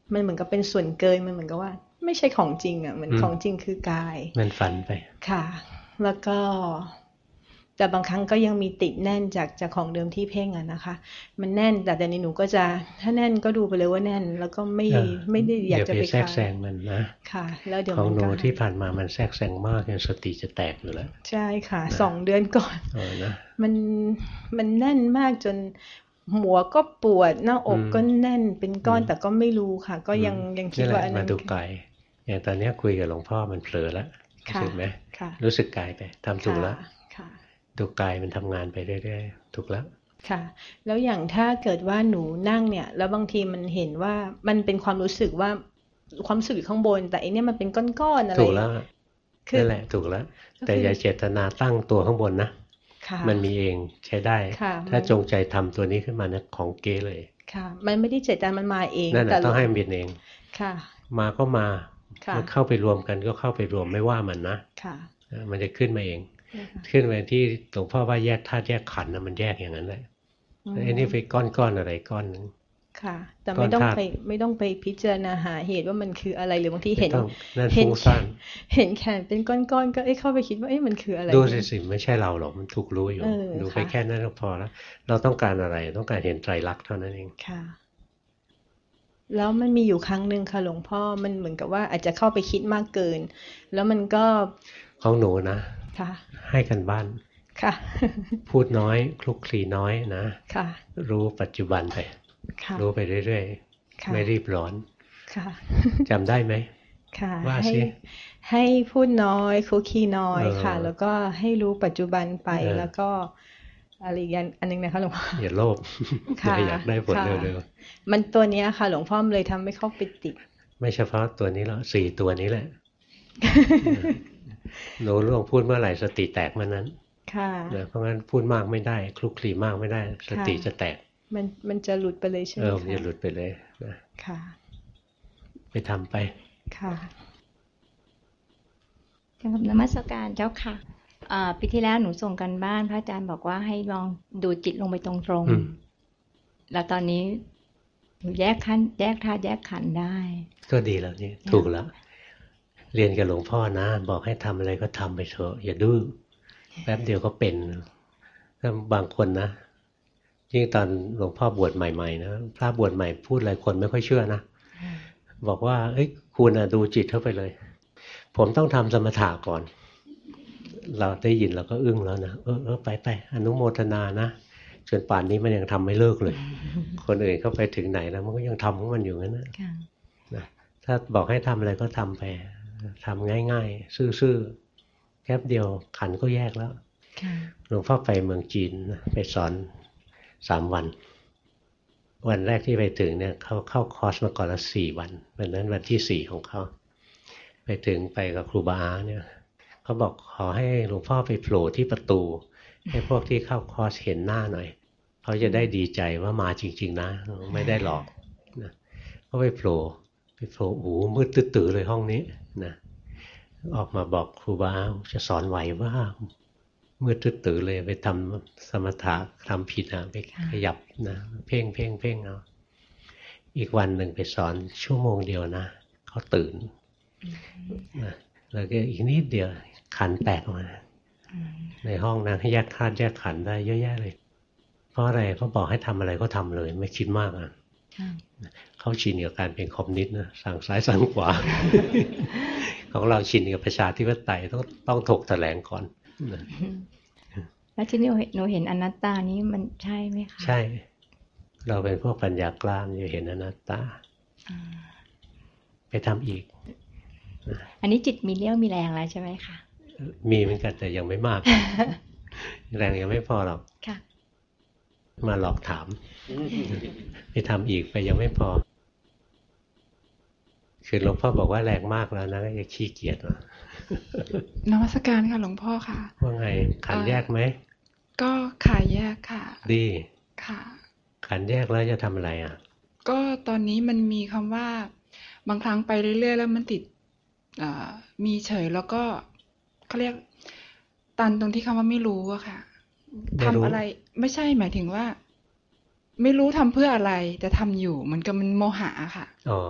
มันเหมือนกับเป็นส่วนเกินมันเหมือนกับว่าไม่ใช่ของจริงอ่ะเหมือนของจริงคือกายมันฝันไปค่ะแล้วก็แต่บางครั้งก็ยังมีติดแน่นจากของเดิมที่เพ่งอ่ะนะคะมันแน่นแต่เดี๋ยวนี้หนูก็จะถ้าแน่นก็ดูไปเลยว่าแน่นแล้วก็ไม่ได้อยากจะไปแทรกแซงมันนะค่ะแล้วเดี๋ยวของหนูที่ผ่านมามันแทรกแซงมากจนสติจะแตกอยู่แล้วใช่ค่ะ2 เดือนก่อนนะมันแน่นมากจนหัวก็ปวดหน้าอกก็แน่นเป็นก้อนแต่ก็ไม่รู้ค่ะก็ยังคิดว่าอันนั้นมาดูกายอย่างตอนนี้คุยกับหลวงพ่อมันเผลอแล้วรู้สึกไหมรู้สึกกายไปทำถูกแล้วดูกายมันทำงานไปเรื่อยๆถูกแล้วค่ะแล้วอย่างถ้าเกิดว่าหนูนั่งเนี่ยแล้วบางทีมันเห็นว่ามันเป็นความรู้สึกว่าความรู้สึกอยู่ข้างบนแต่อันนี้มันเป็นก้อนๆอะไรถูกแล้วนั่นแหละถูกแล้วแต่อย่าเจตนาตั้งตัวข้างบนนะมันมีเองใช้ได้ถ้าจงใจทำตัวนี้ขึ้นมาเนี่ยของเก๋เลยค่ะมันไม่ได้เจตนามันมาเองนั่นแหละต้องให้มันเป็นเองค่ะมาก็มามันเข้าไปรวมกันก็เข้าไปรวมไม่ว่ามันนะมันจะขึ้นมาเองขึ้นมาที่หลวงพ่อว่าแยกธาตุแยกขันธ์นะมันแยกอย่างนั้นแหละไอ้นี่ไปก้อนอะไรก้อนนึงค่ะแต่ไม่ต้องไปพิจารณาหาเหตุว่ามันคืออะไรหรือบางทีเห็นแขนเป็นก้อนๆก็เข้าไปคิดว่ามันคืออะไรดูสิไม่ใช่เราหรอกมันถูกรู้อยู่ดูไปแค่นั้นก็พอแล้วเราต้องการอะไรต้องการเห็นไตรลักษณ์เท่านั้นเองค่ะแล้วมันมีอยู่ครั้งหนึ่งค่ะหลวงพ่อมันเหมือนกับว่าอาจจะเข้าไปคิดมากเกินแล้วมันก็ของหนูนะให้กันบ้านค่ะพูดน้อยคลุกคลีน้อยนะค่ะรู้ปัจจุบันไปรู้ไปเรื่อยๆไม่รีบร้อนจำได้ไหมว่าสิให้พูดน้อยคลุกคลีน้อยค่ะแล้วก็ให้รู้ปัจจุบันไปแล้วก็อะไรอย่างอันนึงนะคะหลวงพ่ออย่าโลภอยากได้ผลเร็วๆมันตัวนี้ค่ะหลวงพ่อเลยทำให้เข้าไปติดไม่เฉพาะตัวนี้แล้ว4 ตัวนี้แหละหนูลองพูดเมื่อไหร่สติแตกมันนั้นเพราะงั้นพูดมากไม่ได้คลุกคลีมากไม่ได้สติจะแตกมันจะหลุดไปเลยใช่ไหมคะมันจะหลุดไปเลยนะค่ะไปทำไปค่ะกับนมัสการเจ้าค่ะปีที่แล้วหนูส่งกันบ้านพระอาจารย์บอกว่าให้ลองดูจิตลงไปตรงๆแล้วตอนนี้หนูแยกธาตุแยกขันธ์ได้ก็ดีแล้วนี่ถูกแล้วเรียนกับหลวงพ่อนะบอกให้ทำอะไรก็ทำไปเถอะอย่าดื้อแป๊บเดียวก็เป็นถ้าบางคนนะยิ่งตอนหลวงพ่อบวชใหม่ๆนะพระบวชใหม่พูดอะไรคนไม่ค่อยเชื่อนะบอกว่าเอ้ยคุณดูจิตเข้าไปเลยผมต้องทำสมถะก่อนเราได้ยินเราก็อึ้งแล้วนะไปอนุโมทนานะจนป่านนี้มันยังทำไม่เลิกเลยคนอื่นเข้าไปถึงไหนแล้วมันก็ยังทำของมันอยู่งั้นนะถ้าบอกให้ทำอะไรก็ทำไปทำง่ายๆซื่อๆแค่เดียวขันก็แยกแล้วหลวงพ่อไปเมืองจีนไปสอน3 วันวันแรกที่ไปถึงเนี่ยเขาเข้าคอร์สมาก่อนละ4 วันวันนั้นวันที่4ของเขาไปถึงไปกับครูบาเนี่ยเขาบอกขอให้หลวงพ่อไปโผล่ที่ประตูให้พวกที่เข้าคอร์สเห็นหน้าหน่อยเขาจะได้ดีใจว่ามาจริงๆนะไม่ได้หลอกนะเขาไปโผล่มืดตื้อเลยห้องนี้นะออกมาบอกครูบาจะสอนไหวว่ามืดตื้อเลยไปทำสมถะทำผิดนะไปขยับนะเพ่งเอาอีกวันหนึ่งไปสอนชั่วโมงเดียวนะเขาตื่นนะแล้วก็อีกนิดเดียวขันแตกมาในห้องนั้นแยกธาตุแยกขันได้เยอะแยะเลยเพราะอะไรเขาบอกให้ทำอะไรก็ทำเลยไม่คิดมากอ่ะเขาชินกับการเป็นคอมมิวนิสต์นะสั่งซ้ายสั่งขวา ของเราชินกับประชาธิปไตยต้องถกแถลงก่อนแล้วที่นี่หนูเห็นอนัตตานี้มันใช่ไหมคะใช่เราเป็นพวกปัญญากล้ามอยู่เห็นอนัตตาไปทำอีกอันนี้จิตมีเรี่ยวมีแรงแล้วใช่ไหมคะมีเหมือนกันแต่ยังไม่มาก แรงยังไม่พอหรอกมาหลอกถามไปทำอีกไปยังไม่พอคือหลวงพ่อบอกว่าแรงมากแล้วนะก็จะขี้เกียจว่ะนมัสการค่ะหลวงพ่อค่ะว่าไงขันแยกไหมก็ขาแยกค่ะดีค่ะขันแยกแล้วจะทำอะไรอ่ะก็ตอนนี้มันมีคำว่าบางครั้งไปเรื่อยๆแล้วมันติดมีเฉยแล้วก็เขาเรียกตันตรงที่คำว่าไม่รู้อะค่ะทำอะไรไม่ใช่หมายถึงว่าไม่รู้ทำเพื่ออะไรแต่ทำอยู่เหมือนกับมันโมหะค่ะ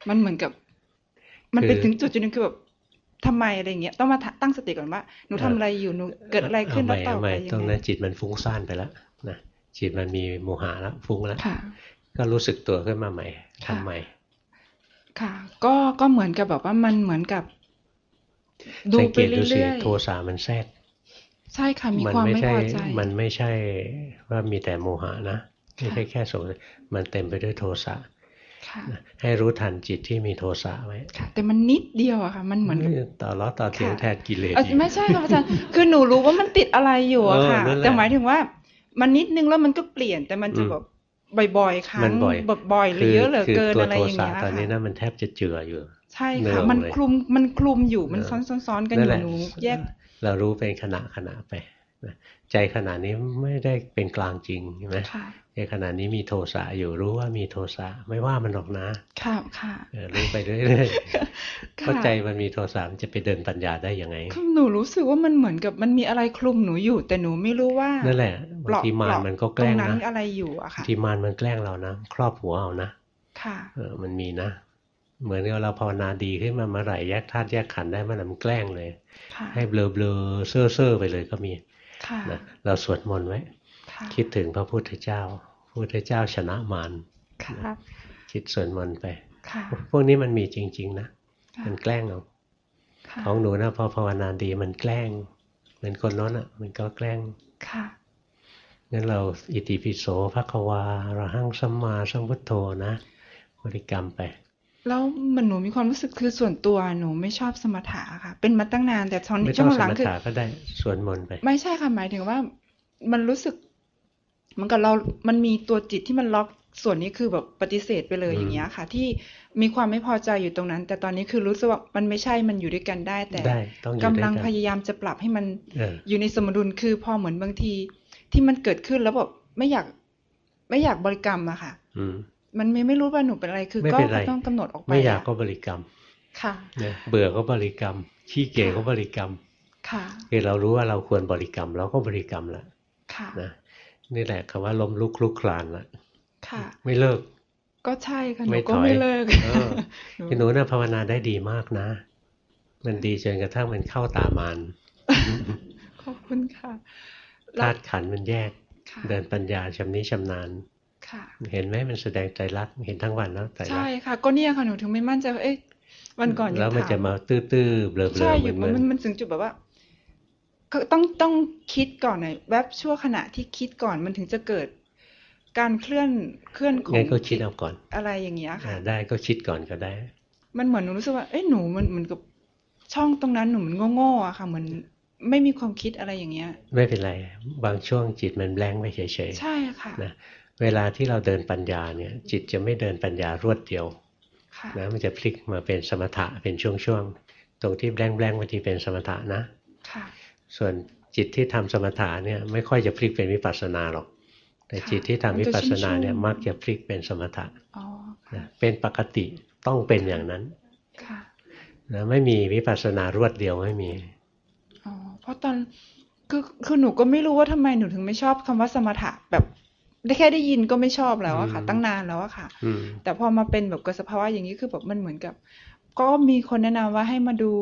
มันเหมือนกับ มันไปถึงจุดนึงคือแบบทำไมอะไรเงี้ยต้องมาตั้งสติก่อนว่าหนูทำอะไรอยู่หนูเกิดอะไรขึ้นแล้วต่อไปยังไงตรงนั้นจิตมันฟุ้งซ่านไปแล้วนะจิตมันมีโมหะแล้วฟุ้งแล้วก็รู้สึกตัวขึ้นมาใหม่ทำใหม่ค่ะก็เหมือนกับแบบว่ามันเหมือนกับดูไปเรื่อยๆโทสะมันแทรกใช่ค่ะมีความไม่พอใจมันไม่ใช่ว่ามีแต่โมหะนะไม่ใช่แค่สงสัยมันเต็มไปด้วยโทสะให้รู้ทันจิตที่มีโทสะไว้แต่มันนิดเดียวอะค่ะมันเหมือนต่อล้อต่อเถียงแทนกิเลสไม่ใช่ค่ะอาจารย์คือหนูรู้ว่ามันติดอะไรอยู่อะค่ะแต่หมายถึงว่ามันนิดนึงแล้วมันก็เปลี่ยนแต่มันจะแบบบ่อยๆครั้งบ่อยๆหรือเยอะเหลือเกินอะไรอย่างเงี้ยค่ะตอนนี้นะมันแทบจะเจืออยู่ใช่ค่ะมันคลุมอยู่มันซ้อนๆกันอยู่หนูแยกเรารู้เป็นขณะไปใจขณะนี้ไม่ได้เป็นกลางจริงใช่ไหมในขณะนี้มีโทสะอยู่รู้ว่ามีโทสะไม่ว่ามันหรอกนะค่ะรู้ไปเรื่อยๆเข้าใจมันมีโทสะมันจะไปเดินปัญญาได้ยังไงหนูรู้สึกว่ามันเหมือนกับมันมีอะไรคลุมหนูอยู่แต่หนูไม่รู้ว่านั่นแหละบางทีมารมันก็แกล้งนะอะไรอยู่อะค่ะทีมารมันแกล้งเรานะครอบหัวเอานะค่ะมันมีนะเหมือนกับเราภาวนาดีขึ้นมาเมื่อไหร่แยกธาตุแยกขันธ์ได้มันแกล้งเลยให้เบลอๆเซ่อๆไปเลยก็มีนะเราสวดมนต์ไว้คิดถึงพระพุทธเจ้าพระพุทธเจ้าชนะมารคิดสวดมนต์ไปพวกนี้มันมีจริงๆนะมันแกล้งเอาของหนูนะพอภาวนาดีมันแกล้งเหมือนคนน้นอ่ะมันก็แกล้งงั้นเราอิติปิโสภควาอรหังสัมมาสัมพุทโธนะบริกรรมไปแล้วมันหนูมีความรู้สึกคือส่วนตัวหนูไม่ชอบสมถะค่ะเป็นมาตั้งนานแต่ตอนช่วงหลังคือไม่ต้องสมถะก็ได้สวดมนต์ไปไม่ใช่ค่ะหมายถึงว่ามันรู้สึกมันกับเรามันมีตัวจิตที่มันล็อกส่วนนี้คือแบบปฏิเสธไปเลยอย่างเงี้ยค่ะที่มีความไม่พอใจอยู่ตรงนั้นแต่ตอนนี้คือรู้สึกว่ามันไม่ใช่มันอยู่ด้วยกันได้แต่กำลังพยายามจะปรับให้มันอยู่ในสมดุลคือพอเหมือนบางทีที่มันเกิดขึ้นแล้วแบบไม่อยากบริกรรมอะค่ะมันไม่รู้ว่าหนูเป็นอะไรคือก็ต้องกำหนดออกไปไม่อยากก็บริกรรมค่ะเบื่อก็บริกรรมขี้เกียจก็บริกรรมค่ะคือเรารู้ว่าเราควรบริกรรมเราก็บริกรรมละนะนี่แหละคำว่าล้มลุกคลุกคลานละไม่เลิกก็ใช่ค่ะหนูก็ไม่เลิกหนูน่ะภาวนาได้ดีมากนะมันดีจนกระทั่งมันเข้าตามานขอบคุณค่ะธาตุขันธ์มันแยกเดินปัญญาชำนิชำนาญเห็นไหมมันแสดงใจรักเห็นทั้งวันแล้วใจรักใช่ค่ะก็เนี่ยค่ะหนูถึงไม่มั่นใจว่าวันก่อนแล้วมันจะมาตื้อๆเบลอๆใช่อยู่มันถึงจุดแบบว่าก็ต้องคิดก่อนหน่อยแวบชั่วขณะที่คิดก่อนมันถึงจะเกิดการเคลื่อนของงั้นก็คิดเอาก่อนอะไรอย่างเงี้ยค่ะได้ก็คิดก่อนก็ได้มันเหมือนหนูรู้สึกว่าหนูมันเหมือนกับช่องตรงนั้นหนูมันโง่ๆอะค่ะเหมือนไม่มีความคิดอะไรอย่างเงี้ยไม่เป็นไรบางช่วงจิตมันแบงค์ไปเฉยๆใช่ค่ะนะเวลาที่เราเดินปัญญาเนี่ยจิตจะไม่เดินปัญญารวดเดียวนะมันจะพลิกมาเป็นสมถะเป็นช่วงๆตรงที่แบงค์บางทีเป็นสมถะนะส่วนจิตที่ทำสมถะเนี่ยไม่ค่อยจะพลิกเป็นวิปัสสนาหรอกแต่จิตที่ทำวิปัสสนาเนี่ยมักจะพลิกเป็นสมถะเป็นปกติต้องเป็นอย่างนั้นนะไม่มีวิปัสสนารวดเดียวไม่มีเพราะตอนคือหนูก็ไม่รู้ว่าทำไมหนูถึงไม่ชอบคำว่าสมถะแบบได้แค่ได้ยินก็ไม่ชอบแล้วอะค่ะตั้งนานแล้วอะค่ะแต่พอมาเป็นแบบเกิดสภาวะอย่างนี้คือแบบมันเหมือนกับก็มีคนแนะนำว่าให้มาดู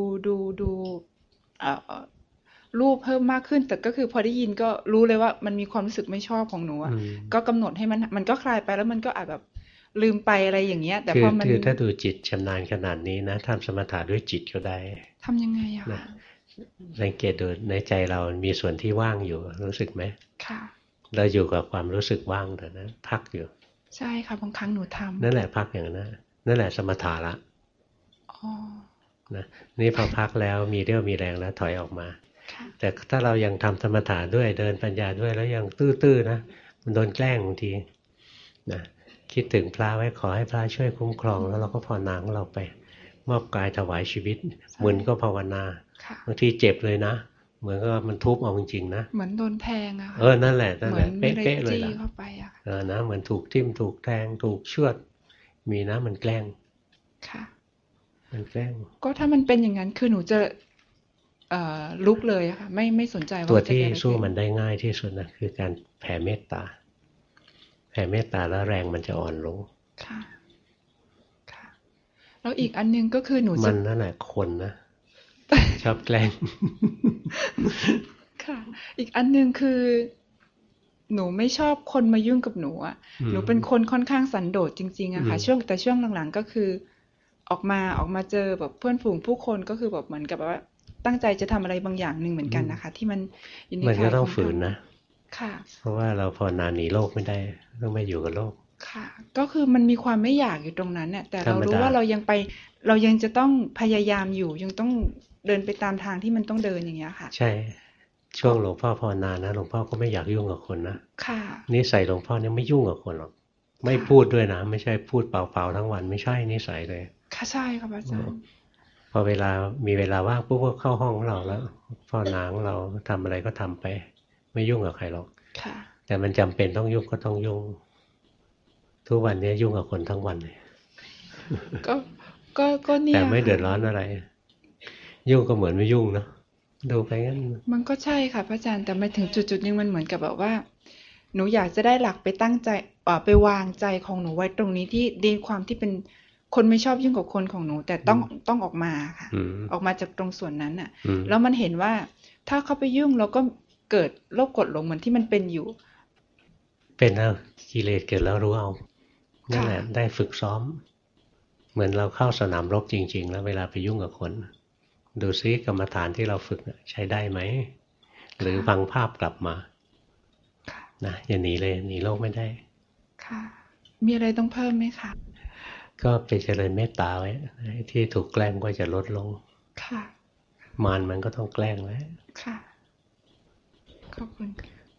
รูปเพิ่มมากขึ้นแต่ก็คือพอได้ยินก็รู้เลยว่ามันมีความรู้สึกไม่ชอบของหนูอะก็กำหนดให้มันก็คลายไปแล้วมันก็อาจแบบลืมไปอะไรอย่างเงี้ยแต่พอมันคือถ้าดูจิตชำนาญขนาดนี้นะทำสมถะด้วยจิตก็ได้ทำยังไงอะคะสังเกตดูในใจเรามีส่วนที่ว่างอยู่รู้สึกไหมค่ะเราอยู่กับความรู้สึกว่างแต่นะพักอยู่ใช่ค่ะบางครั้งหนูทำนั่นแหละพักอย่างนั้นนั่นแหละสมถะละนะนี่พอพักแล้วมีเรี่ยวมีแรงแล้วถอยออกมาแต่ถ้าเรายังทำสมถะด้วยเดินปัญญาด้วยแล้วยังตื้อๆนะมันโดนแกล้งบางทีนะคิดถึงพระไว้ขอให้พระช่วยคุ้มครองแล้วเราก็ภาวนาของเราไปมอบกายถวายชีวิตมึนก็ภาวนาบางทีเจ็บเลยนะเหมือนกับมันทุบเอาจริงๆนะเหมือนโดนแทงอะนั่นแหละเป๊ะๆเลยล่ะนะเหมือนถูกทิ่มถูกแทงถูกเชือดมีนะมันแกล้งค่ะมันแกล้งก็ถ้ามันเป็นอย่างนั้นคือหนูจะลุกเลยค่ะไม่สนใจว่าตัวที่สู้มันได้ง่ายที่สุดนะคือการแผ่เมตตาแผ่เมตตาแล้วแรงมันจะอ่อนลงค่ะค่ะแล้วอีกอันนึงก็คือหนูมันนั่นแหละคนนะ ชอบแกล้งค่ะ อีกอันนึงคือหนูไม่ชอบคนมายุ่งกับหนูอ่ะหนูเป็นคนค่อนข้างสันโดษจริงๆอะค่ะช่วงหลังๆก็คือออกมาเจอแบบเพื่อนฝูงผู้คนก็คือแบบเหมือนกับว่าตั้งใจจะทำอะไรบางอย่างหนึ่งเหมือนกันนะคะที่มันอยู่ในมันก็ต้องฝืนนะค่ะเพราะว่าเราภาวนาหนีโลกไม่ได้ต้องไม่อยู่กับโลกค่ะก็คือมันมีความไม่อยากอยู่ตรงนั้นเนี่ยแต่เรารู้ว่าเรายังจะต้องพยายามอยู่ยังต้องเดินไปตามทางที่มันต้องเดินอย่างเงี้ยค่ะใช่ช่วงหลวงพ่อภาวนานะหลวงพ่อก็ไม่อยากยุ่งกับคนนะค่ะนิสัยหลวงพ่อเนี่ยไม่ยุ่งกับคนหรอกไม่พูดด้วยนะไม่ใช่พูดเปล่าๆทั้งวันไม่ใช่นิสัยเลยค่ะใช่ครับอาจารย์พอมีเวลาว่างปุ๊บก็เข้าห้องของเราแล้วภาวนาของเราทำอะไรก็ทำไปไม่ยุ่งกับใครหรอกค่ะแต่มันจำเป็นต้องยุ่งก็ต้องยุ่งทุกวันนี้ยุ่งกับคนทั้งวันเลยก็เนี่ยแต่ไม่เดือดร้อนอะไรยุ่งก็เหมือนไม่ยุ่งเนาะดูไปงั้นมันก็ใช่ค่ะพระอาจารย์แต่ไม่ถึงจุดนึงมันเหมือนกับแบบว่าหนูอยากจะได้หลักไปตั้งใจไปวางใจของหนูไว้ตรงนี้ที่ดีความที่เป็นคนไม่ชอบยุ่งกับคนของหนูแต่ต้องออกมาค่ะออกมาจากตรงส่วนนั้นน่ะแล้วมันเห็นว่าถ้าเขาไปยุ่งเราก็เกิดโลภโกรธหลงเหมือนที่มันเป็นอยู่เป็นแล้วกิเลสเกิดแล้วรู้เอานั่นแหละได้ฝึกซ้อมเหมือนเราเข้าสนามรบจริงๆแล้วเวลาไปยุ่งกับคนดูซิกรรมฐานที่เราฝึกใช้ได้ไหมหรือฟังภาพกลับมานะอย่าหนีเลยหนีโลกไม่ได้ค่ะมีอะไรต้องเพิ่มไหมคะก็ไปเจริญเมตตาไว้ที่ถูกแกล้งก็จะลดลงค่ะมารมันก็ต้องแกล้งไว้ค่ะขอบคุณ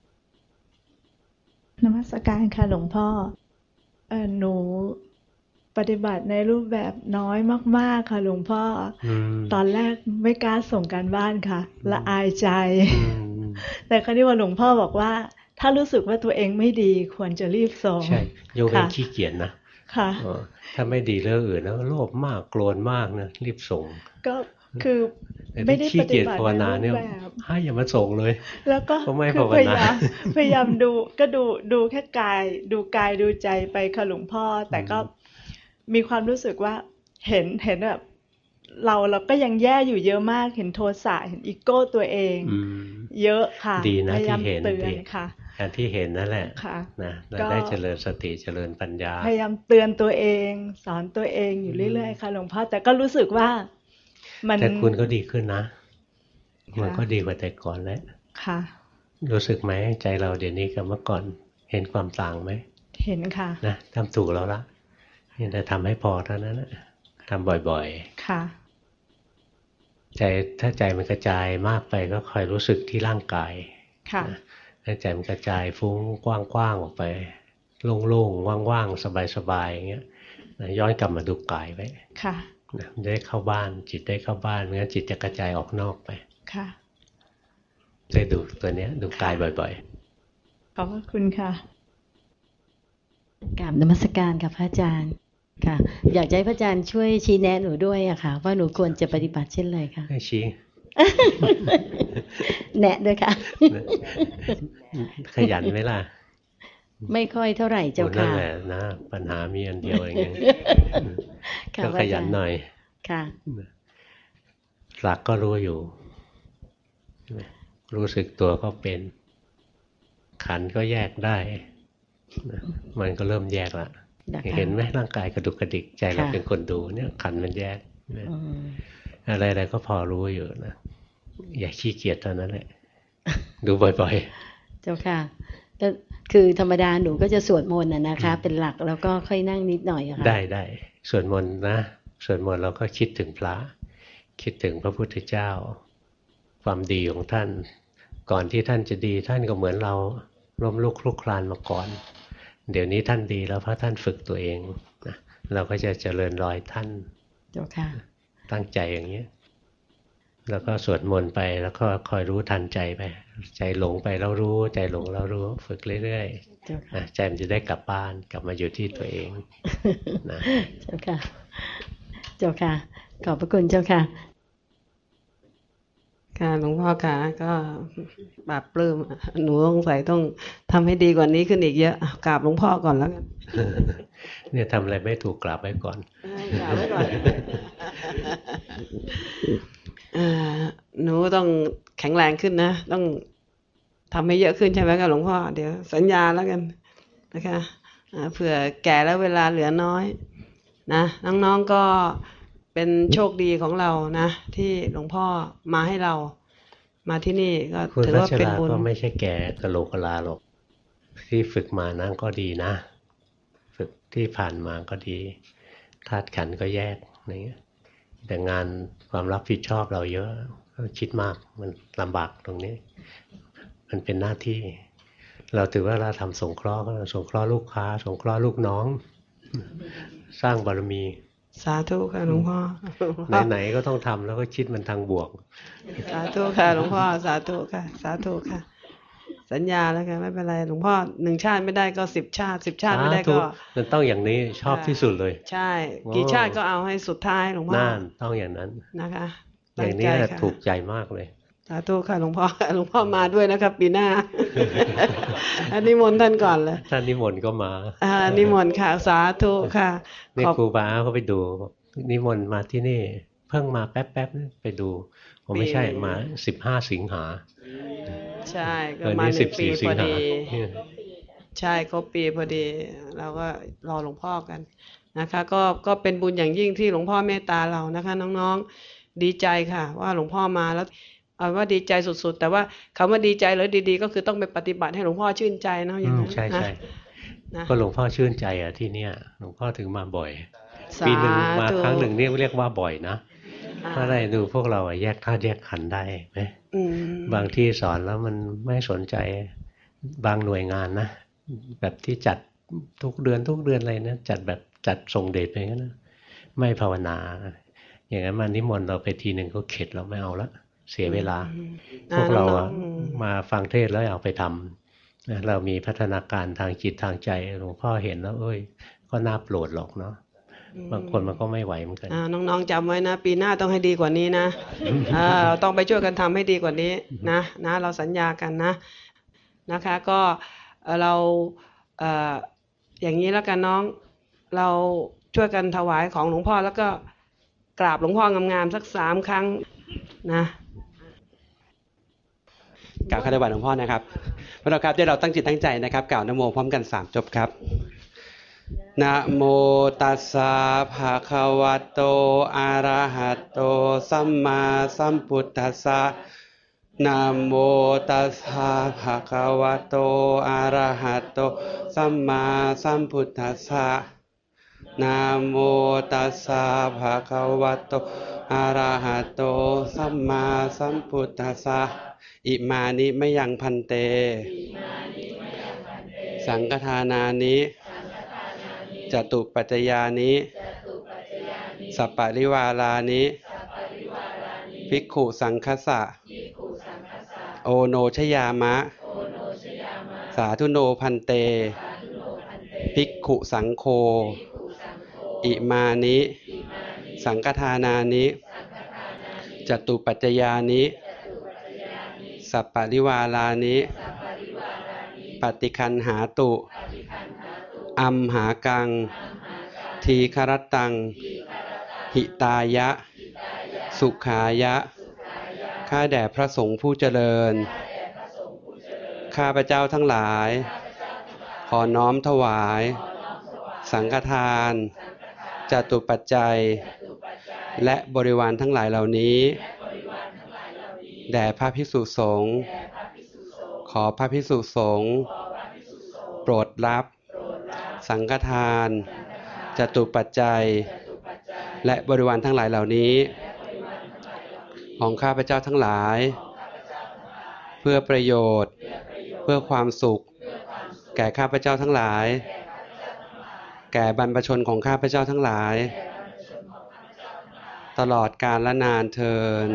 นมัสการค่ะหลวงพ่อหนูปฏิบัติในรูปแบบน้อยมากๆค่ะหลวงพ่อตอนแรกไม่กล้าส่งการบ้านค่ะละอายใจแต่คราวนี้ว่าหลวงพ่อบอกว่าถ้ารู้สึกว่าตัวเองไม่ดีควรจะรีบส่งใช่ยกเว้นขี้เกียจนะค่ะถ้าไม่ดีเรื่องอื่นแล้วโลภมากโกรธมากนะรีบส่งก็คือไม่ได้ปฏิบัติในรูปแบบให้อย่ามาส่งเลยแล้วก็พยายามดูก็ดูแค่กายดูใจไปค่ะหลวงพ่อแต่ก็มีความรู้สึกว่าเห็นแบบเราก็ยังแย่อยู่เยอะมากเห็นโทสะเห็นอีโก้ตัวเองเยอะค่ะพยายามเตือนค่ะการที่เห็นนั่นแหละนะเราได้เจริญสติเจริญปัญญาพยายามเตือนตัวเองสอนตัวเองอยู่เรื่อยๆค่ะหลวงพ่อแต่ก็รู้สึกว่าแต่คุณก็ดีขึ้นนะมันก็ดีกว่าแต่ก่อนแล้วค่ะรู้สึกไหมใจเราเดี๋ยวนี้กับเมื่อก่อนเห็นความต่างไหมเห็นค่ะนะทำถูกแล้วละนี่แต่ทำให้พอเท่านั้นนะทำบ่อยๆค่ะใจถ้าใจมันกระจายมากไปก็คอยรู้สึกที่ร่างกายค่ะถ้าใจมันกระจายฟุ้งกว้างๆออกไปโล่งๆว่างๆสบายๆอย่างเงี้ยย้อนกลับมาดูกายไว้ค่ะได้เข้าบ้านจิตได้เข้าบ้านเมื่อจิตจะกระจายออกนอกไปค่ะได้ดูตัวเนี้ยดูกายบ่อยๆขอบคุณค่ะกราบนมัสการกับพระอาจารย์ค่ะอยากให้พระอาจารย์ช่วยชี้แนะหนูด้วยอะค่ะว่าหนูควรจะปฏิบัติเช่นไรคะให้ชี้แนะด้วยค่ะขยันไหมล่ะไม่ค่อยเท่าไหร่เจ้าค่ะนั่นแหละนะปัญหามีอันเดียวเองก็ขยันหน่อยค่ะหลักก็รู้อยู่รู้สึกตัวก็เป็นขันธ์ก็แยกได้มันก็เริ่มแยกละเห็นไหมร่างกายกระดุกกระดิกใจเราเป็นคนดูเนี่ยขันธ์มันแยกอะไรๆก็พอรู้อยู่นะอย่าขี้เกียจเท่านั้นแหละดูบ่อยๆเจ้าค่ะก็คือธรรมดาหนูก็จะสวดมนต์นะคะเป็นหลักแล้วก็ค่อยนั่งนิดหน่อยค่ะได้สวดมนต์นะสวดมนต์เราก็คิดถึงพระคิดถึงพระพุทธเจ้าความดีของท่านก่อนที่ท่านจะดีท่านก็เหมือนเราล้มลุกคลุกคลานมาก่อนเดี๋ยวนี้ท่านดีแล้วเพราะท่านฝึกตัวเองนะเราก็จะเจริญรอยท่านเจ้าค่ะตั้งใจอย่างนี้แล้วก็สวดมนต์ไปแล้วก็คอยรู้ทันใจไปใจหลงไปแล้วรู้ใจหลงแล้วรู้ฝึกเรื่อยๆนะใจมันจะได้กลับบ้านกลับมาอยู่ที่ตัวเองนะเจ้าค่ะเจ้าค่ะขอบพระคุณเจ้าค่ะค่ะหลวงพ่อค่ะก็ปราบปลื้มหนูสงสัยต้องทำให้ดีกว่านี้ขึ้นอีกเยอะกราบหลวงพ่อก่อนแล้วกันเนี่ยทำอะไรไม่ถูกกราบไว้ก่อนกล่าวไว้ก่อนหนูต้องแข็งแรงขึ้นนะต้องทำให้เยอะขึ้นใช่ไหมครับหลวงพ่อเดี๋ยวสัญญาแล้วกันนะคะเผื่อแก่แล้วเวลาเหลือน้อยนะน้องๆก็เป็นโชคดีของเรานะที่หลวงพ่อมาให้เรามาที่นี่ก็ถือว่าเป็นบุญก็ไม่ใช่แก่กะโหลกกะลาหรอกที่ฝึกมานั่นก็ดีนะฝึกที่ผ่านมาก็ดีธาตุขันธ์ก็แยกอะไรเงี้ยแต่งานความรับผิดชอบเราเยอะก็คิดมากมันลำบากตรงนี้มันเป็นหน้าที่เราถือว่าเราทำสงเคราะห์ก็สงเคราะห์ลูกค้าสงเคราะห์ลูกน้องสร้างบารมีสาธุค่ะหลวงพ่อไหนๆก็ต้องทำแล้วก็คิดมันทางบวกสาธุค่ะหลวงพ่อสาธุค่ะสาธุค่ะสัญญาแล้วกันไม่เป็นไรหลวงพ่อ1 ชาติไม่ได้ก็10 ชาติ10 ชาติไม่ได้ก็มันต้องอย่างนี้ชอบที่สุดเลยใช่กี่ชาติก็เอาให้สุดท้ายหลวงพ่อนั่นต้องอย่างนั้นนะคะอย่างนี้ถูกใจมากเลยสาธุค่ะหลวงพ่อหลวงพ่อมาด้วยนะครับปีหน้าอันนิมนต์ท่านก่อนเลยท่านนิมนต์ก็มานิมนต์ค่ะสาธุค่ะนี่ครูบาเขาไปดูนิมนต์มาที่นี่เพิ่งมาแป๊บๆไปดูผมไม่ใช่มา15 สิงหาใช่ก็มา1 ปีพอดีใช่ครบปีพอดีเราก็รอหลวงพ่อกันนะคะก็เป็นบุญอย่างยิ่งที่หลวงพ่อเมตตาเรานะคะน้องๆดีใจค่ะว่าหลวงพ่อมาแล้วเอาว่าดีใจสุดๆแต่ว่าคำว่าดีใจหรือดีๆก็คือต้องไปปฏิบัติให้หลวงพ่อชื่นใจเนาะอย่างนั้นใช่ๆก็หลวงพ่อชื่นใจอ่ะที่เนี้ยหลวงพ่อถึงมาบ่อยปีนึงมาครั้งหนึ่งนี่เรียกว่าบ่อยนะถ้าได้ดูพวกเราแยกธาตุแยกขันธ์ได้ไหมบางที่สอนแล้วมันไม่สนใจบางหน่วยงานนะแบบที่จัดทุกเดือนอะไรนะจัดแบบจัดส่งเดชไปงั้นนะไม่ภาวนาอย่างนั้นมานิมนต์เราไปทีหนึ่งก็เข็ดเราไม่เอาละเสียเวลาพวกเรามาฟังเทศแล้วเอาไปทำเรามีพัฒนาการทางจิตทางใจหลวงพ่อเห็นแล้วก็น่าโปรดหรอกเนาะบางคนมันก็ไม่ไหวเหมือนกันน้องๆจำไว้นะปีหน้าต้องให้ดีกว่านี้นะต้องไปช่วยกันทำให้ดีกว่านี้นะเราสัญญากันนะคะก็เราอย่างนี้แล้วกันน้องเราช่วยกันถวายของหลวงพ่อแล้วก็กราบหลวงพ่องามๆสัก3 ครั้งนะกล่าวคารวะหลวงพ่อนะครับพวกเราครับที่เราตั้งจิตตั้งใจนะครับกล่าวนะโมพร้อมกัน3 จบครับนะโมตัสสะภะคะวะโตอะระหะโตสัมมาสัมพุทธัสสะนะโมตัสสะภะคะวะโตอะระหะโตสัมมาสัมพุทธัสสะนะโมตัสสะภะคะวะโตอะระหะโตสัมมาสัมพุทธัสสะอิมานิมะยังพันเตสังฆทานานิจตุปัจจยานิสัปปะริวารานิภิกขุสังคัสสะโอโนชยามะสาธุโนพันเตภิกขุสังโฆอิมานิสังฆทานานิจตุปัจจยานิสัปปะริวารานิปฏิคันหาตุอัมหากังทีครตังหิตายะสุขายะข้าแด่พระสงฆ์ผู้เจริญข้าพเจ้าทั้งหลายขอน้อมถวายสังฆทานจตุปัจจัยและบริวารทั้งหลายเหล่านี้แด่พระภิกษุสงฆ์ขอพระภิกษุสงฆ์โปรดรับสังฆทานจตุปัจจัยและบริวารทั้งหลายเหล่านี้ของข้าพเจ้าทั้งหลายเพื่อประโยชน์เพื่อความสุขแก่ข้าพเจ้าทั้งหลายแก่บรรพชนของข้าพเจ้าทั้งหลายตลอดกาลและนานเทอญ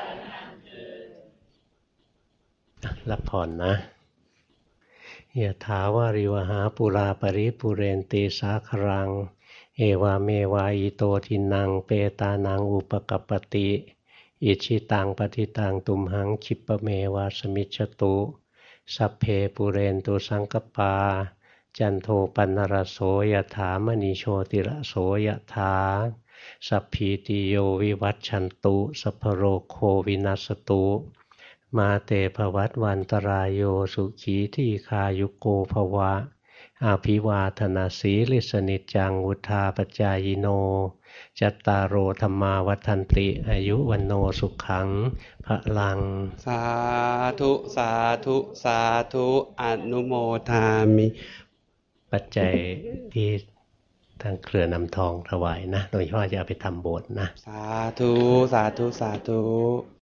รับผ่อนนะยะถาวาริวหาปุราปริปุเรนติสาครังเอวาเมวายโตทินังเปตานังอุปกัปปติอิชิตังปฏิตังตุมหังคิปเมวาสมิจฉตุสัพเพปุเรนตุสังกปาจันโทปันนรโสยถามณีโชติระโสยถาสัพพิติโยวิวัชชันตุสัพพโรโควินัสตุมาเตภวัตวันตรายโยสุขีทีคายุโกภวะอาภิวาทนาสีลิสนิจังวุธาปจายโนจัตตารโอธรรมาวัฏันติอายุวันโนสุขังพลังสาธุสาธุสาธุอนุโมทามิปัจจัยที่ทางเครือนำทองถวายนะโดยเฉพาะจะเอาไปทำโบสถ์นะสาธุสาธุสาธุ